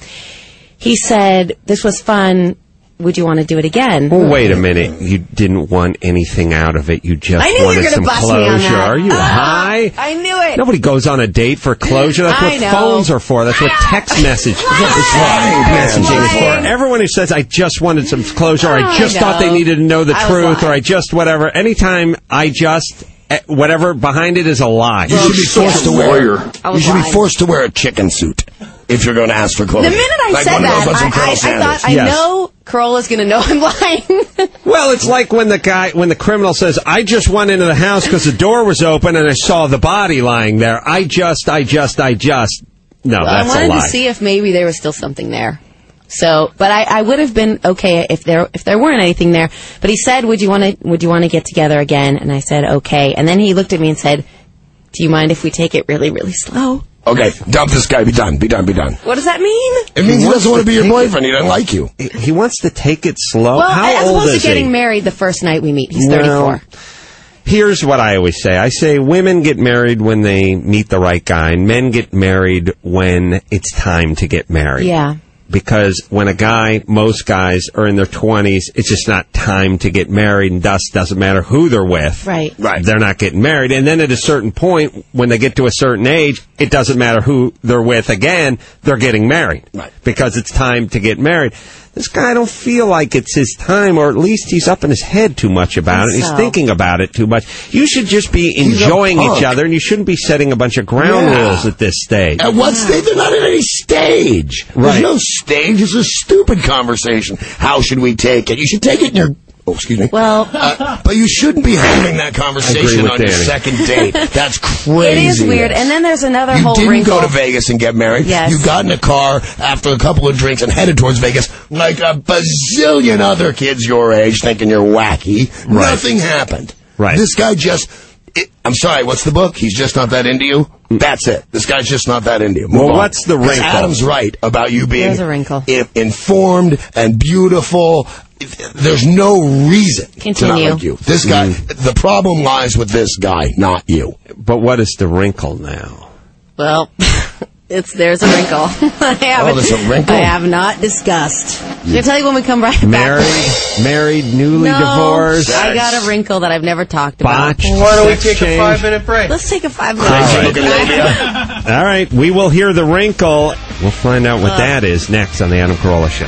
"This was fun. Would you want to do it again?" Well, wait a minute. You didn't want anything out of it. You just I knew wanted you were some gonna bust me on closure. that. Are you high? I knew it. Nobody goes on a date for closure. That's what I know. phones are for. That's what text messaging is for. Everyone who says, I just wanted some closure, or I just thought they needed to know the truth, or I just whatever. Anytime whatever behind it is a lie. You should be forced to wear. You should be forced to wear a chicken suit if you're going to ask for closure. The minute I like said one of those ones from that, Colonel I Sanders. thought, I know Corolla's going to know I'm lying. Well, it's like when the criminal says, I just went into the house because the door was open and I saw the body lying there. I just. No, that's a lie. I wanted to see if maybe there was still something there. So, but I would have been okay if there weren't anything there. But he said, would you want to get together again? And I said, okay. And then he looked at me and said, do you mind if we take it really, really slow? Okay, dump this guy. Be done. What does that mean? It means he doesn't want to be your boyfriend. He doesn't like you. He wants to take it slow. Well, How as old opposed is to getting he? married the first night we meet. He's 34. Here's what I always say. I say women get married when they meet the right guy, and men get married when it's time to get married. Yeah. Because when most guys are in their 20s, it's just not time to get married, and thus doesn't matter who they're with. Right. They're not getting married. And then at a certain point, when they get to a certain age, it doesn't matter who they're with again, they're getting married. Right. Because it's time to get married. This guy, I don't feel like it's his time, or at least he's up in his head too much about it. He's thinking about it too much. You should just be enjoying each other, and you shouldn't be setting a bunch of ground rules at this stage. At what stage? They're not at any stage. There's no stage. It's a stupid conversation. How should we take it? You should take it in your... Oh, excuse me. Well, but you shouldn't be having that conversation on your second date. That's crazy. It is weird. And then there's another You whole didn't wrinkle. go to Vegas and get married. Yes. You got in a car after a couple of drinks and headed towards Vegas like a bazillion other kids your age thinking you're wacky. Right. Nothing happened. Right. This guy I'm sorry, what's the book? He's just not that into you? That's it. This guy's just not that into you. Move on. What's the 'Cause wrinkle? Adam's right about you being There's a wrinkle. informed and beautiful. There's no reason to not Continue. like you. This guy, the problem lies with this guy, not you. But what is the wrinkle now? Well, there's a wrinkle. There's a wrinkle? I have not discussed. I'll tell you when we come right back. Married, newly divorced. I got a wrinkle that I've never talked about. Botched. Why don't we sex take a change. 5-minute break? Let's take a 5-minute break. All right, we will hear the wrinkle. We'll find out what that is next on the Adam Carolla Show.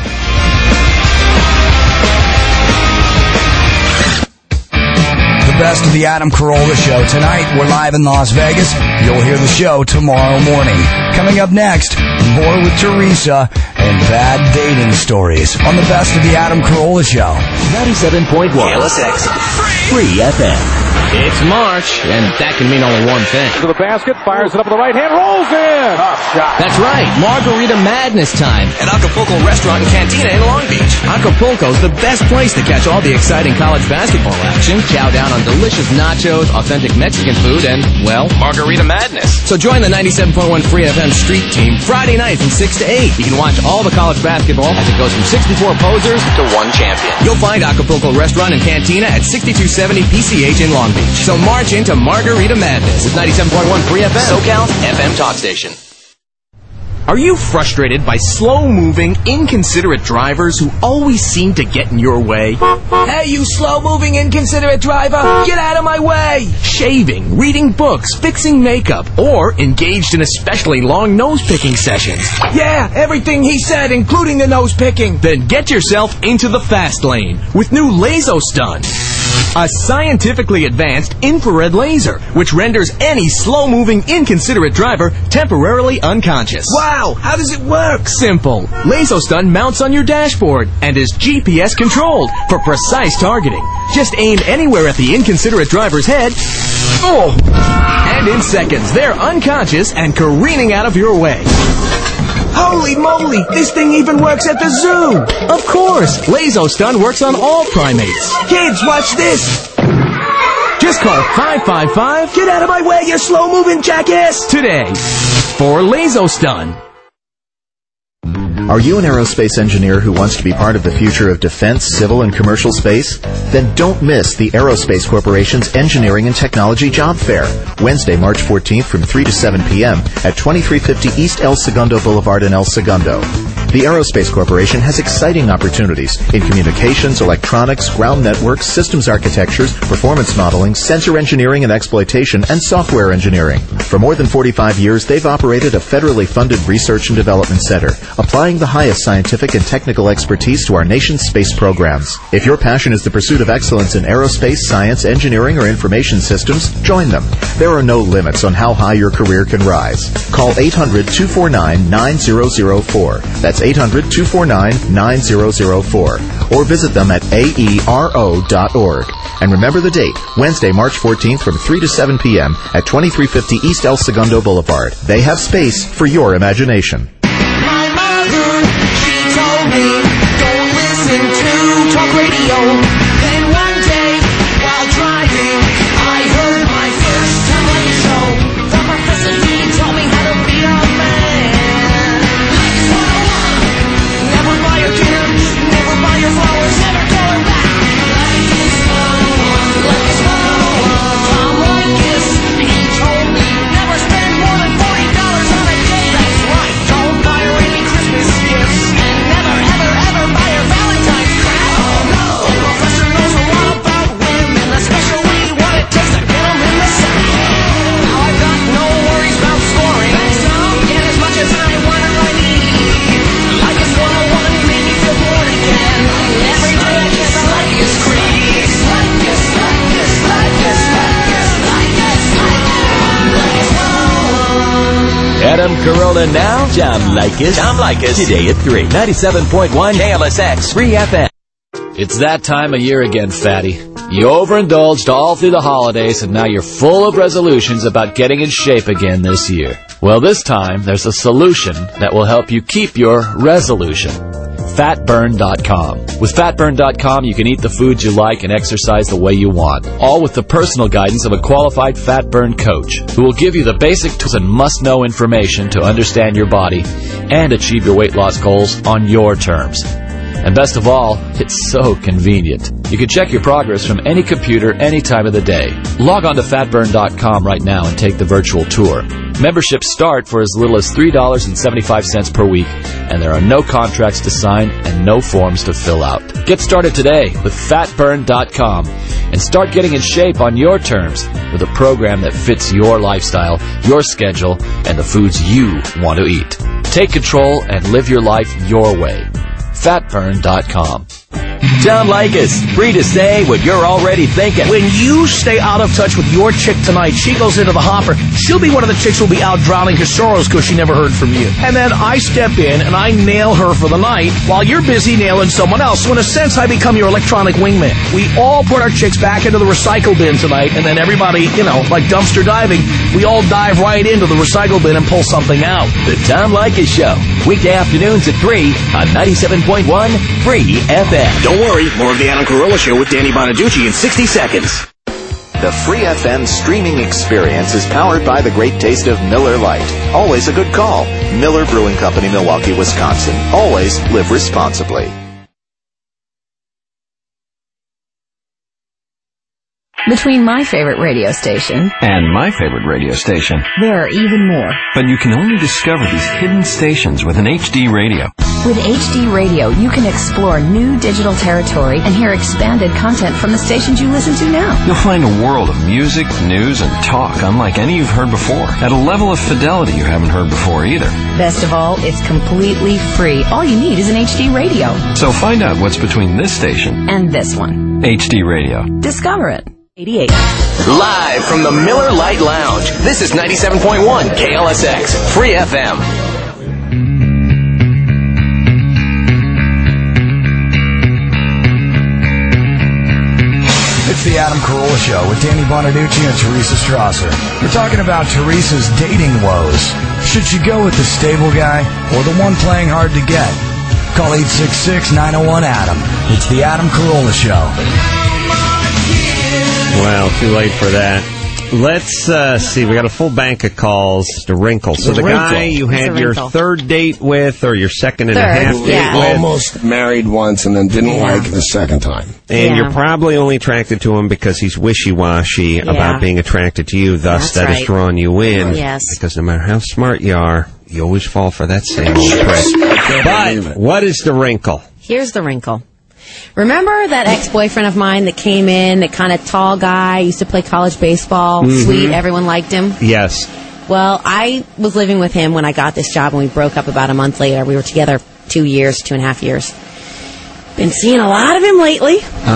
The best of the Adam Carolla Show. Tonight, we're live in Las Vegas. You'll hear the show tomorrow morning. Coming up next, more with Teresa and bad dating stories on the best of the Adam Carolla Show. 97.1 KLSX Free FM. It's March, and that can mean only one thing. To the basket, fires it up with the right hand, rolls in. Tough shot. That's right, Margarita Madness time at Acapulco Restaurant and Cantina in Long Beach. Acapulco's the best place to catch all the exciting college basketball action. Chow down on delicious nachos, authentic Mexican food, and, well, Margarita Madness. So join the 97.1 Free FM Street Team Friday night from 6 to 8. You can watch all the college basketball as it goes from 64 posers to one champion. You'll find Acapulco Restaurant and Cantina at 6270 PCH in Long Beach. So march into Margarita Madness with 97.1 Free FM, SoCal's FM talk station. Are you frustrated by slow-moving, inconsiderate drivers who always seem to get in your way? Hey, you slow-moving, inconsiderate driver! Get out of my way! Shaving, reading books, fixing makeup, or engaged in especially long nose-picking sessions. Yeah, everything he said, including the nose-picking. Then get yourself into the fast lane with new LaserStun. A scientifically advanced infrared laser, which renders any slow-moving, inconsiderate driver temporarily unconscious. Wow! How does it work? Simple. LaserStun mounts on your dashboard and is GPS controlled for precise targeting. Just aim anywhere at the inconsiderate driver's head, and in seconds, they're unconscious and careening out of your way. Holy moly, this thing even works at the zoo! Of course, LaserStun works on all primates. Kids, watch this! Just call 555, get out of my way, you slow-moving jackass, today for LaserStun. Are you an aerospace engineer who wants to be part of the future of defense, civil, and commercial space? Then don't miss the Aerospace Corporation's Engineering and Technology Job Fair, Wednesday, March 14th from 3 to 7 p.m. at 2350 East El Segundo Boulevard in El Segundo. The Aerospace Corporation has exciting opportunities in communications, electronics, ground networks, systems architectures, performance modeling, sensor engineering and exploitation, and software engineering. For more than 45 years, they've operated a federally funded research and development center, applying the highest scientific and technical expertise to our nation's space programs. If your passion is the pursuit of excellence in aerospace, science, engineering, or information systems, join them. There are no limits on how high your career can rise. Call 800-249-9004. That's 800-249-9004. Or visit them at aero.org. And remember the date, Wednesday, March 14th from 3 to 7 p.m. at 2350 East El Segundo Boulevard. They have space for your imagination. My mother, she told me, don't listen to talk radio. Then one day, while driving, I heard my first Tonight Show. The professor, he told me how to be a Corolla now, Tom Leykis. Today at 3. 97.1 KLSX, Free FM. It's that time of year again, fatty. You overindulged all through the holidays, and now you're full of resolutions about getting in shape again this year. Well, this time, there's a solution that will help you keep your resolution. Fatburn.com. With Fatburn.com, you can eat the foods you like and exercise the way you want, all with the personal guidance of a qualified fat burn coach who will give you the basic tools and must-know information to understand your body and achieve your weight loss goals on your terms. And best of all, it's so convenient. You can check your progress from any computer any time of the day. Log on to fatburn.com right now and take the virtual tour. Memberships start for as little as $3.75 per week, and there are no contracts to sign and no forms to fill out. Get started today with fatburn.com and start getting in shape on your terms with a program that fits your lifestyle, your schedule, and the foods you want to eat. Take control and live your life your way. Fatburn.com. Tom Leykis, free to say what you're already thinking. When you stay out of touch with your chick tonight, she goes into the hopper. She'll be one of the chicks who'll be out drowning her sorrows because she never heard from you. And then I step in and I nail her for the night while you're busy nailing someone else. So in a sense, I become your electronic wingman. We all put our chicks back into the recycle bin tonight, and then everybody, like dumpster diving, we all dive right into the recycle bin and pull something out. The Tom Leykis Show, weekday afternoons at 3 on 97.1 Free FM. Don't worry, more of the Adam Carolla Show with Danny Bonaducci in 60 seconds. The Free FM streaming experience is powered by the great taste of Miller Lite. Always a good call. Miller Brewing Company, Milwaukee, Wisconsin. Always live responsibly. Between my favorite radio station and my favorite radio station, there are even more. But you can only discover these hidden stations with an HD radio. With HD radio, you can explore new digital territory and hear expanded content from the stations you listen to now. You'll find a world of music, news, and talk unlike any you've heard before, at a level of fidelity you haven't heard before either. Best of all, it's completely free. All you need is an HD radio. So find out what's between this station and this one. HD radio. Discover it. 88. Live from the Miller Lite Lounge, this is 97.1 KLSX, Free FM. It's the Adam Carolla Show with Danny Bonaducci and Teresa Strasser. We're talking about Teresa's dating woes. Should she go with the stable guy or the one playing hard to get? Call 866-901-ADAM. It's the Adam Carolla Show. Well, too late for that. Let's see. We got a full bank of calls to Wrinkle. So the guy you had your third date with, or your second and a half date with, almost married once and then didn't like the second time. And you're probably only attracted to him because he's wishy-washy about being attracted to you. Thus, that has drawn you in. Yes. Because no matter how smart you are, you always fall for that same old trick. But what is the wrinkle? Here's the wrinkle. Remember that ex-boyfriend of mine that came in, that kind of tall guy, used to play college baseball, sweet, everyone liked him? Yes. Well, I was living with him when I got this job, and we broke up about a month later. We were together 2.5 years. Been seeing a lot of him lately.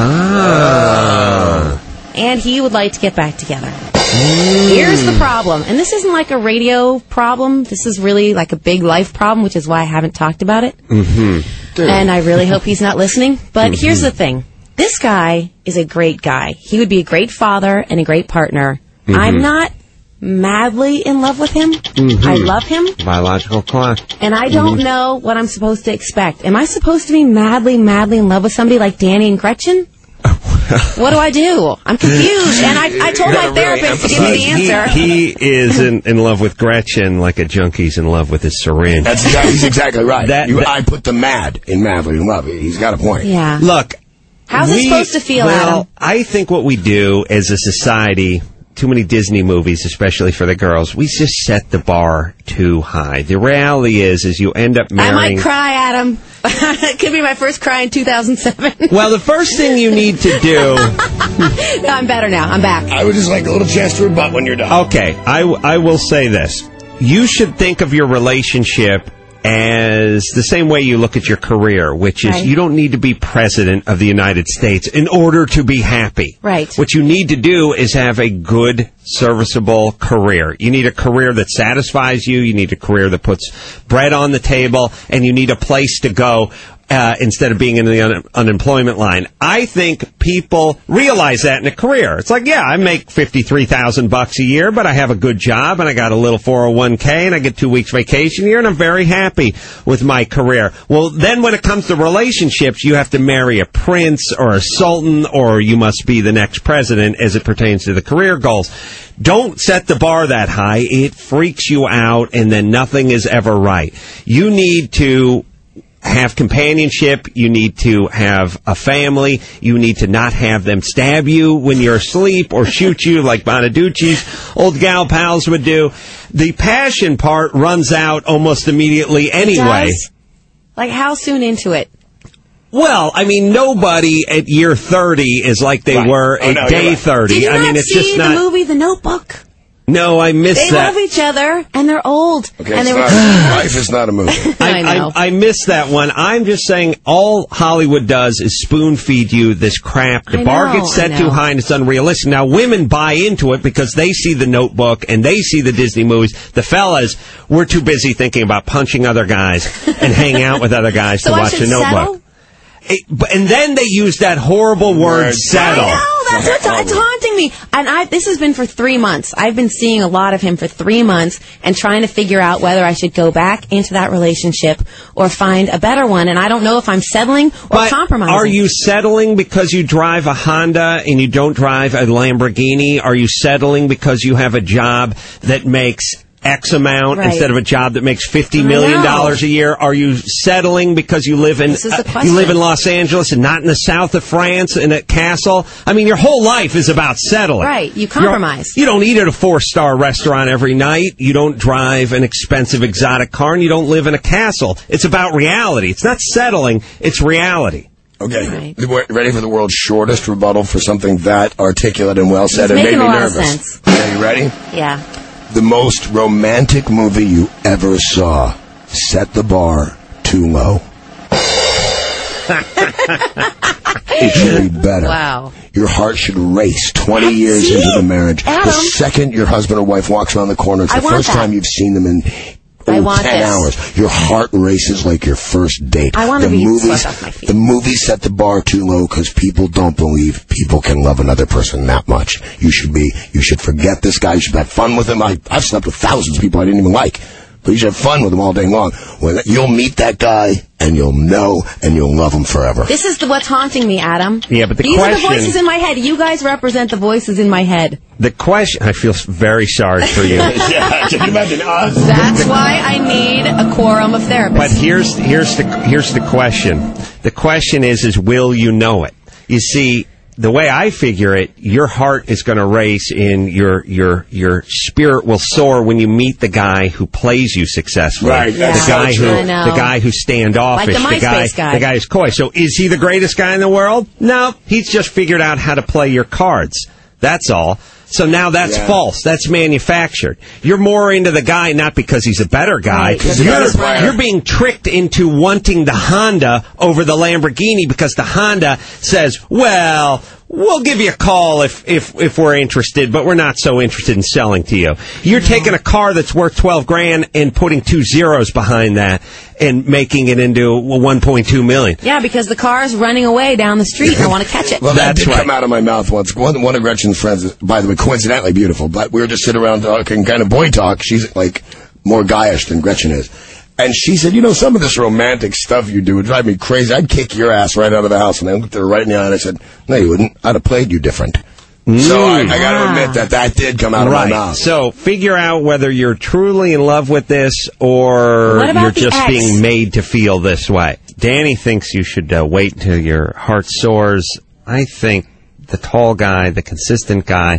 And he would like to get back together. Here's the problem, and this isn't like a radio problem. This is really like a big life problem, which is why I haven't talked about it. And I really hope he's not listening. But here's the thing. This guy is a great guy. He would be a great father and a great partner. I'm not madly in love with him. I love him. Biological clock. And I don't know what I'm supposed to expect. Am I supposed to be madly in love with somebody like Danny and Gretchen? What do I do? I'm confused. And I told my therapist to give me the answer. He is in love with Gretchen like a junkie's in love with his syringe. He's exactly right. I put the mad in madly in love. He's got a point. Yeah. Look. How's it supposed to feel, Adam? I think what we do as a society, too many Disney movies, especially for the girls, we just set the bar too high. The reality is you end up marrying... I might cry, Adam. It could be my first cry in 2007. Well, the first thing you need to do... No, I'm better now. I'm back. I would just like a little chance to rebut when you're done. Okay, I will say this. You should think of your relationship as the same way you look at your career, which is you don't need to be president of the United States in order to be happy. Right. What you need to do is have a good, serviceable career. You need a career that satisfies you. You need a career that puts bread on the table, and you need a place to go instead of being in the unemployment line. I think people realize that in a career. It's like, yeah, I make $53,000 a year, but I have a good job, and I got a little 401k, and I get 2 weeks vacation a year, and I'm very happy with my career. Well, then when it comes to relationships, you have to marry a prince or a sultan, or you must be the next president as it pertains to the career goals. Don't set the bar that high. It freaks you out, and then nothing is ever right. You need to have companionship. You need to have a family. You need to not have them stab you when you're asleep or shoot you like Bonaducci's old gal pals would do. The passion part runs out almost immediately anyway. Like, how soon into it? Well, I mean, nobody at year 30 is like they were at day 30. Did you I mean, not it's see just the not. movie The Notebook? No, I missed They that. love each other, and they're old. Okay, and they were life is not a movie. I know. I missed that one. I'm just saying all Hollywood does is spoon feed you this crap. The bar gets set too high and it's unrealistic. Now, women buy into it because they see The Notebook and they see the Disney movies. The fellas, we're too busy thinking about punching other guys and hanging out with other guys So to I watch should The Notebook. settle? And then they use that horrible word, settle. I know, that's what's haunting me. And this has been for 3 months. I've been seeing a lot of him for 3 months and trying to figure out whether I should go back into that relationship or find a better one. And I don't know if I'm settling or compromising. Are you settling because you drive a Honda and you don't drive a Lamborghini? Are you settling because you have a job that makes X amount instead of a job that makes $50 million a year? Are you settling because you live in Los Angeles and not in the south of France in a castle? I mean, your whole life is about settling. Right, you compromise. You don't eat at a 4-star restaurant every night. You don't drive an expensive exotic car, and you don't live in a castle. It's about reality. It's not settling, it's reality. Okay, ready for the world's shortest rebuttal for something that articulate and well said? It made me nervous. Are you ready? Yeah. The most romantic movie you ever saw set the bar too low. It should be better. Wow. Your heart should race 20 years into the marriage. Adam. The second your husband or wife walks around the corner, it's the first time you've seen them in 10 hours. Your heart races like your first date. I want to be swept off my feet. The movies set the bar too low because people don't believe people can love another person that much. You should forget this guy. You should have fun with him. I've slept with thousands of people I didn't even like. But you should have fun with him all day long. You'll meet that guy, and you'll know, and you'll love him forever. This is what's haunting me, Adam. Yeah, but These are the voices in my head. You guys represent the voices in my head. The question... I feel very sorry for you. Yeah, can you imagine us? That's why I need a quorum of therapists. But here's the question. The question is will you know it? You see, the way I figure it, your heart is going to race and your spirit will soar when you meet the guy who plays you successfully. Right. The guy who's standoffish. Like the MySpace guy. The guy who's coy. So is he the greatest guy in the world? No. He's just figured out how to play your cards. That's all. So now that's false. That's manufactured. You're more into the guy not because he's a better guy. Right. You're being tricked into wanting the Honda over the Lamborghini because the Honda says, well, we'll give you a call if we're interested, but we're not so interested in selling to you. You're taking a car that's worth $12,000 and putting 2 zeros behind that and making it into $1.2 million. Yeah, because the car is running away down the street and I want to catch it. Well, that did come out of my mouth once. One of Gretchen's friends, by the way, coincidentally beautiful, but we were just sitting around talking kind of boy talk. She's like more guyish than Gretchen is. And she said, some of this romantic stuff you do would drive me crazy. I'd kick your ass right out of the house. And I looked at her right in the eye and I said, no, you wouldn't. I'd have played you different. So I got to admit that did come out of my mouth. So figure out whether you're truly in love with this or you're just being made to feel this way. Danny thinks you should wait until your heart soars. I think the tall guy, the consistent guy,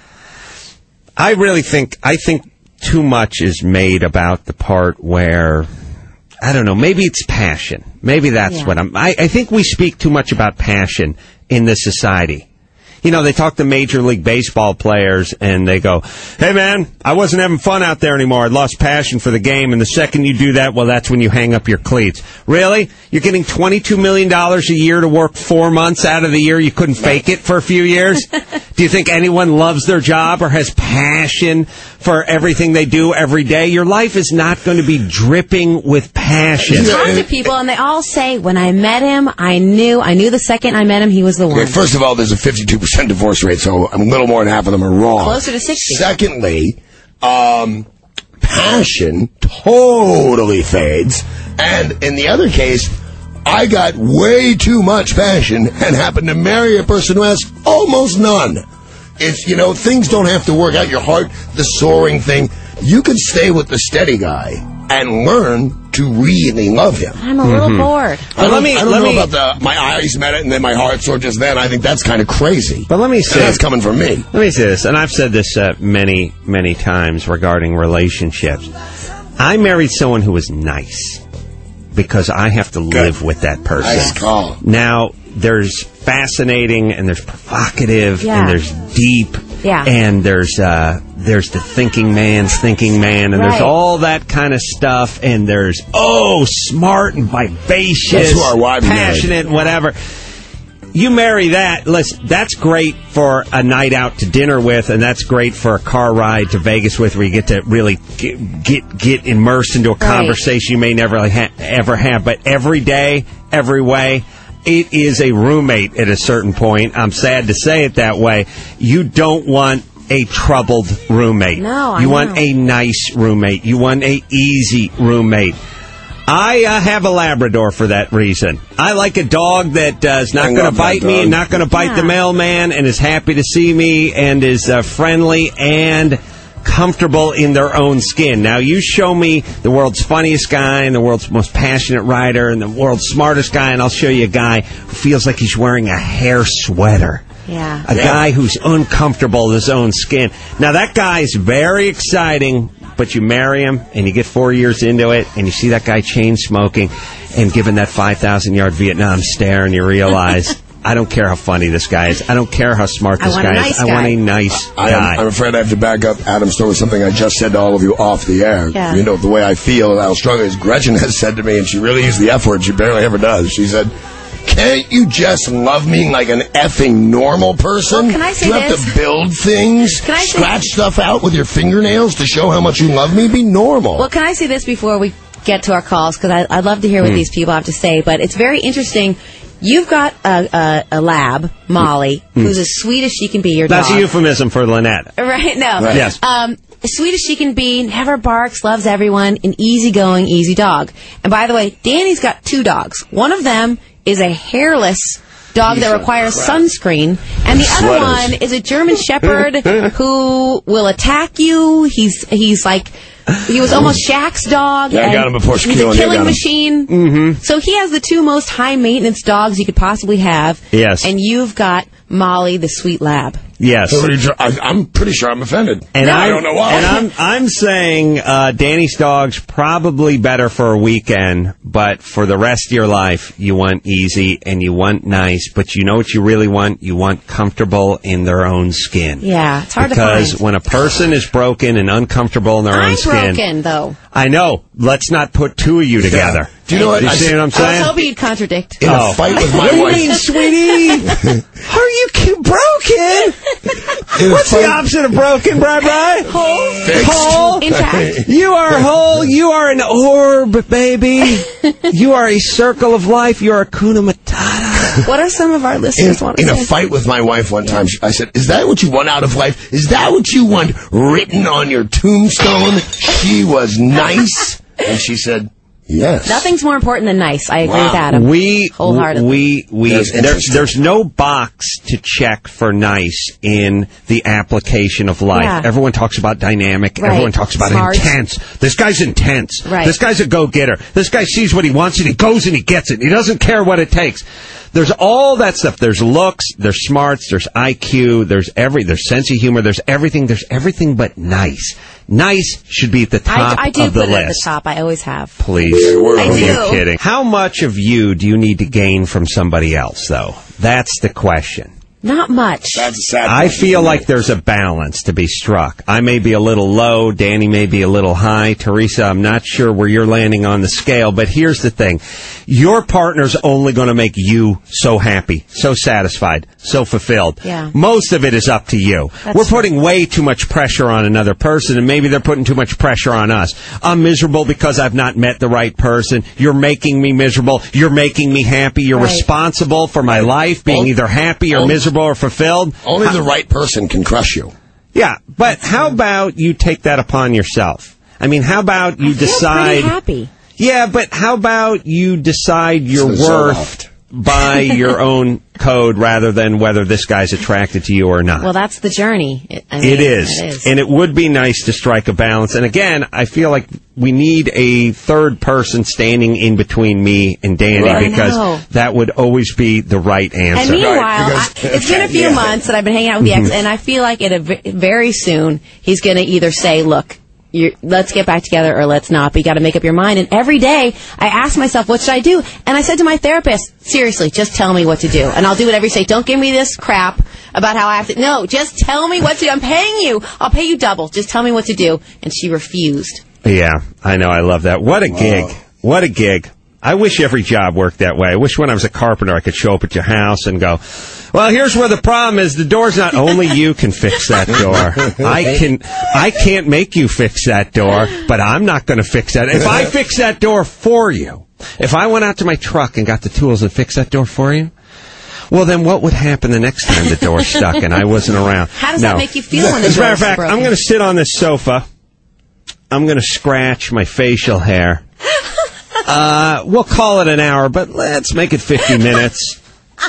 I think too much is made about the part where, I don't know, maybe it's passion. Maybe that's what I think we speak too much about passion in this society. They talk to Major League Baseball players and they go, hey man, I wasn't having fun out there anymore. I lost passion for the game. And the second you do that, well, that's when you hang up your cleats. Really? You're getting $22 million a year to work 4 months out of the year. You couldn't fake it for a few years? Do you think anyone loves their job or has passion for everything they do every day? Your life is not going to be dripping with passion. You talk to people, and they all say, when I met him, I knew the second I met him, he was the one. Okay, first of all, there's a 52% divorce rate, so a little more than half of them are wrong. Closer to 60. Secondly, passion totally fades. And in the other case, I got way too much passion and happened to marry a person who has almost none. It's, things don't have to work out. Your heart, the soaring thing. You can stay with the steady guy and learn to really love him. I'm a little bored. I don't know about my eyes met it and then my heart soared just then. I think that's kind of crazy. But let me say, that's coming from me. Let me say this, and I've said this many, many times regarding relationships. I married someone who was nice because I have to live with that person. Nice call. Now, there's fascinating, and there's provocative, and there's deep, and there's the thinking man's thinking man, and there's all that kind of stuff, and there's smart and vivacious, that's who our wife passionate, and whatever. You marry that, that's great for a night out to dinner with, and that's great for a car ride to Vegas with, where you get to really get immersed into a conversation you may never ever have. But every day, every way, it is a roommate at a certain point. I'm sad to say it that way. You don't want a troubled roommate. No, you want a nice roommate. You want a easy roommate. I have a Labrador for that reason. I like a dog that is not going to bite me and not going to bite the mailman and is happy to see me and is friendly and comfortable in their own skin. Now, you show me the world's funniest guy and the world's most passionate writer and the world's smartest guy, and I'll show you a guy who feels like he's wearing a hair sweater. Yeah. A guy who's uncomfortable in his own skin. Now, that guy's very exciting, but you marry him, and you get 4 years into it, and you see that guy chain smoking and giving that 5,000-yard Vietnam stare, and you realize, I don't care how funny this guy is. I don't care how smart this guy is. I want a nice guy. I'm afraid I have to back up Adam's story with something I just said to all of you off the air. Yeah. The way I feel and how strongly is Gretchen has said to me, and she really used the F word. She barely ever does. She said, can't you just love me like an effing normal person? Well, can I say you have to build things, scratch stuff out with your fingernails to show how much you love me? Be normal. Well, can I say this before we get to our calls? Because I'd love to hear what these people have to say. But it's very interesting. You've got a lab, Molly, who's as sweet as she can be, your dog. That's a euphemism for Lynette. Right, no. Right. Yes. As sweet as she can be, never barks, loves everyone, an easygoing, easy dog. And by the way, Danny's got 2 dogs. One of them is a hairless dog that requires sunscreen, and the other one is a German Shepherd who will attack you. He was almost Shaq's dog. Yeah, I got him before Shaquille He's a O'Neal killing got him. machine. Mm-hmm. So he has the 2 most high-maintenance dogs you could possibly have. Yes. And you've got Molly, the sweet lab. Yes. I'm pretty sure I'm offended. And I don't know why. And I'm saying Danny's dog's probably better for a weekend, but for the rest of your life, you want easy and you want nice. But you know what you really want? You want comfortable in their own skin. Yeah, it's hard to Because find. when a person is broken and uncomfortable in their own skin... I'm broken, though. I know. Let's not put 2 of you together. Do you know what? You see what I'm saying? I was hoping you'd contradict. In a fight with my What do you wife. mean, sweetie? Are you broken? What's the opposite of broken, Bri? Whole. Intact. You are whole. You are an orb, baby. You are a circle of life. You are a Kuna Matata. What are some of our listeners want to In say? a fight with my wife one time, I said, is that what you want out of life? Is that what you want written on your tombstone? She was nice. And she said, yes. Nothing's more important than nice. I agree with Adam. Wholeheartedly. There's no box to check for nice in the application of life. Yeah. Everyone talks about dynamic. Right. Everyone talks about Smart. intense. This guy's intense. Right. This guy's a go-getter. This guy sees what he wants and he goes and he gets it. He doesn't care what it takes. There's all that stuff. There's looks, there's smarts, there's IQ, there's sense of humor, there's everything but nice. Nice should be at the top I do of the put it list. at the top. I always have. Please. I Are do. you kidding? How much of you do you need to gain from somebody else, though? That's the question. Not much. That's a sad I feel like there's a balance to be struck. I may be a little low. Danny may be a little high. Teresa, I'm not sure where you're landing on the scale, but here's the thing. Your partner's only going to make you so happy, so satisfied, so fulfilled. Yeah. Most of it is up to you. We're putting way too much pressure on another person, and maybe they're putting too much pressure on us. I'm miserable because I've not met the right person. You're making me miserable. You're making me happy. You're responsible for my life being either happy or miserable or fulfilled. Only the right person can crush you. Yeah, but how about you take that upon yourself? I mean, how about you decide... pretty happy. Yeah, but how about you decide your worth by your own code rather than whether this guy's attracted to you or not? Well, that's the journey. It is. And it would be nice to strike a balance. And again, I feel like we need a third person standing in between me and Danny because that would always be the right answer. And meanwhile, it's been a few months that I've been hanging out with the ex, and I feel like very soon he's going to either say, look, let's get back together or let's not. But you got to make up your mind. And every day I ask myself, what should I do? And I said to my therapist, seriously, just tell me what to do. And I'll do it every day. Don't give me this crap about how I have to. No, just tell me what to do. I'm paying you. I'll pay you double. Just tell me what to do. And she refused. Yeah, I know. I love that. What a gig. What a gig. I wish every job worked that way. I wish when I was a carpenter I could show up at your house and go, well, here's where the problem is. The door's not only you can fix that door. I can't make you fix that door, but I'm not going to fix that. If I fix that door for you, if I went out to my truck and got the tools and fixed that door for you, well, then what would happen the next time the door's stuck and I wasn't around? How does that make you feel when the door's broken? As a matter of fact, broken? I'm going to sit on this sofa. I'm going to scratch my facial hair. We'll call it an hour, but let's make it 50 minutes.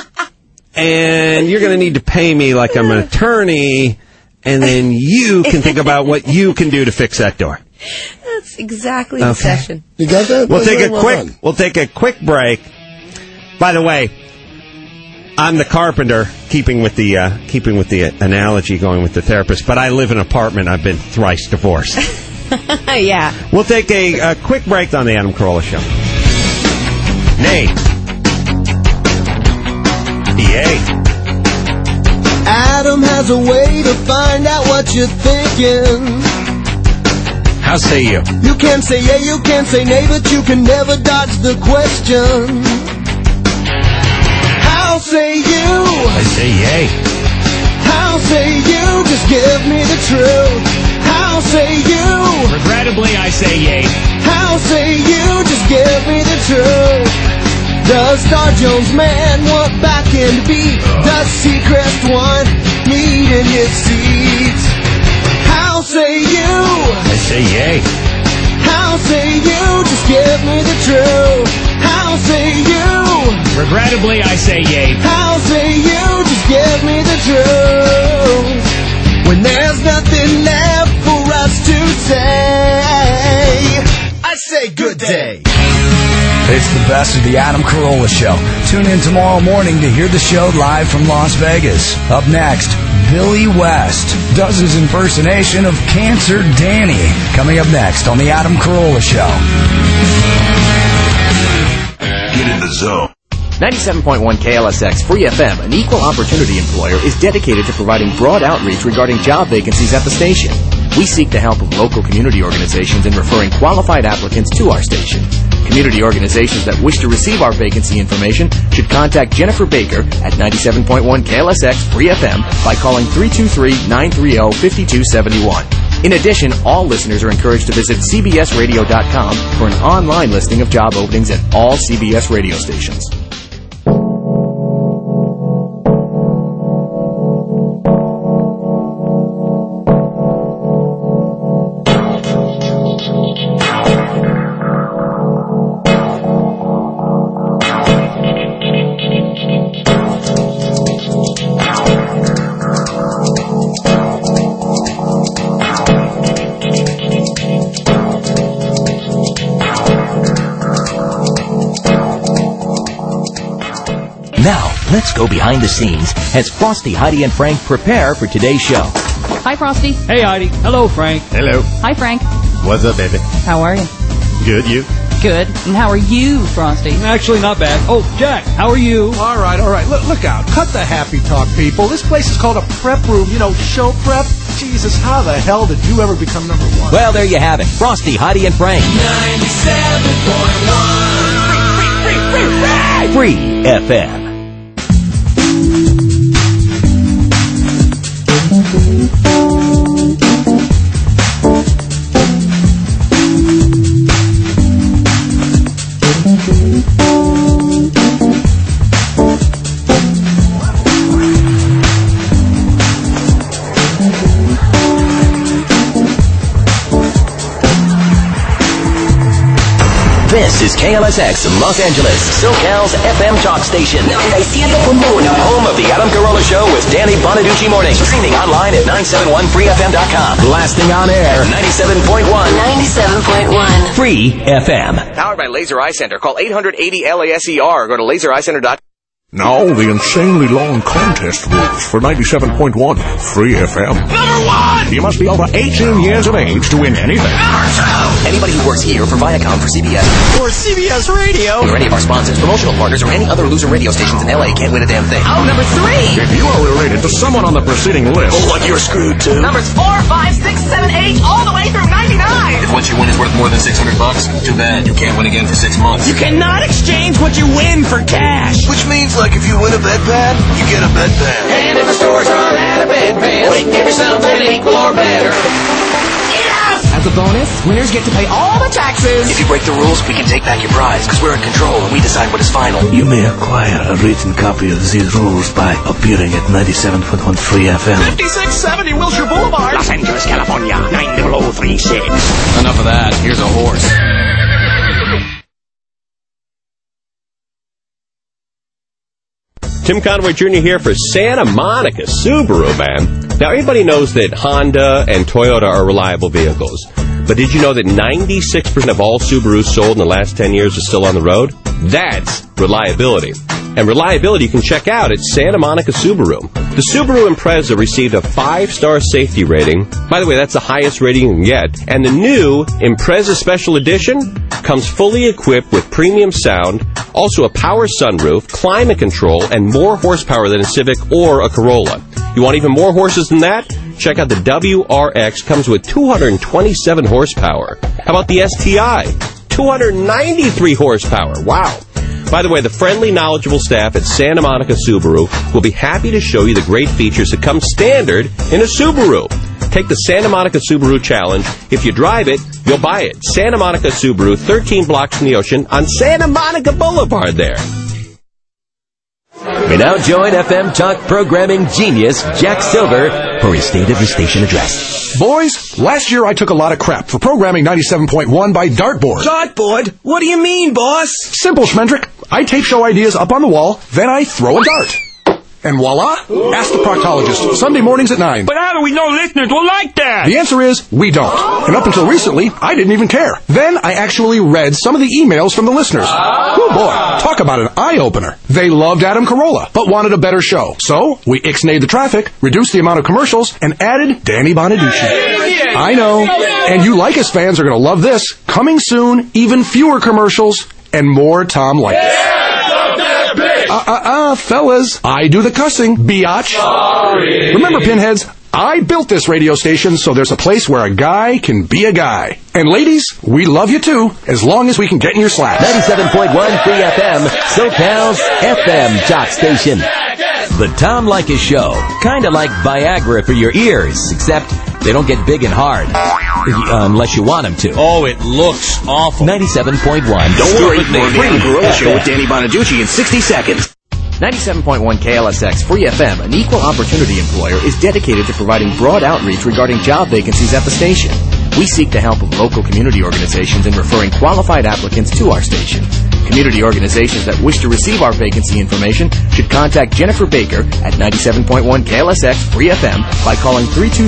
And you're going to need to pay me like I'm an attorney, and then you can think about what you can do to fix that door. That's exactly the session. You got that? We'll take a quick break. By the way, I'm the carpenter, keeping with the analogy going with the therapist, but I live in an apartment. I've been thrice divorced. Yeah. We'll take a quick break on the Adam Carolla Show. Nate. Yay. Adam has a way to find out what you're thinking. How say you? You can say yeah, you can say nay, but you can never dodge the question. How say you? I say yay. How say you? Just give me the truth. How say you? Regrettably, I say yay. How say you? Just give me the truth. Does Star Jones man want back in beat? Does Seacrest want meat in his seat? How say you? I say yay. How say you? Just give me the truth. How say you? Regrettably, I say yay. How say you? Just give me the truth. When there's nothing left for us to say, I say good day. It's the best of the Adam Carolla Show. Tune in tomorrow morning to hear the show live from Las Vegas. Up next, Billy West does his impersonation of Cancer Danny. Coming up next on the Adam Carolla Show. Get in the zone. 97.1 KLSX Free FM, an equal opportunity employer, is dedicated to providing broad outreach regarding job vacancies at the station. We seek the help of local community organizations in referring qualified applicants to our station. Community organizations that wish to receive our vacancy information should contact Jennifer Baker at 97.1 KLSX Free FM by calling 323-930-5271. In addition, all listeners are encouraged to visit cbsradio.com for an online listing of job openings at all CBS radio stations. Now, let's go behind the scenes as Frosty, Heidi, and Frank prepare for today's show. Hi, Frosty. Hey, Heidi. Hello, Frank. Hello. Hi, Frank. What's up, baby? How are you? Good, you? Good. And how are you, Frosty? Actually, not bad. Oh, Jack, how are you? All right. Look out. Cut the happy talk, people. This place is called a prep room. You know, show prep. Jesus, how the hell did you ever become number one? Well, there you have it. Frosty, Heidi, and Frank. 97.1 Free FM. This is KLSX Los Angeles, SoCal's FM talk station. 97.1, home of the Adam Carolla Show with Danny Bonaducci Morning. Streaming online at 971freefm.com. Blasting on air, 97.1. 97.1. Free FM. Powered by Laser Eye Center. Call 880-LASER. Go to lasereyecenter.com. Now the insanely long contest rules for 97.1 Free FM. Number 1! You must be over 18 years of age to win anything. Anybody who works here for Viacom for CBS or CBS Radio or any of our sponsors, promotional partners, or any other loser radio stations in LA can't win a damn thing. Oh, number 3! If you are related to someone on the preceding list, oh, what, you're screwed too. Numbers 4, 5, 6, 7, 8, all the way through 99! If what you win is worth more than $600, too bad. You can't win again for 6 months. You cannot exchange what you win for cash! Which means, like, if you win a bedpan, you get a bedpan. And if the stores run out of bedpans, we can give you something equal or better. As a bonus, winners get to pay all the taxes. If you break the rules, we can take back your prize, because we're in control and we decide what is final. You may acquire a written copy of these rules by appearing at 97.1 Free FM. 5670 Wilshire Boulevard, Los Angeles, California, 90036. Enough of that. Here's a horse. Tim Conway Jr. here for Santa Monica Subaru, man. Now, everybody knows that Honda and Toyota are reliable vehicles. But did you know that 96% of all Subarus sold in the last 10 years are still on the road? That's reliability. And reliability you can check out at Santa Monica Subaru. The Subaru Impreza received a 5-star safety rating. By the way, that's the highest rating you can get. And the new Impreza Special Edition comes fully equipped with premium sound, also a power sunroof, climate control, and more horsepower than a Civic or a Corolla. You want even more horses than that? Check out the WRX. Comes with 227 horsepower. How about the STI? 293 horsepower. Wow. By the way, the friendly, knowledgeable staff at Santa Monica Subaru will be happy to show you the great features that come standard in a Subaru. Take the Santa Monica Subaru Challenge. If you drive it, you'll buy it. Santa Monica Subaru, 13 blocks from the ocean on Santa Monica Boulevard there. We now join FM talk programming genius Jack Silver for his State of the Station address. Boys, last year I took a lot of crap for programming 97.1 by Dartboard. Dartboard? What do you mean, boss? Simple, Schmendrick. I tape show ideas up on the wall, then I throw a dart. And voila, ask the proctologist, Sunday mornings at 9. But how do we know listeners will like that? The answer is, we don't. And up until recently, I didn't even care. Then I actually read some of the emails from the listeners. Oh boy, talk about an eye-opener. They loved Adam Carolla, but wanted a better show. So, we ixnayed the traffic, reduced the amount of commercials, and added Danny Bonaducci. I know. And you Leykis fans are going to love this. Coming soon, even fewer commercials, and more Tom Leykis. Fellas, I do the cussing, biatch. Sorry. Remember, pinheads, I built this radio station so there's a place where a guy can be a guy. And ladies, we love you too, as long as we can get in your slacks. 97.1 Free FM, SoCal's FM talk station. The Tom Leykis Show. Kinda like Viagra for your ears, except they don't get big and hard. Unless you want them to. Oh, it looks awful. 97.1. Don't worry, more of the Adam Carolla Show with Danny Bonaducci in 60 seconds. 97.1 KLSX Free FM, an equal opportunity employer, is dedicated to providing broad outreach regarding job vacancies at the station. We seek the help of local community organizations in referring qualified applicants to our station. Community organizations that wish to receive our vacancy information should contact Jennifer Baker at 97.1 KLSX Free FM by calling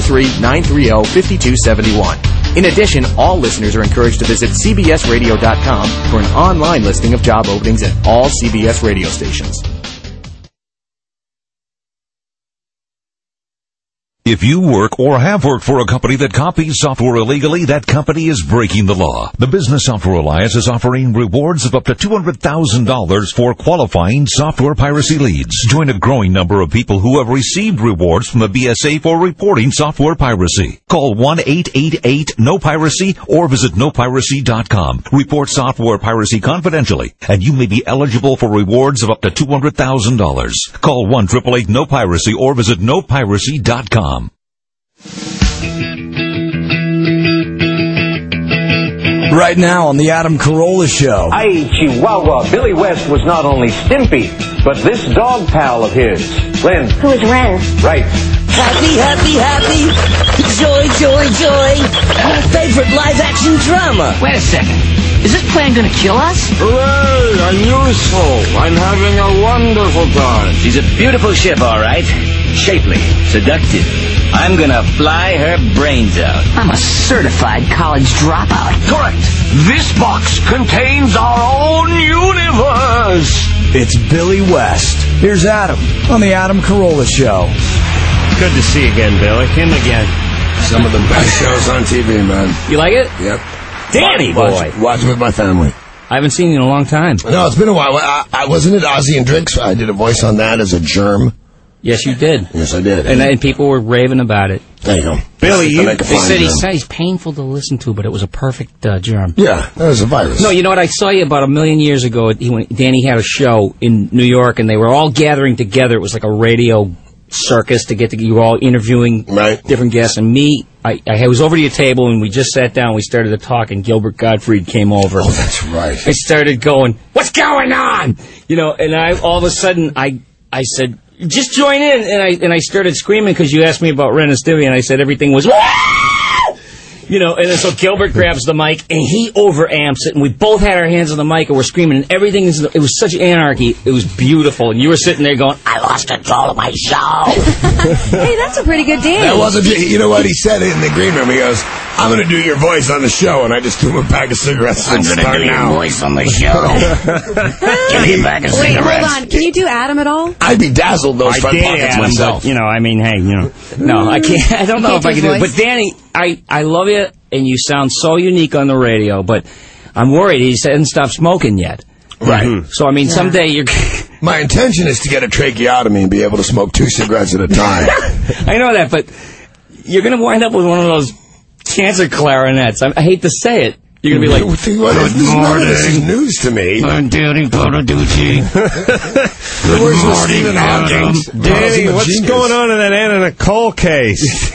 323-930-5271. In addition, all listeners are encouraged to visit cbsradio.com for an online listing of job openings at all CBS radio stations. If you work or have worked for a company that copies software illegally, that company is breaking the law. The Business Software Alliance is offering rewards of up to $200,000 for qualifying software piracy leads. Join a growing number of people who have received rewards from the BSA for reporting software piracy. Call 1-888-NO-PIRACY or visit NoPiracy.com. Report software piracy confidentially, and you may be eligible for rewards of up to $200,000. Call 1-888-NO-PIRACY or visit NoPiracy.com. Right now on the Adam Carolla Show. Ay, Chihuahua, Billy West was not only Stimpy, but this dog pal of his, Ren. Who is Ren? Right. Happy, happy, happy. Joy, joy, joy. My favorite live-action drama. Wait a second. Is this plane gonna kill us? Hooray! I'm useful. I'm having a wonderful time. She's a beautiful ship, all right. Shapely, seductive. I'm gonna fly her brains out. I'm a certified college dropout. Correct. This box contains our own universe. It's Billy West. Here's Adam on the Adam Carolla Show. Good to see you again, Billy. Him again. Some of the best shows on TV, man. You like it? Yep. Danny boy. Watch it with my family. I haven't seen you in a long time. No, it's been a while. I wasn't it Ozzy and Drinks? I did a voice on that as a germ. Yes, you did. Yes, I did. And people were raving about it. There you go. Billy, they said he's painful to listen to, but it was a perfect germ. Yeah, that was a virus. No, you know what? I saw you about a million years ago. Danny had a show in New York, and they were all gathering together. It was like a radio circus to get together. You were all interviewing different guests, and me. I was over to your table, and we just sat down. We started to talk, and Gilbert Gottfried came over. Oh, that's right. I started going, "What's going on?" You know, and all of a sudden, I said, "Just join in," and I started screaming because you asked me about Ren and Stimpy, and I said everything was, you know, and then so Gilbert grabs the mic and he overamps it, and we both had our hands on the mic and we're screaming, and everything it was such anarchy. It was beautiful, and you were sitting there going, "I lost control of my show." Hey, that's a pretty good dance. That wasn't. You know what he said in the green room? He goes, "I'm going to do your voice on the show," and I just threw him a pack of cigarettes. I'm going to do your voice on the show. Give me a pack of cigarettes. Wait, hold on. Can you do Adam at all? I'd be dazzled those front pockets myself. But, you know, I mean, hey, you know, no, I can't. I don't know if I can do it. But Danny, I love you, and you sound so unique on the radio. But I'm worried he hasn't stopped smoking yet. Right. Mm-hmm. So I mean, someday you're. My intention is to get a tracheotomy and be able to smoke 2 cigarettes at a time. I know that, but you're going to wind up with one of those cancer clarinets. I hate to say it. You're going to be like, "Good morning. This is news to me." I'm Danny Bonaducci. Good morning, Adam. Danny, what's going on in that Anna Nicole case?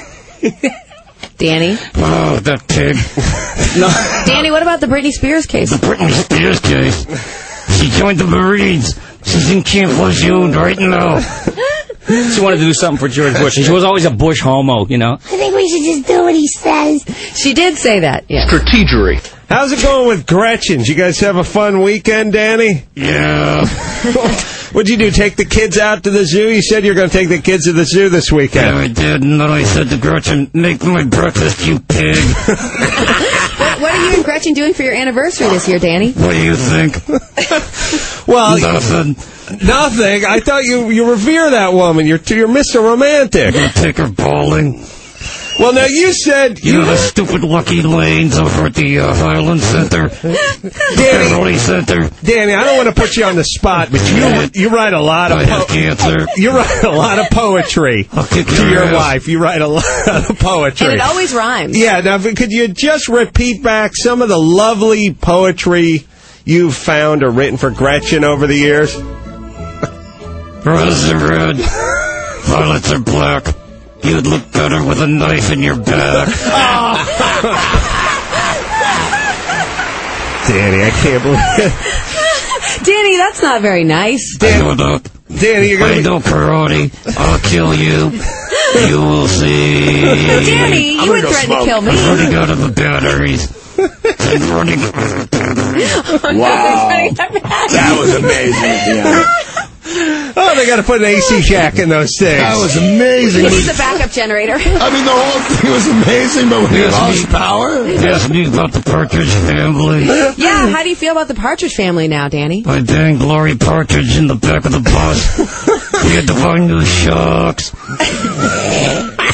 Danny? Oh, that pig. No. Danny, what about the Britney Spears case? The Britney Spears case. She joined the Marines. She's in Camp Lejeune right now. She wanted to do something for George Bush. She was always a Bush homo, you know. I think we should just do what he says. She did say that, yeah. Strategery. How's it going with Gretchen? Did you guys have a fun weekend, Danny? Yeah. What'd you do, take the kids out to the zoo? You said you were going to take the kids to the zoo this weekend. Yeah, I did, and then I said to Gretchen, "Make my breakfast, you pig." What are you and Gretchen doing for your anniversary this year, Danny? What do you think? Well, nothing. Nothing? I thought you revere that woman. You're Mr. Romantic. I'm going to take her bowling. Well, now you said... You know the stupid Lucky Lanes over at the Highland Center? Beverly Center? Danny, I don't want to put you on the spot, but you write a lot of... I have cancer. You write a lot of poetry to your wife. You write a lot of poetry. And it always rhymes. Yeah, now could you just repeat back some of the lovely poetry you've found or written for Gretchen over the years? Roses are red. Violets are black. You'd look better with a knife in your back. Danny, I can't believe it. Danny, that's not very nice. Danny, you're going to... I know karate. I'll kill you. You will see. Danny, you would threaten to kill me. I'm running out of the batteries. I'm running out of the batteries. Wow. That was amazing. Yeah. Oh, they got to put an AC jack in those things. That was amazing. He's the backup generator. I mean, the whole thing was amazing, but when he lost power... Ask me about the Partridge Family. Yeah, how do you feel about the Partridge Family now, Danny? I danged Lori Partridge in the back of the bus. We had to buy new shocks.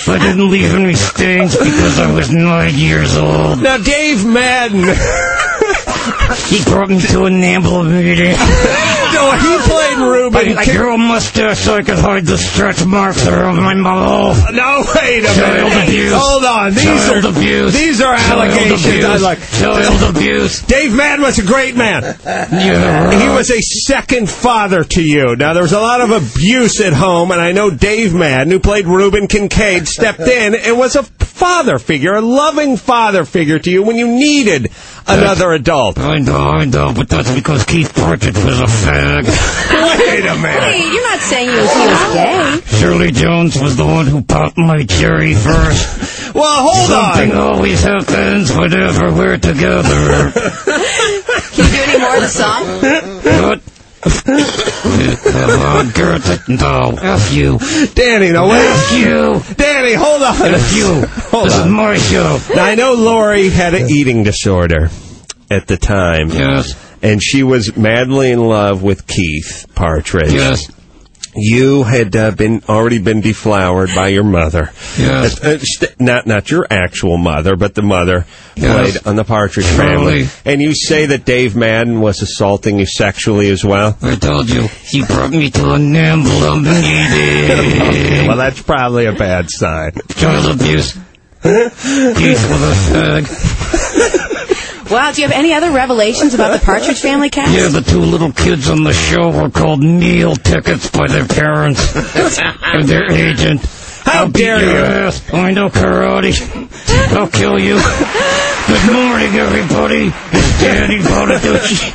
I didn't leave any stains because I was 9 years old. Now, Dave Madden. He brought me to a NAMBLA meeting. No, he played Ruben. I grew a mustache so I could hide the stretch marks around my mouth. No, wait a Child minute. abuse. Hold on. Child abuse. These are Child allegations. abuse. I like. Child abuse. Dave Madden was a great man. He was a second father to you. Now, there was a lot of abuse at home, and I know Dave Madden, who played Reuben Kincaid, stepped in and was a father figure, a loving father figure to you when you needed another adult. I know, but that's because Keith Partridge was a fag. Wait a minute. Hey, you're not saying he was gay. Shirley Jones was the one who popped my cherry first. Well, hold Something always happens whenever we're together. Can you do any more of the song? What? Come on, girl. No, F you. Danny, no, wait. F you. Danny, hold on. F you. This is my show. Now, I know Lori had an eating disorder at the time. Yes. And she was madly in love with Keith Partridge. Yes. You had already been deflowered by your mother. Yes. Not your actual mother, but the mother played on the Partridge Family. And you say that Dave Madden was assaulting you sexually as well? I told you. He brought me to a NAMBLA meeting. Well, that's probably a bad sign. Child abuse. Keith was a fag. Wow, do you have any other revelations about the Partridge Family cast? Yeah, the two little kids on the show were called meal tickets by their parents and their agent. How dare you? Ass. I know karate. I'll kill you. Good morning, everybody. It's Danny Bonaducci.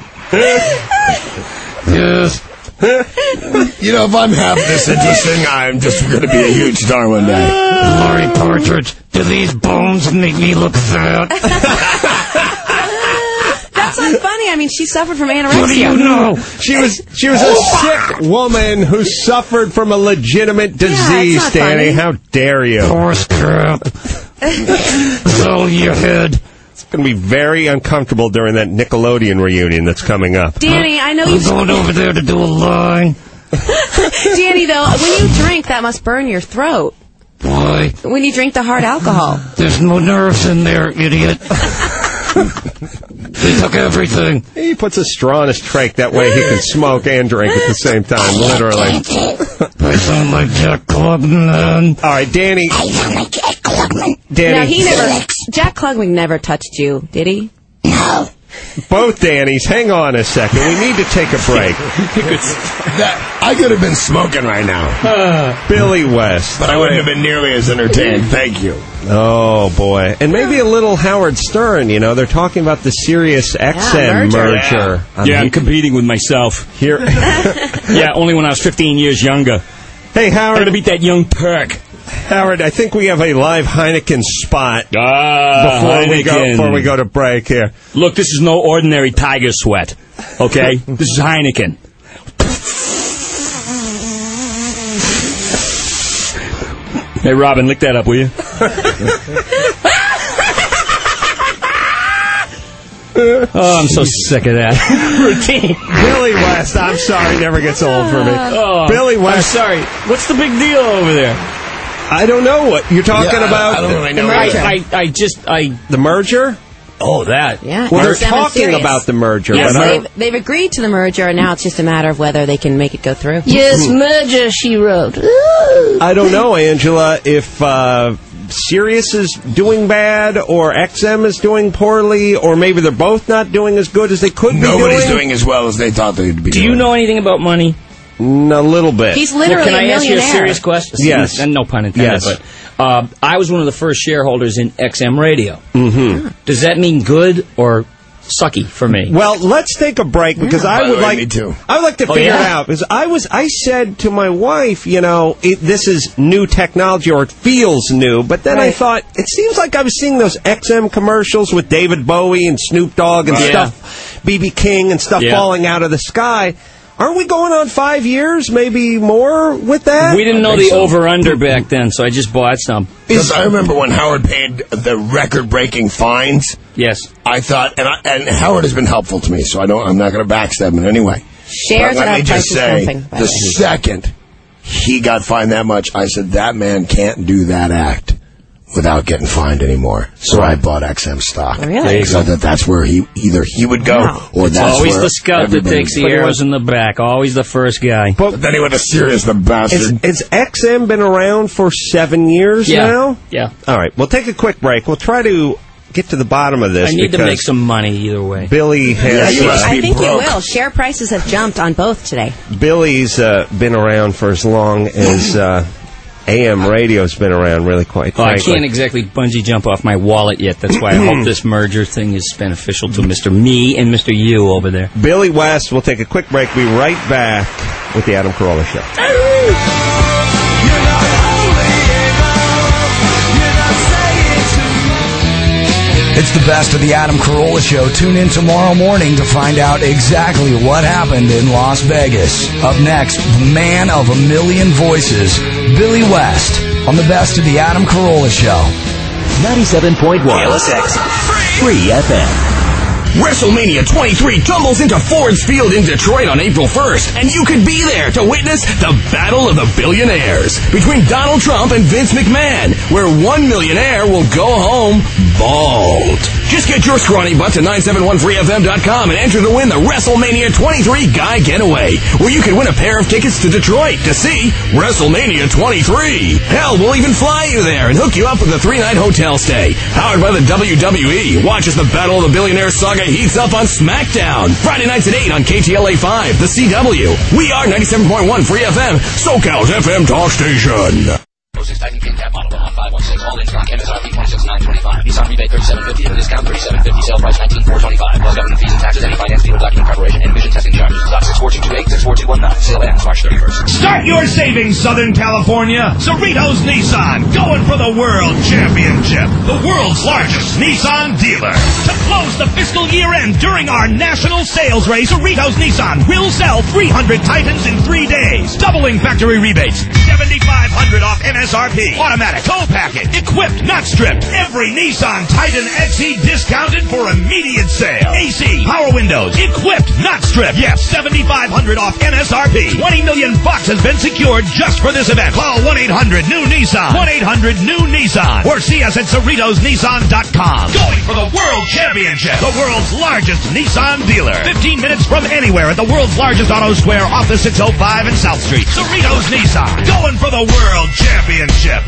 Yes. You know, if I'm half this interesting, I'm just going to be a huge star one day. Laurie Partridge, do these bones make me look fat? That's not funny. I mean, she suffered from anorexia. What do you know? She was a sick woman who suffered from a legitimate disease, not Danny. funny. How dare you? Horse crap. It's all your head. It's going to be very uncomfortable during that Nickelodeon reunion that's coming up. Danny, I know I'm you... going over there to do a line. Danny, though, when you drink, that must burn your throat. Why? When you drink the hard alcohol. There's no nerves in there, idiot. They took everything. He puts a straw in his trach. That way he can smoke and drink at the same time, literally. I sound like Jack Klugman. All right, Danny. I sound like Jack Klugman. Danny. No, Jack Klugman never touched you, did he? No. Both Dannys, hang on a second. We need to take a break. I could have been smoking right now. Billy West. But I wouldn't have been nearly as entertained. Thank you. Oh, boy. And maybe a little Howard Stern, you know. They're talking about the Sirius XM merger. Yeah, I'm competing with myself. Here. Yeah, only when I was 15 years younger. Hey, Howard. I'm going to beat that young perk. Howard, I think we have a live Heineken spot before we go to break here. Look, this is no ordinary Tiger Sweat, okay? This is Heineken. Hey, Robin, lick that up, will you? Oh, I'm so sick of that routine. Billy West, I'm sorry, never gets old for me. Billy West. I'm sorry. What's the big deal over there? I don't know what you're talking about. I don't really know. The merger? Oh, that. Yeah. Well, they're talking about the merger. Yes, but they've agreed to the merger, and now it's just a matter of whether they can make it go through. Yes, merger, she wrote. I don't know, Angela, if Sirius is doing bad or XM is doing poorly, or maybe they're both not doing as good as they could be doing. Nobody's doing as well as they thought they'd be. Do you know anything about money? A little bit. He's literally Can I a millionaire. ask you a serious question? Yes. And no pun intended, Yes. but I was one of the first shareholders in XM Radio. Mm-hmm. Does that mean good or sucky for me? Well, let's take a break because I would like me too. I would like to figure it out because I said to my wife, you know, this is new technology or it feels new, but then I thought it seems like I was seeing those XM commercials with David Bowie and Snoop Dogg and stuff, BB King and stuff falling out of the sky. Aren't we going on 5 years, maybe more with that? We didn't know the over-under back then, so I just bought some. I remember when Howard paid the record-breaking fines. Yes. I thought, and Howard has been helpful to me, so I'm not going to backstab him in any way. Shares but let at me just prices say, jumping, by the the way. second he got fined that much. I said, that man can't do that act without getting fined anymore. So I bought XM stock. Really? So that's where he would go, or that's always where the scout that takes the arrows in the back. Always the first guy. But then he went to Sirius, the bastard. Has XM been around for 7 years now? Yeah. All right, we'll take a quick break. We'll try to get to the bottom of this. I need to make some money either way. Billy has... I think you will. Share prices have jumped on both today. Billy's been around for as long as AM radio's been around, really, quite frankly. I can't exactly bungee jump off my wallet yet. That's why I hope this merger thing is beneficial to Mr. Me and Mr. You over there. Billy West, we'll take a quick break. Be right back with the Adam Carolla Show. It's the best of the Adam Carolla Show. Tune in tomorrow morning to find out exactly what happened in Las Vegas. Up next, the man of a million voices, Billy West, on the best of the Adam Carolla Show. 97.1 KLSX Free FM. WrestleMania 23 tumbles into Ford's Field in Detroit on April 1st, and you could be there to witness the Battle of the Billionaires between Donald Trump and Vince McMahon, where one millionaire will go home bald. Just get your scrawny butt to 971freefm.com and enter to win the WrestleMania 23 Guy Getaway, where you can win a pair of tickets to Detroit to see WrestleMania 23. Hell, we'll even fly you there and hook you up with a 3-night hotel stay. Powered by the WWE. Watch as the Battle of the Billionaires saga heats up on SmackDown. Friday nights at 8 on KTLA 5, the CW. We are 97.1 Free FM, SoCal's FM talk station. 06 Titan King Cap model on 516. All in stock. MSRP 26,925. Nissan rebate 3750. And discount 3750. Sale price 19,425. Plus government fees and taxes. Any finance dealer document preparation and vision testing charges. Stock 64228, 64219. Sale ends March 31st. Start your savings, Southern California. Cerritos Nissan, going for the World Championship. The world's largest Nissan dealer. To close the fiscal year end during our national sales race, Cerritos Nissan will sell 300 Titans in 3 days. Doubling factory rebates. $7,500 off MSRP. Automatic, tow package, equipped, not stripped. Every Nissan Titan XE discounted for immediate sale. AC, power windows, equipped, not stripped. Yes, $7,500 off MSRP. $20 million has been secured just for this event. Call 1-800-NEW-NISSAN. 1-800-NEW-NISSAN. Or see us at CerritosNissan.com. Going for the World Championship. The world's largest Nissan dealer. 15 minutes from anywhere at the world's largest auto square off the 605 and South Street. Cerritos Nissan. Going for the World Championship.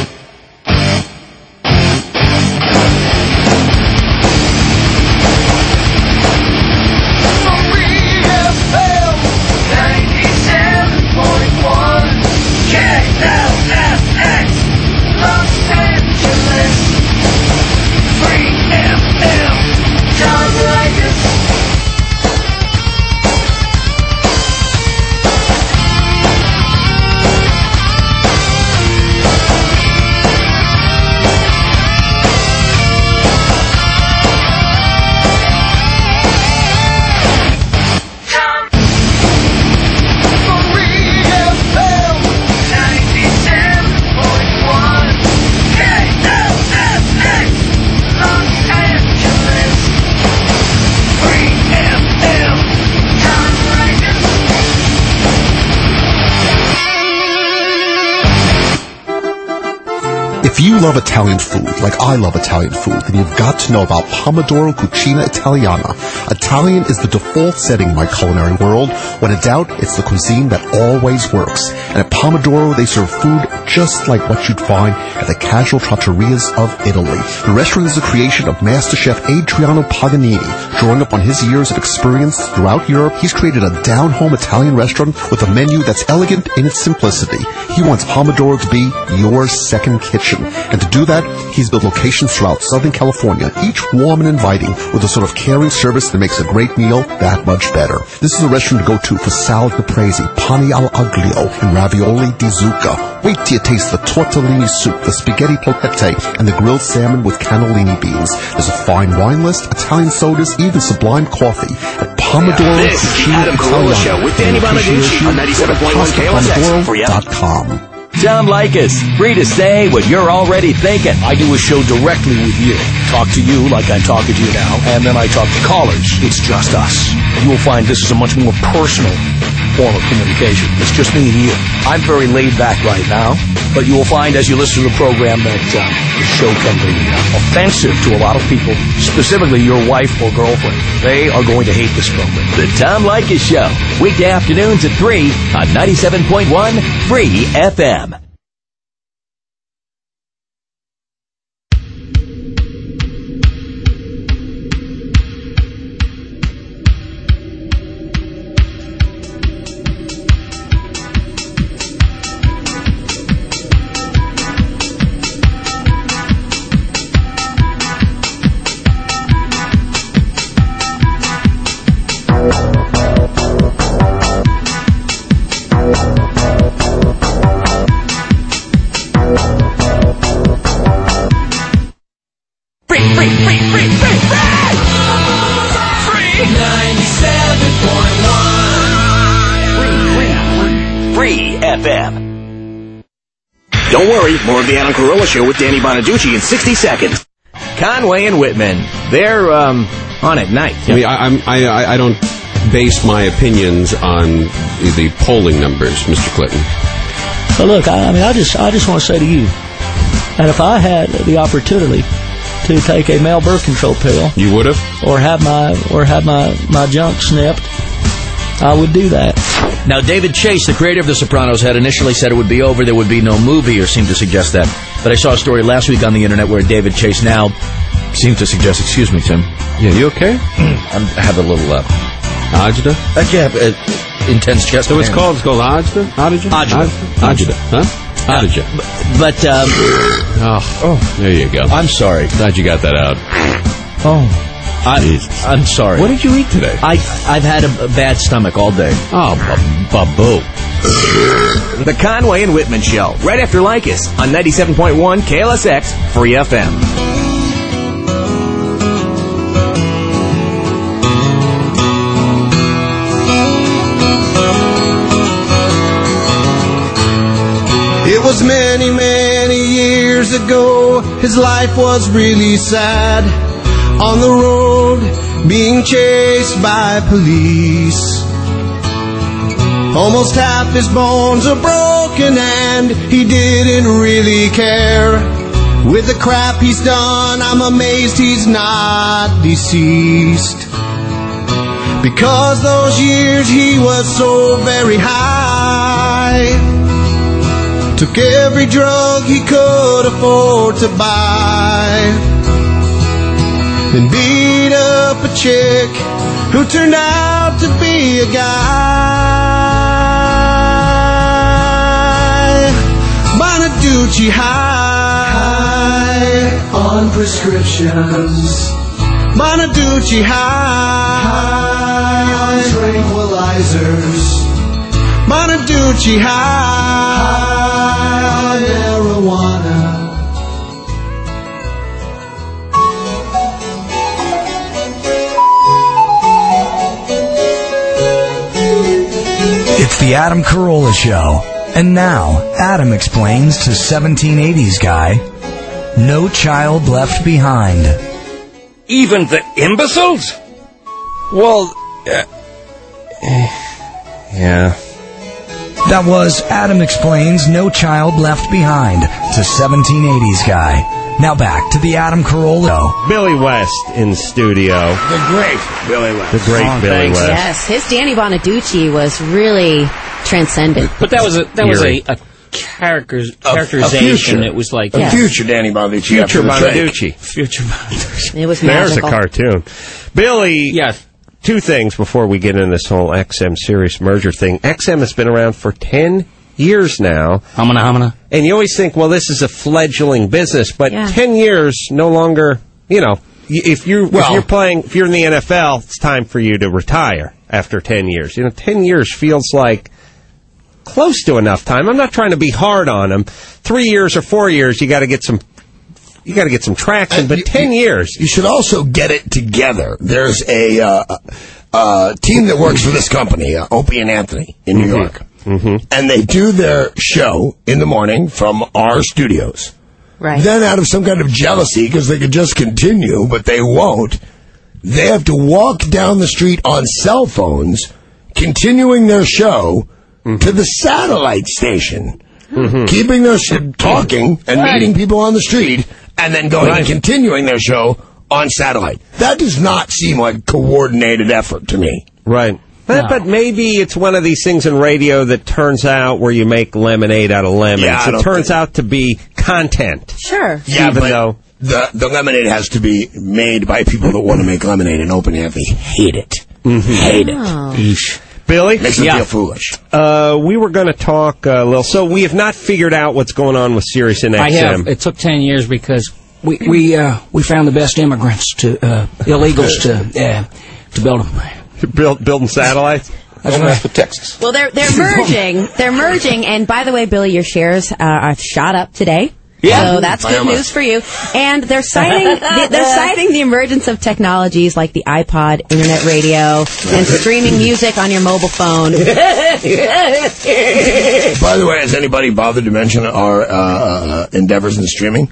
If you love Italian food, like I love Italian food, then you've got to know about Pomodoro Cucina Italiana. Italian is the default setting in my culinary world. When in doubt, it's the cuisine that always works. And at Pomodoro, they serve food just like what you'd find at the casual trattorias of Italy. The restaurant is the creation of Master Chef Adriano Paganini. Drawing up on his years of experience throughout Europe, he's created a down-home Italian restaurant with a menu that's elegant in its simplicity. He wants Pomodoro to be your second kitchen. And to do that, he's built locations throughout Southern California, each warm and inviting, with a sort of caring service that makes a great meal that much better. This is a restaurant to go to for salad caprese, pani all'aglio, and ravioli di zucca. Wait till you taste the tortellini soup, the spaghetti polpette, and the grilled salmon with cannellini beans. There's a fine wine list, Italian sodas, even sublime coffee. At Pomodoro This is the Adam Carolla Show with Danny Bonaducci on 97.1 KLSX. Free FM. Tom Leykis, free to say what you're already thinking. I do a show directly with you. Talk to you like I'm talking to you now, and then I talk to callers. It's just us. You will find this is a much more personal form of communication. It's just me and you. I'm very laid back right now, but you will find as you listen to the program that the show can be offensive to a lot of people, specifically your wife or girlfriend. They are going to hate this program. The Tom Leykis Show, weekday afternoons at 3 on 97.1 Free FM. Don't worry, more of the Adam Carolla Show with Danny Bonaducci in 60 seconds. Conway and Whitman, they're on at night. I mean, I don't base my opinions on the polling numbers, Mr. Clinton. So look, I just want to say to you that if I had the opportunity to take a male birth control pill, you would have, or have my junk snipped, I would do that. Now, David Chase, the creator of The Sopranos, had initially said it would be over, there would be no movie, or seemed to suggest that. But I saw a story last week on the internet where David Chase now seems to suggest, excuse me, Tim. Yeah, you okay? I have a little, agita? Intense chest pain. So it's called agita? Agita, huh? Agita. But, there you go. I'm sorry. Glad you got that out. I'm sorry. What did you eat today? I've had a bad stomach all day. Oh, baboo. The Conway and Whitman Show, right after Leykis on 97.1 KLSX Free FM. It was many, many years ago. His life was really sad. On the road, being chased by police. Almost half his bones are broken and he didn't really care. With the crap he's done, I'm amazed he's not deceased. Because those years he was so very high. Took every drug he could afford to buy. Then beat up a chick who turned out to be a guy. Bonaducci high on prescriptions. Bonaducci high on tranquilizers. Bonaducci high on marijuana. It's the Adam Carolla Show. And now, Adam explains to 1780s guy, no child left behind. Even the imbeciles? Well, yeah. That was Adam explains, no child left behind to 1780s guy. Now back to the Adam Carolla Show. Billy West in studio. The great Billy West. The great Billy West. Yes, his Danny Bonaducci was really transcendent. But that was a characterization. It was like a future Danny Bonaducci. Future Bonaducci. Future Bonaducci. It was There's magical. a cartoon. Billy. Yeah. Two things before we get into this whole XM Sirius merger thing. XM has been around for 10 years now. Hamana. And you always think, well, this is a fledgling business, but 10 years no longer, if you're in the NFL, it's time for you to retire after 10 years. 10 years feels like close to enough time. I'm not trying to be hard on them. 3 years or 4 years, you got to get some traction, but 10 years. You should also get it together. There's a team that works for this company, Opie and Anthony, in New York. Mm-hmm. And they do their show in the morning from our studios. Right. Then out of some kind of jealousy, because they could just continue, but they won't, they have to walk down the street on cell phones continuing their show to the satellite station, keeping their talking and meeting people on the street, and then going and continuing their show on satellite. That does not seem like coordinated effort to me. Right. But maybe it's one of these things in radio that turns out where you make lemonade out of lemons. Yeah, it turns out to be content. Sure. Yeah, even though the lemonade has to be made by people that want to make lemonade and openly hate it. Hate it. Billy? Makes them feel foolish. We were going to talk a little. So we have not figured out what's going on with Sirius and XM. I have. It took 10 years because we found the best immigrants to illegals to build them. Building satellites. That's right. For Texas. Well, they're merging. They're merging. And by the way, Billy, your shares have shot up today. Yeah. So that's good news for you. And they're citing the emergence of technologies like the iPod, internet radio, and streaming music on your mobile phone. By the way, has anybody bothered to mention our endeavors in streaming?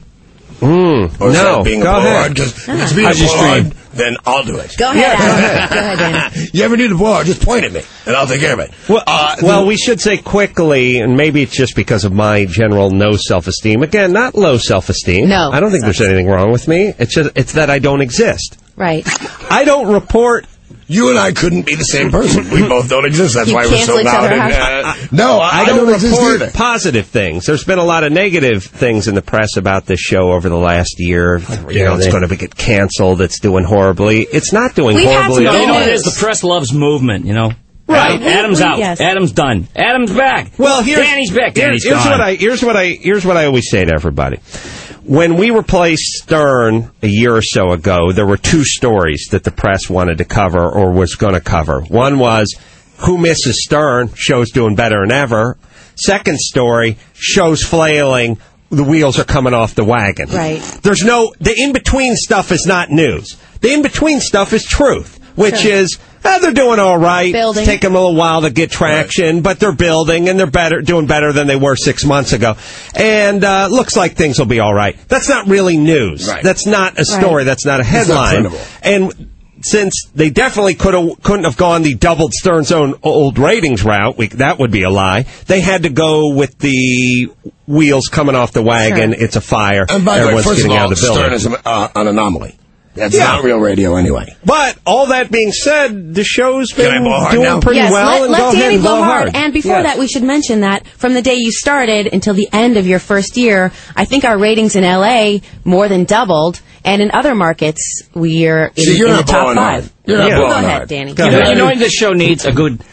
Or is that being a blowhard? Because if it's being a blowhard, then I'll do it. Go ahead, Adam. Go ahead, Danny. You ever need a blowhard, just point at me, and I'll take care of it. Well, we should say quickly, and maybe it's just because of my general no self-esteem. Again, not low self-esteem. No. I don't think there's anything wrong with me. It's that I don't exist. Right. I don't report. You and I couldn't be the same person. We both don't exist. That's why we're so cancel each other loud. out. No, I don't exist report either. positive things. There's been a lot of negative things in the press about this show over the last year. It's going to get canceled. It's doing horribly. It's not doing horribly at all. You know what it is? The press loves movement, you know? Right. Adam's out. Yes. Adam's done. Adam's back. Well, Danny's back. Danny's here's gone. what I always say to everybody. When we replaced Stern a year or so ago, there were two stories that the press wanted to cover or was going to cover. One was, who misses Stern? Show's doing better than ever. Second story, show's flailing. The wheels are coming off the wagon. Right. The in-between stuff is not news. The in-between stuff is truth, which is, they're doing all right. Building. It's taking them a little while to get traction, but they're building, and they're doing better than they were 6 months ago. And looks like things will be all right. That's not really news. Right. That's not a story. Right. That's not a headline. Not and since they definitely couldn't have gone the doubled Stern's own old ratings route, that would be a lie. They had to go with the wheels coming off the wagon. Sure. It's a fire. And by the way, Everyone's first of getting out all, of the building. Stern is an anomaly. That's not real radio anyway. But all that being said, the show's been doing pretty yes, well. Let go ahead Danny and blow hard. And before that, we should mention that from the day you started until the end of your first year, I think our ratings in L.A. more than doubled. And in other markets, we're in the top 5. You're not blowing Go ahead, hard. Danny. You know this show needs a good...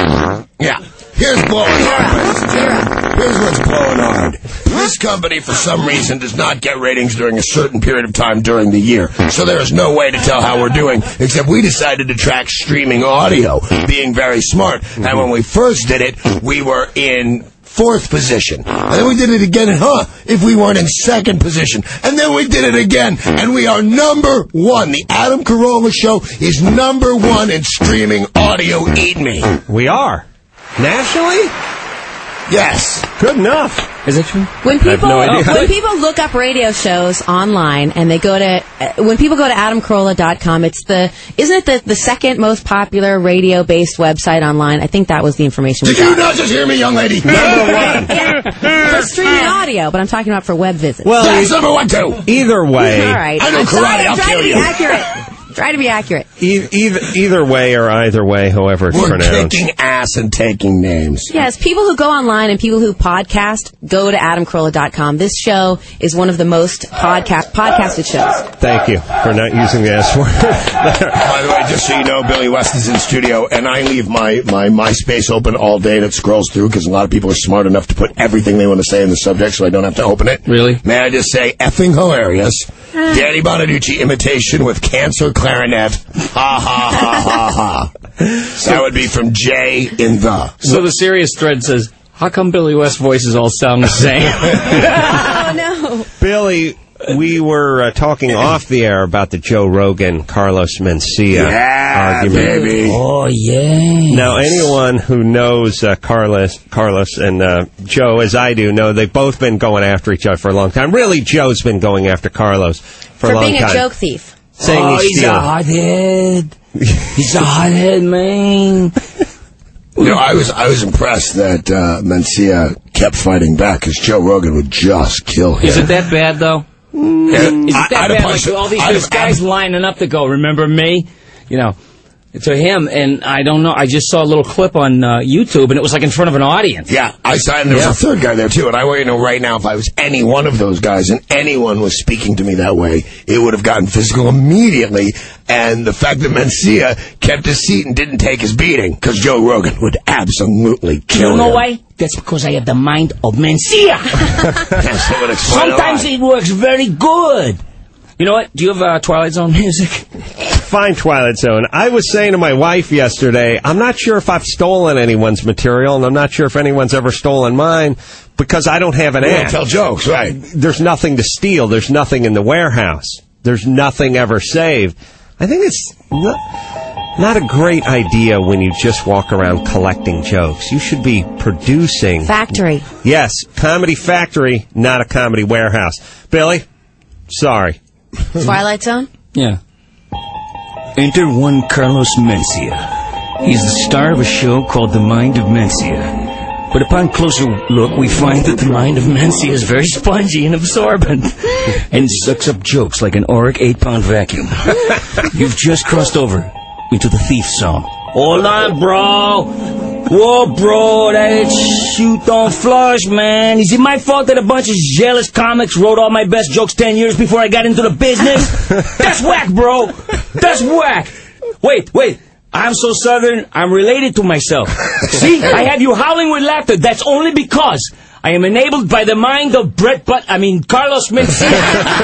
Yeah. Here's blowing hard. Here's what's blowing hard. This company, for some reason, does not get ratings during a certain period of time during the year. So there is no way to tell how we're doing, except we decided to track streaming audio, being very smart. And when we first did it, we were in 4th position. And then we did it again, if we weren't in 2nd position. And then we did it again, and we are number 1. The Adam Carolla Show is number 1 in streaming audio. Eat me. We are. Nationally? Yes. Good enough. Is it true? When people no idea. when people look up radio shows online and they go to when people go to AdamCarolla.com, isn't it the second most popular radio based website online? I think that was the information. Did you not just hear me, young lady? Number 1 for streaming audio, but I'm talking about for web visits. Well, that's number 1 too. Either way, all right. I know karate. I'll kill you. Try to be accurate. Either way or either way, however it's pronounced. We're kicking ass and taking names. Yes, people who go online and people who podcast, go to AdamCarolla.com. This show is one of the most podcasted shows. Thank you for not using the S word. By the way, just so you know, Billy West is in studio, and I leave my MySpace open all day that scrolls through because a lot of people are smart enough to put everything they want to say in the subject so I don't have to open it. Really? May I just say, effing hilarious. Danny Bonaducci imitation with cancer clarinet. Ha, ha, ha, ha, ha. That would be from Jay in the. So the serious thread says, how come Billy West's voices all sound the same? Oh, no. Billy, we were talking off the air about the Joe Rogan, Carlos Mencia argument. Baby. Oh, yeah. Now, anyone who knows Carlos and Joe, as I do, know they've both been going after each other for a long time. Really, Joe's been going after Carlos for a long time. For being a joke thief. Saying he's a hothead. He's a hothead, man. You know, I was impressed that Mencia kept fighting back because Joe Rogan would just kill him. Is it that bad, though? Is it that bad? Like all these guys lining up to go, remember me? You know, to him, and I don't know. I just saw a little clip on YouTube, and it was like in front of an audience. Yeah, I saw it, and there was a third guy there, too. And I want you to know right now, if I was any one of those guys and anyone was speaking to me that way, it would have gotten physical immediately. And the fact that Mencia kept his seat and didn't take his beating, because Joe Rogan would absolutely kill him. You know why? That's because I have the mind of Mencia. Sometimes it works very good. You know what? Do you have Twilight Zone music? Fine, Twilight Zone. I was saying to my wife yesterday, I'm not sure if I've stolen anyone's material, and I'm not sure if anyone's ever stolen mine, because I don't have an You act. don't tell jokes, right. There's nothing to steal. There's nothing in the warehouse. There's nothing ever saved. I think it's not a great idea when you just walk around collecting jokes. You should be producing. Factory. Yes, comedy factory, not a comedy warehouse. Billy, sorry. Twilight Zone? Yeah. Enter one Carlos Mencia. He's the star of a show called The Mind of Mencia. But upon closer look, we find that the mind of Mencia is very spongy and absorbent, and sucks up jokes like an Auric 8-pound vacuum. You've just crossed over into the thief zone. Hold on, bro. Whoa, bro, that shoot don't flush, man. Is it my fault that a bunch of jealous comics wrote all my best jokes 10 years before I got into the business? That's whack, bro. That's whack. Wait. I'm so southern, I'm related to myself. See, I have you howling with laughter. That's only because I am enabled by the mind of Carlos Mencia.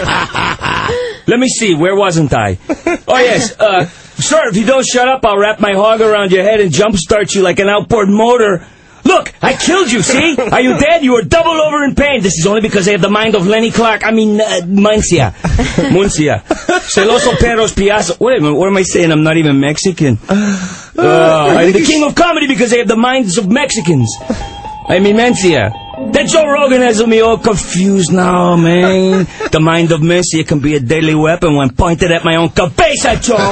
Let me see, where wasn't I? Oh, yes, sir, if you don't shut up, I'll wrap my hog around your head and jumpstart you like an outboard motor. Look, I killed you, see? Are you dead? You are double over in pain. This is only because I have the mind of Lenny Clark. Muncia. Celoso Perros Piazza. Wait a minute, what am I saying? I'm not even Mexican. I'm the king of comedy because I have the minds of Mexicans. Mencia. That Joe Rogan has me all confused now, man. The mind of Mencia can be a deadly weapon when pointed at my own cabeza, Joe.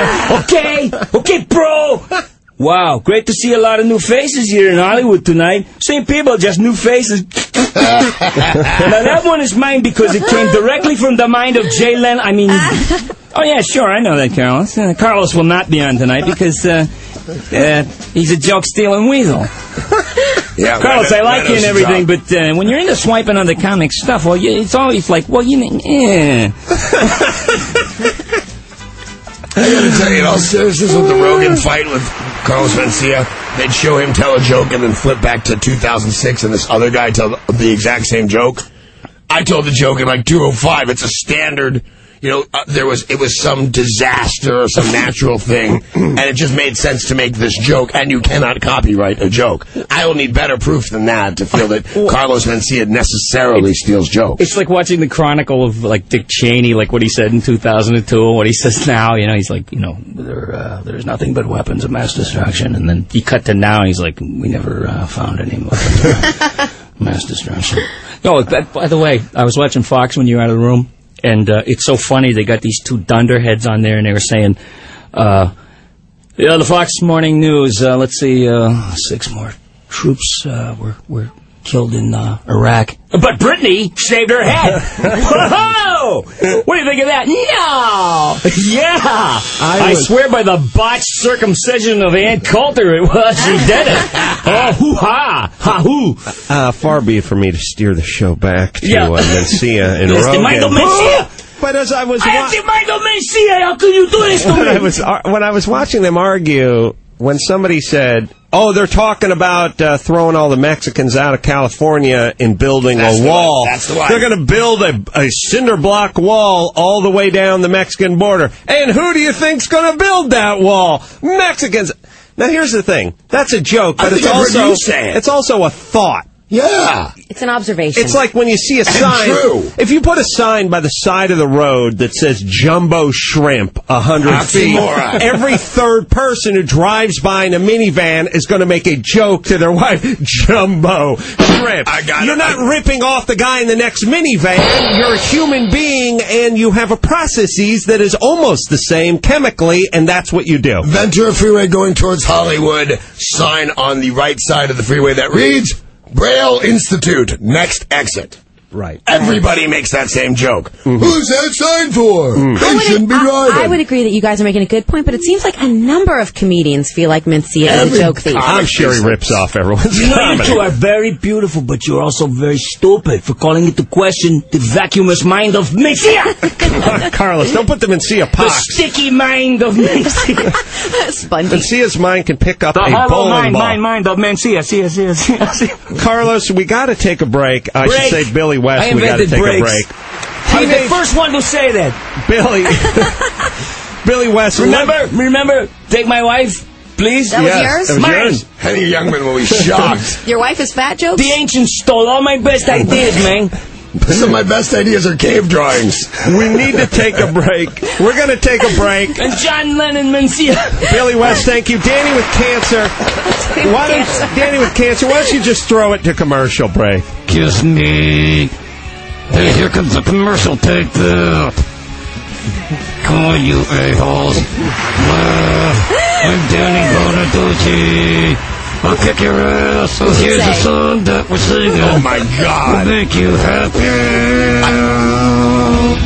Okay, bro. Wow, great to see a lot of new faces here in Hollywood tonight. Same people, just new faces. Now that one is mine because it came directly from the mind of Jay Leno. Oh yeah, sure, I know that, Carlos. Carlos will not be on tonight because he's a joke-stealing weasel. Yeah, Carlos, I like you and everything, but when you're into swiping on the comic stuff, well, it's always like, well, I gotta tell you, in all seriousness, with the Rogan fight with Carlos Mencia, they'd show him tell a joke and then flip back to 2006 and this other guy tell the exact same joke. I told the joke in like 2:05. It's a standard, it was some disaster or some natural thing, and it just made sense to make this joke, and you cannot copyright a joke. I will need better proof than that to feel that Carlos Mencia necessarily steals jokes. It's like watching the Chronicle of like Dick Cheney, like what he said in 2002 and what he says now. He's like, there's nothing but weapons of mass destruction, and then he cut to now, and he's like, we never found any weapons of mass destruction. Oh, by the way, I was watching Fox when you were out of the room. And it's so funny, they got these two dunderheads on there, and they were saying, the Fox Morning News, let's see, 6 more troops were killed in Iraq. But Brittany shaved her head. Whoa! What do you think of that? No! Yeah! I swear by the botched circumcision of Ann Coulter it was. She did it. Oh, hoo-ha! Ha-hoo! Far be it for me to steer the show back to Mencia and Rogan. But as I was Mencia, how can you do this to me? When I was watching them argue, when somebody said, they're talking about throwing all the Mexicans out of California and building a wall. That's the one. They're going to build a cinder block wall all the way down the Mexican border. And who do you think's going to build that wall? Mexicans. Now, here's the thing. That's a joke, but it's also a thought. Yeah. It's an observation. It's like when you see a sign. True. If you put a sign by the side of the road that says Jumbo Shrimp 100 feet, Oxymoron. every third person who drives by in a minivan is going to make a joke to their wife, Jumbo Shrimp. You're not ripping off the guy in the next minivan. You're a human being, and you have a processes that is almost the same chemically, and that's what you do. Ventura Freeway going towards Hollywood. Sign on the right side of the freeway that reads, Braille Institute, next exit. Right. Everybody makes that same joke. Who's that sign for? They shouldn't be driving. I would agree that you guys are making a good point, but it seems like a number of comedians feel like Mencia is a joke thief. I'm sure he rips off everyone's You know, you comedy. two are very beautiful, but you're also very stupid for calling into question the vacuumous mind of Mencia. Come on, Carlos, don't put the Mencia The pox. sticky mind of Mencia. Spongy. Mencia's mind can pick up The a hollow bowling mind ball. of Mencia. See. Carlos, we got to take a break. I should say Billy West, I we got to invented take breaks. a break. I'm the first one to say that. Billy West. Remember, take my wife, please. That was yours? That was Mine. yours. Henny Youngman will be shocked. Your wife is fat jokes? The ancients stole all my best ideas, man. Some of my best ideas are cave drawings. We need to take a break. We're going to take a break. And John Lennon Mencia. Billy West, thank you. Danny with cancer. Danny with cancer, why don't you just throw it to commercial break? Kiss me. Hey, here comes the commercial. Take that. Come on, you a-holes. I'm Danny Bonaducci. I'll kick your ass. So here's a song that we're singing. Oh, my God. Will make you happy.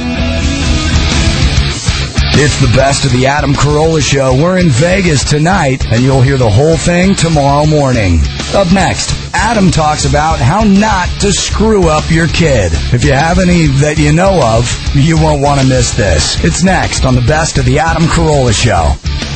It's the best of the Adam Carolla Show. We're in Vegas tonight, and you'll hear the whole thing tomorrow morning. Up next, Adam talks about how not to screw up your kid. If you have any that you know of, you won't want to miss this. It's next on the best of the Adam Carolla Show.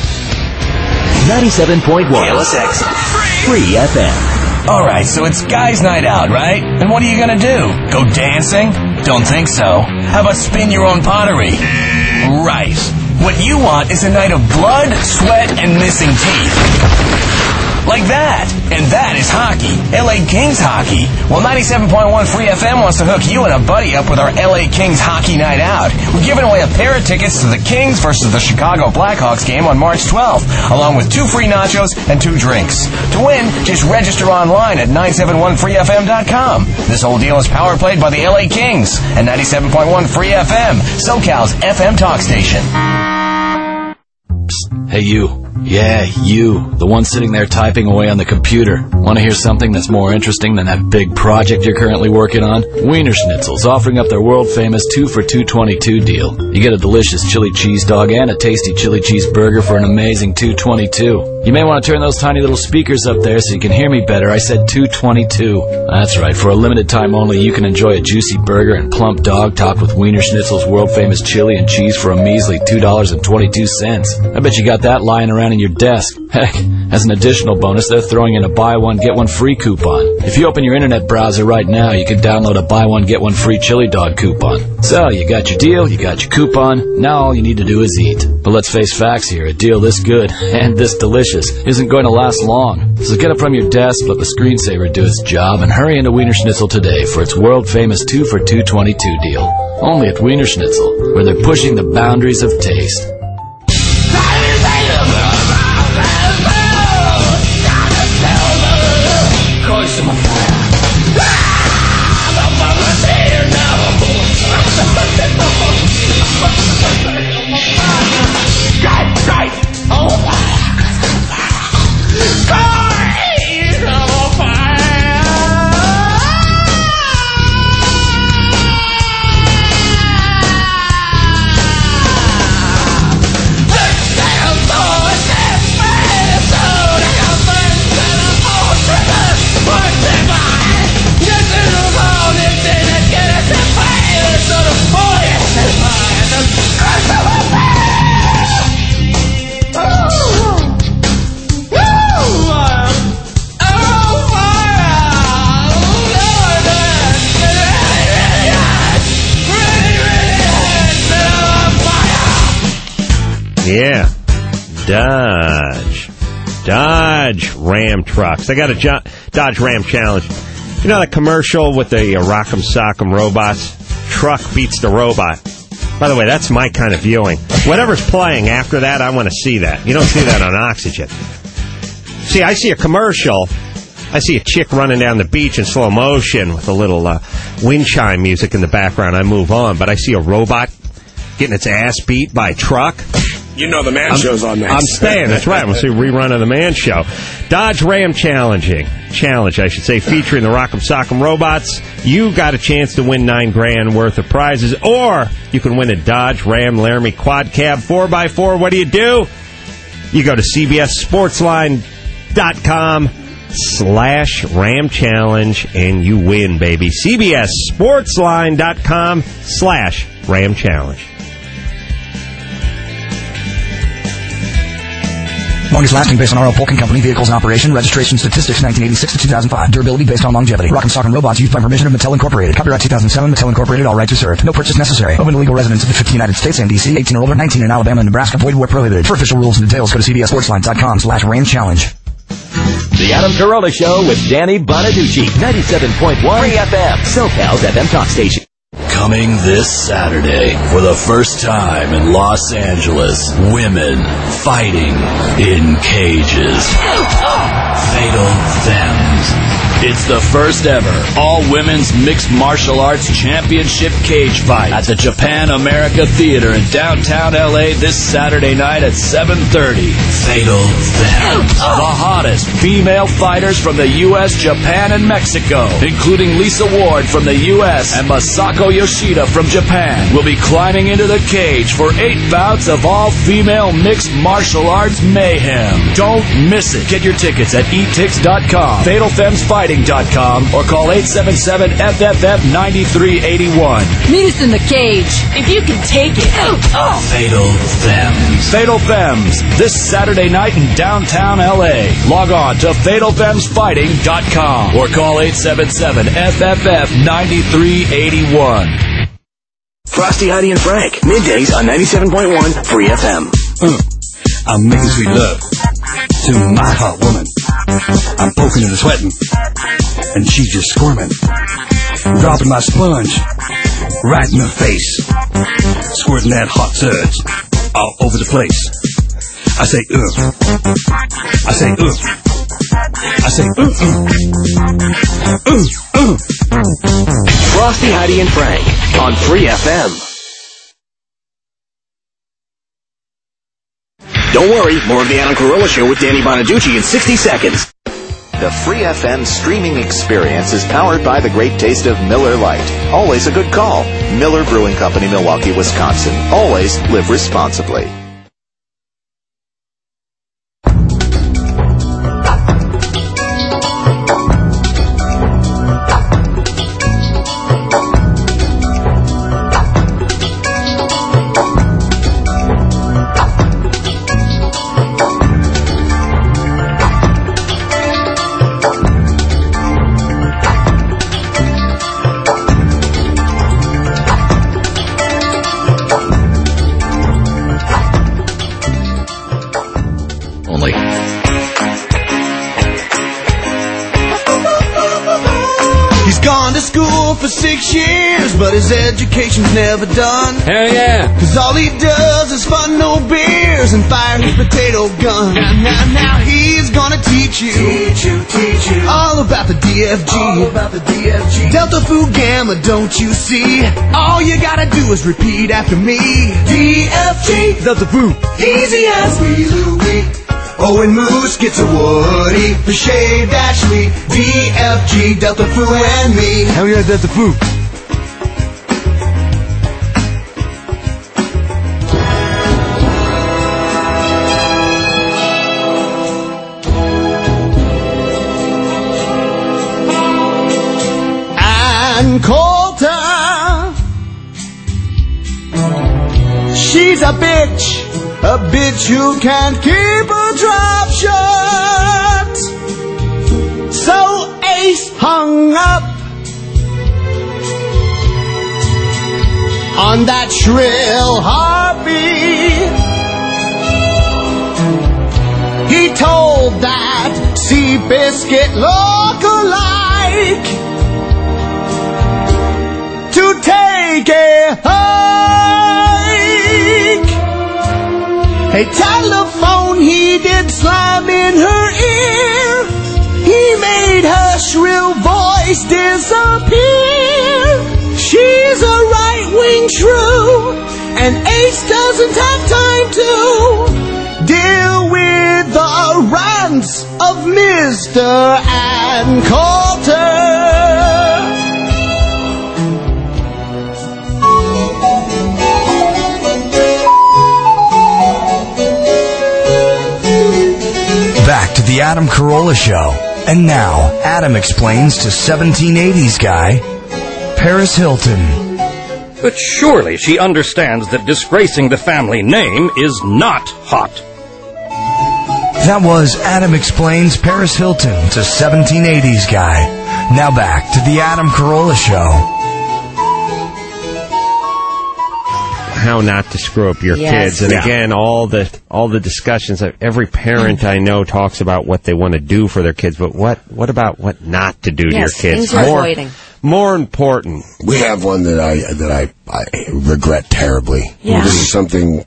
97.1 KLSX Free FM. Alright, so it's guys' night out, right? And what are you gonna do? Go dancing? Don't think so. How about spin your own pottery? Right. What you want is a night of blood, sweat, and missing teeth. Like that. And that is hockey. LA Kings hockey. Well, 97.1 Free FM wants to hook you and a buddy up with our LA Kings hockey night out. We're giving away a pair of tickets to the Kings versus the Chicago Blackhawks game on March 12th, along with 2 free nachos and 2 drinks. To win, just register online at 971freefm.com. This whole deal is power played by the LA Kings and 97.1 Free FM, SoCal's FM talk station. Hey, you. Yeah, you. The one sitting there typing away on the computer. Want to hear something that's more interesting than that big project you're currently working on? Wiener Schnitzel's offering up their world-famous 2 for $2.22 deal. You get a delicious chili cheese dog and a tasty chili cheese burger for an amazing $2.22. You may want to turn those tiny little speakers up there so you can hear me better. I said $2.22. That's right. For a limited time only, you can enjoy a juicy burger and plump dog topped with Wiener Schnitzel's world-famous chili and cheese for a measly $2.22. I bet you got that lying around in your desk. Heck, as an additional bonus, they're throwing in a buy one, get one free coupon. If you open your internet browser right now, you can download a buy one, get one free chili dog coupon. So, you got your deal, you got your coupon, now all you need to do is eat. But let's face facts here, a deal this good and this delicious isn't going to last long. So get up from your desk, let the screensaver do its job, and hurry into Wiener Schnitzel today for its world-famous 2 for $2.22 deal. Only at Wiener Schnitzel, where they're pushing the boundaries of taste. Yeah. Dodge Ram trucks. I got a Dodge Ram Challenge. You know that commercial with the Rock'em Sock'em robots? Truck beats the robot. By the way, that's my kind of viewing. Whatever's playing after that, I want to see that. You don't see that on Oxygen. See, I see a commercial. I see a chick running down the beach in slow motion with a little wind chime music in the background. I move on. But I see a robot getting its ass beat by a truck. You know the Man Show's on next. I'm staying. That's right. We'll see a rerun of the Man Show. Dodge Ram Challenge, featuring the Rock'em Sock'em robots. You got a chance to win $9,000 worth of prizes, or you can win a Dodge Ram Laramie Quad Cab 4x4. What do? You go to CBSSportsline.com/Ram Challenge, and you win, baby. CBSSportsline.com/Ram Challenge. Longest lasting based on R.L. Polk & Company. Vehicles in operation. Registration statistics 1986 to 2005. Durability based on longevity. Rock'em Sock'em robots used by permission of Mattel Incorporated. Copyright 2007. Mattel Incorporated. All rights reserved. No purchase necessary. Open to legal residents of the 50 United States and D.C. 18 or older. 19 in Alabama and Nebraska. Void where prohibited. For official rules and details, go to CBSSportsline.com/Ram Challenge. The Adam Carolla Show with Danny Bonaducci. 97.1 Free FM. SoCal's FM talk station. Coming this Saturday, for the first time in Los Angeles, women fighting in cages. Fatal Femmes. It's the first ever all-women's mixed martial arts championship cage fight at the Japan America Theater in downtown L.A. this Saturday night at 7:30. Fatal Femmes. The hottest female fighters from the U.S., Japan, and Mexico, including Lisa Ward from the U.S. and Masako Yoshida from Japan, will be climbing into the cage for 8 bouts of all-female mixed martial arts mayhem. Don't miss it. Get your tickets at etix.com, fatalfemmesfighting.com, or call 877-FFF-9381. Meet us in the cage, if you can take it. Fatal Femmes. Fatal Femmes, this Saturday night in downtown L.A. Log on to fatalfemmesfighting.com or call 877-FFF-9381. Frosty, Heidi, and Frank. Middays on 97.1 Free FM. I'm making sweet love to my hot woman. I'm poking and sweating, and she's just squirming. Dropping my sponge right in her face. Squirting that hot surge all over the place. I say, ugh. I say, ugh. I say, Frosty, Heidi, and Frank on Free FM. Don't worry, more of the Adam Carolla Show with Danny Bonaducci in 60 seconds. The Free FM streaming experience is powered by the great taste of Miller Lite. Always a good call. Miller Brewing Company, Milwaukee, Wisconsin. Always live responsibly. For 6 years, but his education's never done. Hell yeah. Cause all he does is fun no beers and fire his potato gun. Now he's gonna teach you all about the DFG. Delta Fu Gamma, don't you see? All you gotta do is repeat after me. DFG, Delta Fu, easy as wee Louie. Owen Moose gets a Woody, the shaved Ashley, DFG, Delta Fu, and me. Hell yeah, Delta Fu. And Colter, she's a bitch who can't keep a drop shut. So Ace hung up on that shrill harpy. He told that Seabiscuit look-alike A telephone he did slam in her ear. He made her shrill voice disappear. She's a right-wing shrew, and Ace doesn't have time to deal with the rants of Mr. Ann Coulter. Back to the Adam Carolla Show. And now, Adam explains to 1780s guy, Paris Hilton. But surely she understands that disgracing the family name is not hot. That was Adam Explains Paris Hilton to 1780s guy. Now back to the Adam Carolla Show. How not to screw up your kids, and again, all the discussions. Every parent I know talks about what they want to do for their kids, but what about what not to do to your kids? More important. We have one that I regret terribly. Yeah. This is something.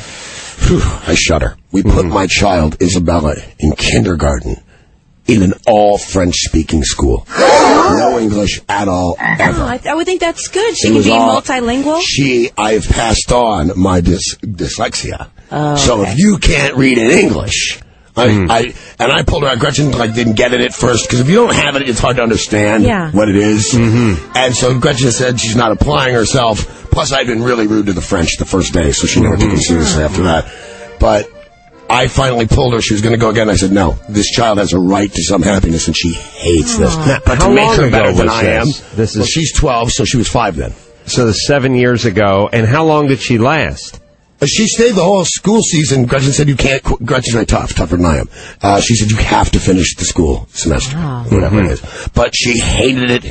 I shudder. We put my child Isabella in kindergarten in an all French-speaking school. No English at all, ever. Oh, I would think that's good. She can be multilingual. I've passed on my dyslexia. Oh, so if you can't read in English, I pulled her out. Gretchen didn't get it at first, because if you don't have it, it's hard to understand what it is. Mm-hmm. And so Gretchen said she's not applying herself. Plus, I'd been really rude to the French the first day, so she never took it seriously after that. But I finally pulled her. She was going to go again. I said, no, this child has a right to some happiness, and she hates this. But to make her better than I am, she's 12, so she was 5 then. So 7 years ago. And how long did she last? She stayed the whole school season. Gretchen said you can't. Gretchen's very tougher than I am. She said you have to finish the school semester, whatever it is. But she hated it.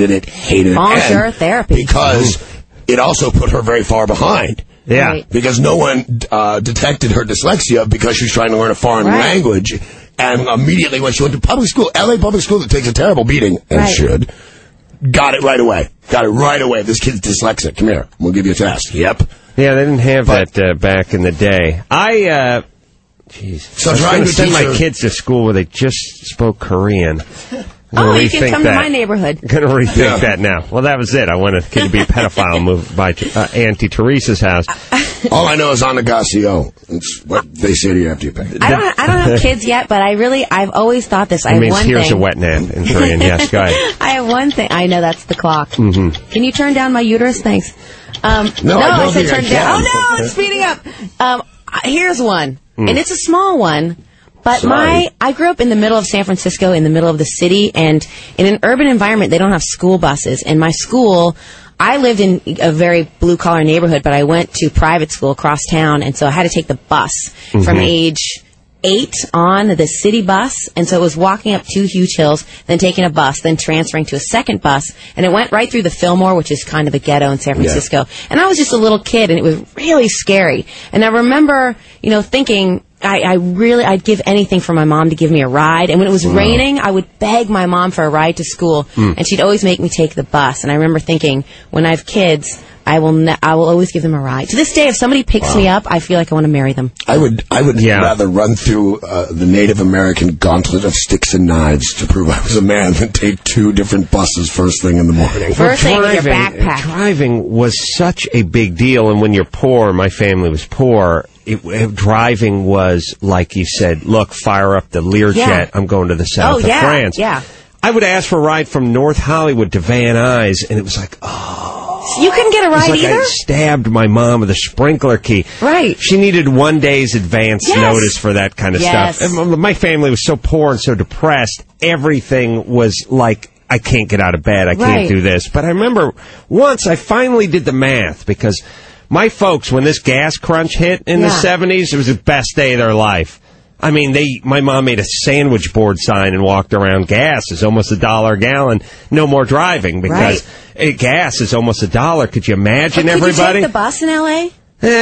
Bonjour therapy. Because it also put her very far behind. Yeah. Right. Because no one detected her dyslexia because she was trying to learn a foreign language. And immediately when she went to public school, LA public school that takes a terrible beating, and should, got it right away. This kid's dyslexic. Come here. We'll give you a test. Yep. Yeah, they didn't have that back in the day. I was trying to send my kids to school where they just spoke Korean. Oh, you can come to my neighborhood. I'm going to rethink that now. Well, that was it. I wanted a kid to be a pedophile and move by Auntie Teresa's house. All I know is onegacio. It's what they say to you after you pay. I don't have kids yet, but I've always thought this. It means here's a wet nap in Korean. Yes, go ahead. I have one thing. I know that's the clock. Mm-hmm. Can you turn down my uterus? Thanks. No, I said turn down. Oh, no, it's speeding up. Here's one, and it's a small one. But I grew up in the middle of San Francisco, in the middle of the city, and in an urban environment, they don't have school buses. And my school, I lived in a very blue-collar neighborhood, but I went to private school across town, and so I had to take the bus from age 8 on the city bus. And so it was walking up 2 huge hills, then taking a bus, then transferring to a second bus. And it went right through the Fillmore, which is kind of a ghetto in San Francisco. Yeah. And I was just a little kid, and it was really scary. And I remember, thinking, I'd give anything for my mom to give me a ride. And when it was raining, I would beg my mom for a ride to school, and she'd always make me take the bus. And I remember thinking, when I have kids, I will always give them a ride. To this day, if somebody picks me up, I feel like I want to marry them. I would rather run through the Native American gauntlet of sticks and knives to prove I was a man than take 2 different buses first thing in the morning. First thing with your backpack. Driving was such a big deal, and when you're poor, my family was poor, driving was, like you said, look, fire up the Learjet, I'm going to the south of France. Yeah. I would ask for a ride from North Hollywood to Van Nuys, and it was like, you couldn't get a ride either? I stabbed my mom with a sprinkler key. Right. She needed 1 day's advance notice for that kind of stuff. And my family was so poor and so depressed, everything was like, I can't get out of bed, I can't do this. But I remember once I finally did the math, because my folks, when this gas crunch hit in the 70s, it was the best day of their life. I mean, my mom made a sandwich board sign and walked around. Gas is almost $1 a gallon. No more driving because gas is almost $1. Could you imagine everybody? Could you take the bus in L.A.?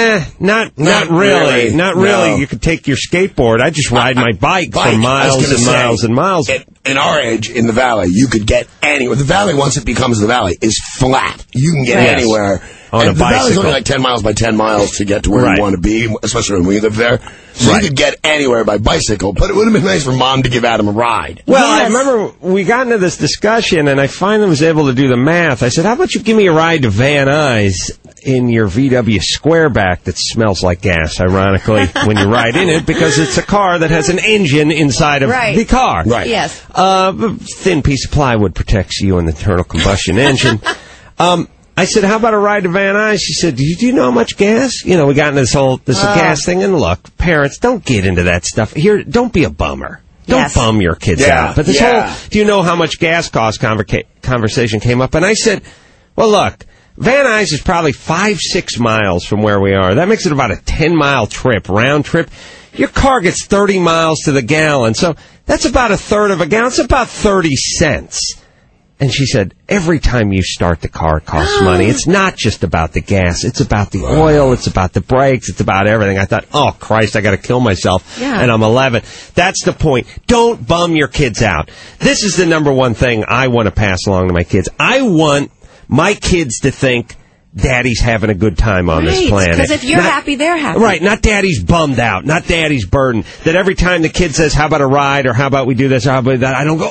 Not really. Not really. No. You could take your skateboard. I just ride my bike for miles and miles and miles. In our age, in the Valley, you could get anywhere. The Valley, once it becomes the Valley, is flat. You can get anywhere. on a the valley's bicycle. only like 10 miles by 10 miles to get to where Right. you want to be, especially when we live there. So Right. you could get anywhere by bicycle, but it would have been nice for Mom to give Adam a ride. Well, I remember we got into this discussion, and I finally was able to do the math. I said, how about you give me a ride to Van Nuys in your VW Squareback that smells like gas, ironically, when you ride in it, because it's a car that has an engine inside of Right. the car. Right. Yes. Thin piece of plywood protects you in the internal combustion engine. I said, how about a ride to Van Nuys? She said, do you know how much gas? You know, we got into this gas thing, and look, parents, don't get into that stuff. Here, don't be a bummer. Don't Yes. bum your kids Yeah, out. But this yeah. whole, do you know how much gas costs conversation came up? And I said, well, look, Van Nuys is probably 5-6 miles from where we are. That makes it about a 10-mile trip, round trip. Your car gets 30 miles to the gallon, so that's about a third of a gallon. It's about 30 cents. And she said, every time you start the car, it costs money. It's not just about the gas. It's about the oil. It's about the brakes. It's about everything. I thought, oh, Christ, I got to kill myself. Yeah. And I'm 11. That's the point. Don't bum your kids out. This is the number one thing I want to pass along to my kids. I want my kids to think Daddy's having a good time on this planet. Because if you're happy, they're happy. Right, not Daddy's bummed out, not Daddy's burdened. That every time the kid says, how about a ride, or how about we do this, or how about that, I don't go,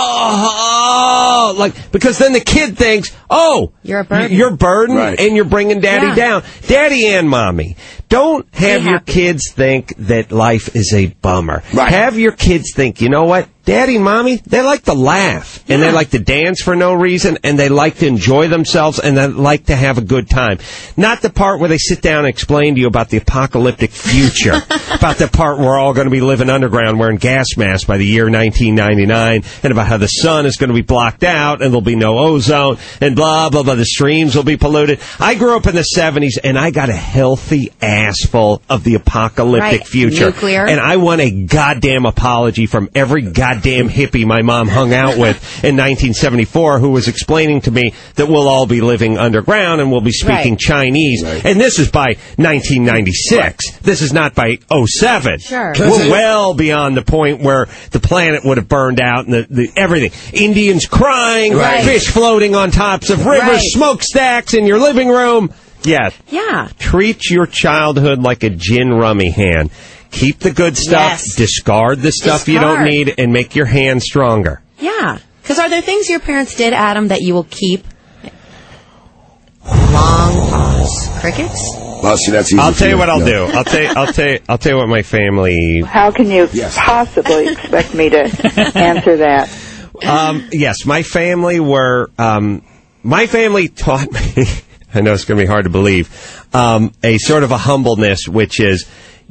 like, because then the kid thinks, oh, You're a burden. You're burdened, Right. and you're bringing Daddy Yeah. down. Daddy and Mommy, don't have your kids think that life is a bummer. Right. Have your kids think, you know what? Daddy and Mommy, they like to laugh, and they like to dance for no reason, and they like to enjoy themselves, and they like to have a good time. Not the part where they sit down and explain to you about the apocalyptic future, about the part where we're all going to be living underground wearing gas masks by the year 1999, and about how the sun is going to be blocked out, and there'll be no ozone, and blah, blah, blah, the streams will be polluted. I grew up in the 70s, and I got a healthy ass full of the apocalyptic Right. future. Nuclear. And I want a goddamn apology from every goddamn hippie my mom hung out with in 1974 who was explaining to me that we'll all be living underground and we'll be speaking Right. Chinese. Right. And this is by 1996. Right. This is not by 07. Sure. We're well beyond the point where the planet would have burned out and the everything. Indians crying, Right. fish floating on tops of rivers, Right. smokestacks in your living room. Yeah. Yeah. Treat your childhood like a gin rummy hand. Keep the good stuff, Yes. discard the stuff you don't Discard. need, and make your hand stronger. Yeah. Because are there things your parents did, Adam, that you will keep? Long pause. Crickets? Well, see, that's easy. I'll for tell you what I'll No. do. I'll tell you what my family. How can you possibly expect me to answer that? Yes, my family were. My family taught me. I know it's going to be hard to believe. A sort of a humbleness, which is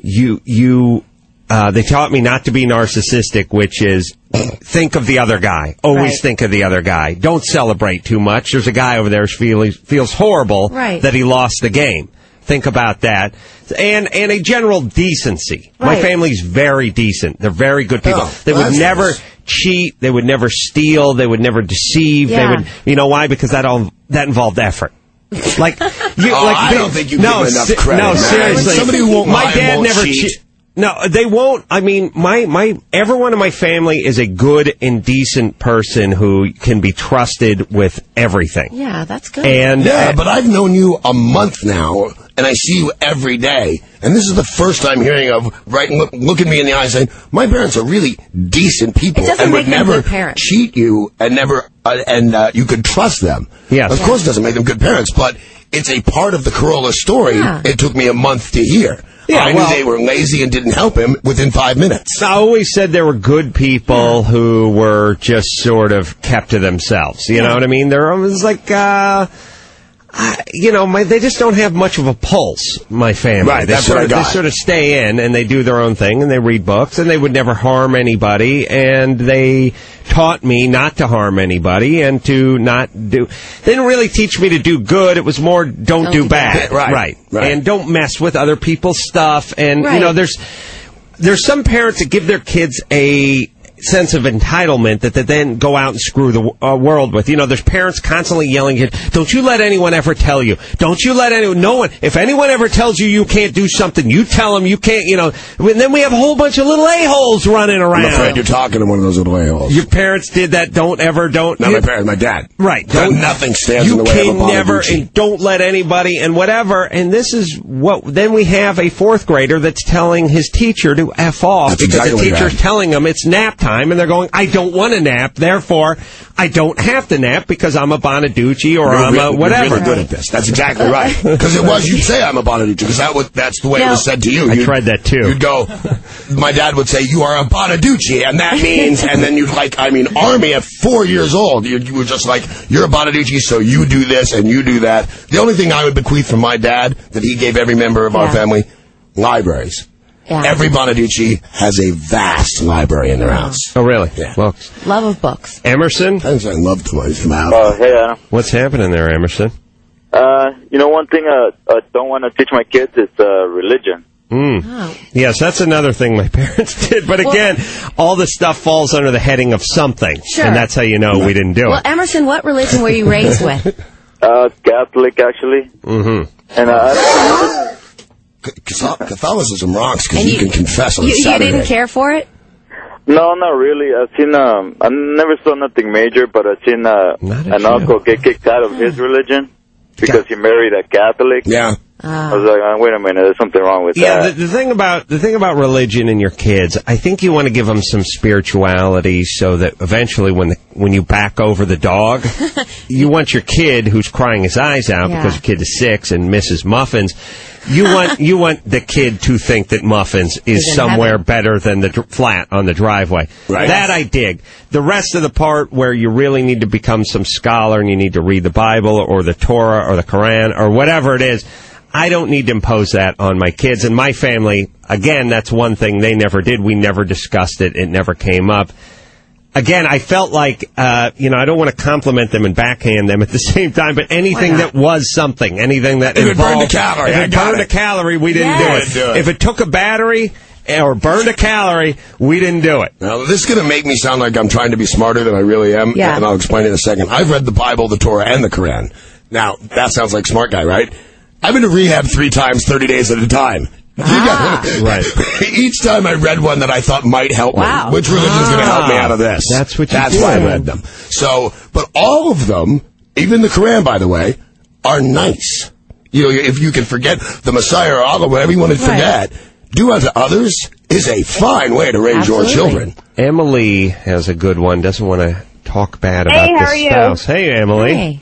they taught me not to be narcissistic, which is think of the other guy. Always Right. think of the other guy. Don't celebrate too much. There's a guy over there who feels horrible Right. that he lost the game. Think about that. And a general decency. My Right. family's very decent. They're very good people. Oh, They would that's never nice. cheat. They would never steal. They would never deceive. They Yeah. would, you know why? Because that involved effort. Like, I don't think you give them enough credit, No, man. seriously. Somebody who won't my lie and dad won't never cheat. No, they won't. I mean, everyone in my family is a good and decent person who can be trusted with everything. Yeah, that's good. And but I've known you a month now, and I see you every day. And this is the first time hearing of, look at me in the eye saying, my parents are really decent people It doesn't and make would them never good parents. cheat you and never, you could trust them. Yes. Of course it doesn't make them good parents, but it's a part of the Corolla story. Yeah. It took me a month to hear. Yeah, I knew they were lazy and didn't help him within 5 minutes. I always said there were good people who were just sort of kept to themselves. You know what I mean? They're always like, they just don't have much of a pulse, my family. Right, they that's sort what I of, got. They sort of stay in, and they do their own thing, and they read books, and they would never harm anybody, and they taught me not to harm anybody, and to not do... They didn't really teach me to do good, it was more don't do bad. Right. And don't mess with other people's stuff, and, Right. there's some parents that give their kids sense of entitlement that they then go out and screw the world with. You know, there's parents constantly yelling at you, don't you let anyone ever tell you. Don't you let anyone, no one, if anyone ever tells you you can't do something, you tell them you can't, you know. And then we have a whole bunch of little a-holes running around. I'm afraid you're talking to one of those little a-holes. Your parents did that, don't. Not my parents, my dad. Right. Nothing stands in the way of a Bonaducci. And don't let anybody, and whatever. And this is what, then we have a fourth grader that's telling his teacher to F off. That's because exactly the teacher's telling them it's nap time, and they're going, I don't want to nap, therefore I don't have to nap because I'm a Bonaducci or I'm a whatever. You're really good at this. That's exactly right. Because it was, you'd say I'm a Bonaducci, because that's the way it was said to you. I tried that too. You'd go, my dad would say, you are a Bonaducci, and that means, and then you'd Army at 4 years old, you were just like, you're a Bonaducci, so you do this and you do that. The only thing I would bequeath from my dad that he gave every member of our family, libraries. Yeah. Every Bonaducci has a vast library in their house. Oh, really? Yeah. Well, love of books. Emerson? I love to him out. Hey, Adam. What's happening there, Emerson? One thing I don't want to teach my kids is religion. Oh. Yes, that's another thing my parents did. But again, all this stuff falls under the heading of something. Sure. And that's how you know we didn't do Well, it. Emerson, what religion were you raised with? Catholic, actually. Mm-hmm. And Catholicism rocks because you can confess on you Saturday. You didn't care for it? No, not really. I've seen, I never saw nothing major, but I've seen an uncle get kicked out of his religion because he married a Catholic. Yeah. I was like, wait a minute, there's something wrong with that. Yeah, the thing about religion and your kids, I think you want to give them some spirituality so that eventually when you back over the dog, you want your kid who's crying his eyes out because your kid is 6 and misses muffins. You want the kid to think that muffins is somewhere better than the flat on the driveway. Right. That I dig. The rest of the part where you really need to become some scholar and you need to read the Bible or the Torah or the Quran or whatever it is, I don't need to impose that on my kids. And my family, again, that's one thing they never did. We never discussed it. It never came up. Again, I felt like, I don't want to compliment them and backhand them at the same time, but anything that was something, anything that if involved... it burned a calorie, if it burned a calorie, we didn't do it. If it took a battery or burned a calorie, we didn't do it. Now, this is going to make me sound like I'm trying to be smarter than I really am, and I'll explain in a second. I've read the Bible, the Torah, and the Quran. Now, that sounds like smart guy, right? I've been to rehab 3 times, 30 days at a time. Right. Each time I read one that I thought might help me. Which religion is going to help me out of this? That's why I read them. So, but all of them, even the Quran, by the way, are nice. You know, if you can forget the Messiah or Allah, whatever you want to forget, do unto others is a fine way to raise your children. Emily has a good one. Doesn't want to talk bad about how the are you? spouse. Hey, Emily. Hey.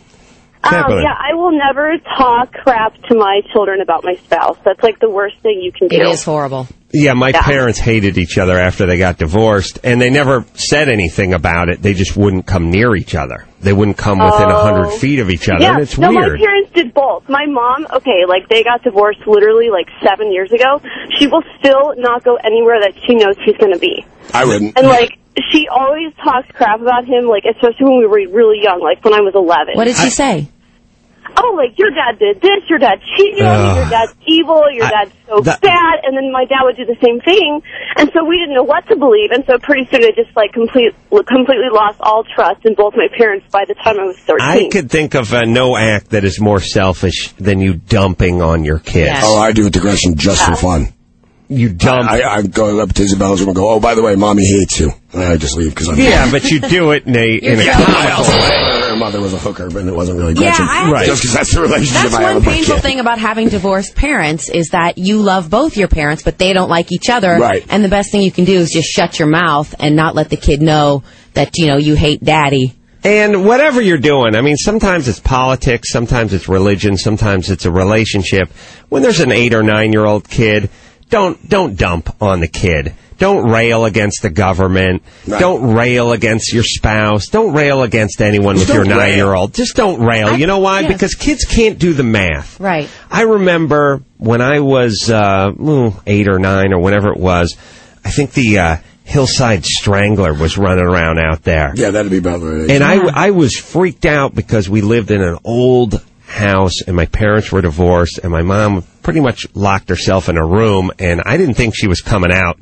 I will never talk crap to my children about my spouse. That's like the worst thing you can do. It is horrible. Yeah, my parents hated each other after they got divorced, and they never said anything about it. They just wouldn't come near each other. They wouldn't come within 100 feet of each other, Yeah, and it's no, weird. my parents did both. My mom, they got divorced literally 7 years ago. She will still not go anywhere that she knows he's going to be. I wouldn't. And, she always talks crap about him, especially when we were really young, when I was 11. What did she say? Oh, your dad did this, your dad cheated on you, your dad's evil, your dad's so bad, and then my dad would do the same thing, and so we didn't know what to believe, and so pretty soon I just, completely lost all trust in both my parents by the time I was 13. I could think of no act that is more selfish than you dumping on your kids. Yes. Oh, I do it to Gretchen just for fun. You dump. I go up to Isabel's room and go, oh, by the way, Mommy hates you. And I just leave because I'm... Yeah, but you do it in a comical way. Her mother was a hooker, but it wasn't really Gretchen. Right. Just because that's the relationship I have with That's my one painful kid. thing about having divorced parents is that you love both your parents, but they don't like each other. Right. And the best thing you can do is just shut your mouth and not let the kid know that, you hate daddy. And whatever you're doing, I mean, sometimes it's politics, sometimes it's religion, sometimes it's a relationship. When there's an 8 or 9-year-old kid, don't dump on the kid. Don't rail against the government. Right. Don't rail against your spouse. Don't rail against anyone with your 9-year-old. Just don't rail. You know why? Yes. Because kids can't do the math. Right. I remember when I was 8 or 9 or whatever it was, I think the Hillside Strangler was running around out there. Yeah, that'd be about right. And I was freaked out because we lived in an old house and my parents were divorced and my mom pretty much locked herself in a room and I didn't think she was coming out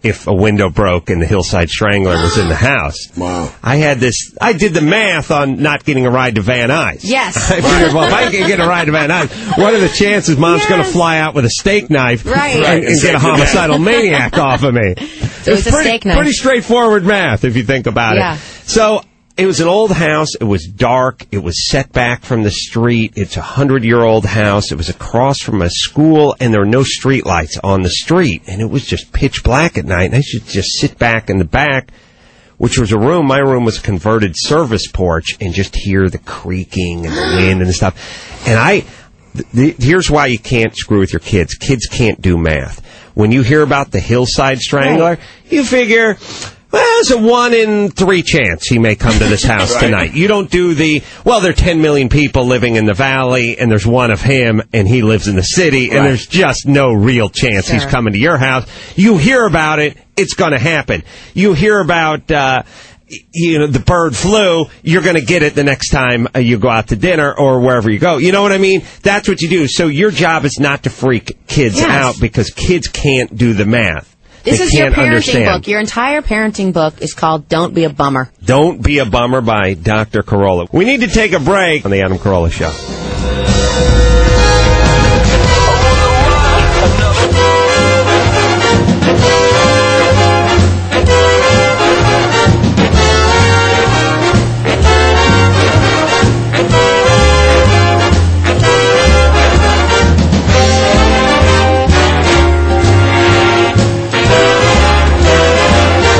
if a window broke and the Hillside Strangler was in the house. Wow. I did the math on not getting a ride to Van Nuys. Yes. I figured, well, if I can get a ride to Van Nuys, what are the chances Mom's going to fly out with a steak knife and get a homicidal maniac off of me? So it was a steak knife. Pretty straightforward math, if you think about it. So it was an old house. It was dark. It was set back from the street. It's a 100-year-old house. It was across from a school, and there were no street lights on the street. And it was just pitch black at night. And I should just sit back in the back, which was a room. My room was a converted service porch, and just hear the creaking and the wind and stuff. And here's why you can't screw with your kids. Kids can't do math. When you hear about the Hillside Strangler, you figure, well, there's a 1 in 3 chance he may come to this house tonight. You don't do there are 10 million people living in the valley, and there's one of him, and he lives in the city, and there's just no real chance he's coming to your house. You hear about it, it's going to happen. You hear about, the bird flu, you're going to get it the next time you go out to dinner or wherever you go. You know what I mean? That's what you do. So your job is not to freak kids out, because kids can't do the math. This is your parenting book. Your entire parenting book is called Don't Be a Bummer. Don't Be a Bummer by Dr. Carolla. We need to take a break on the Adam Carolla Show.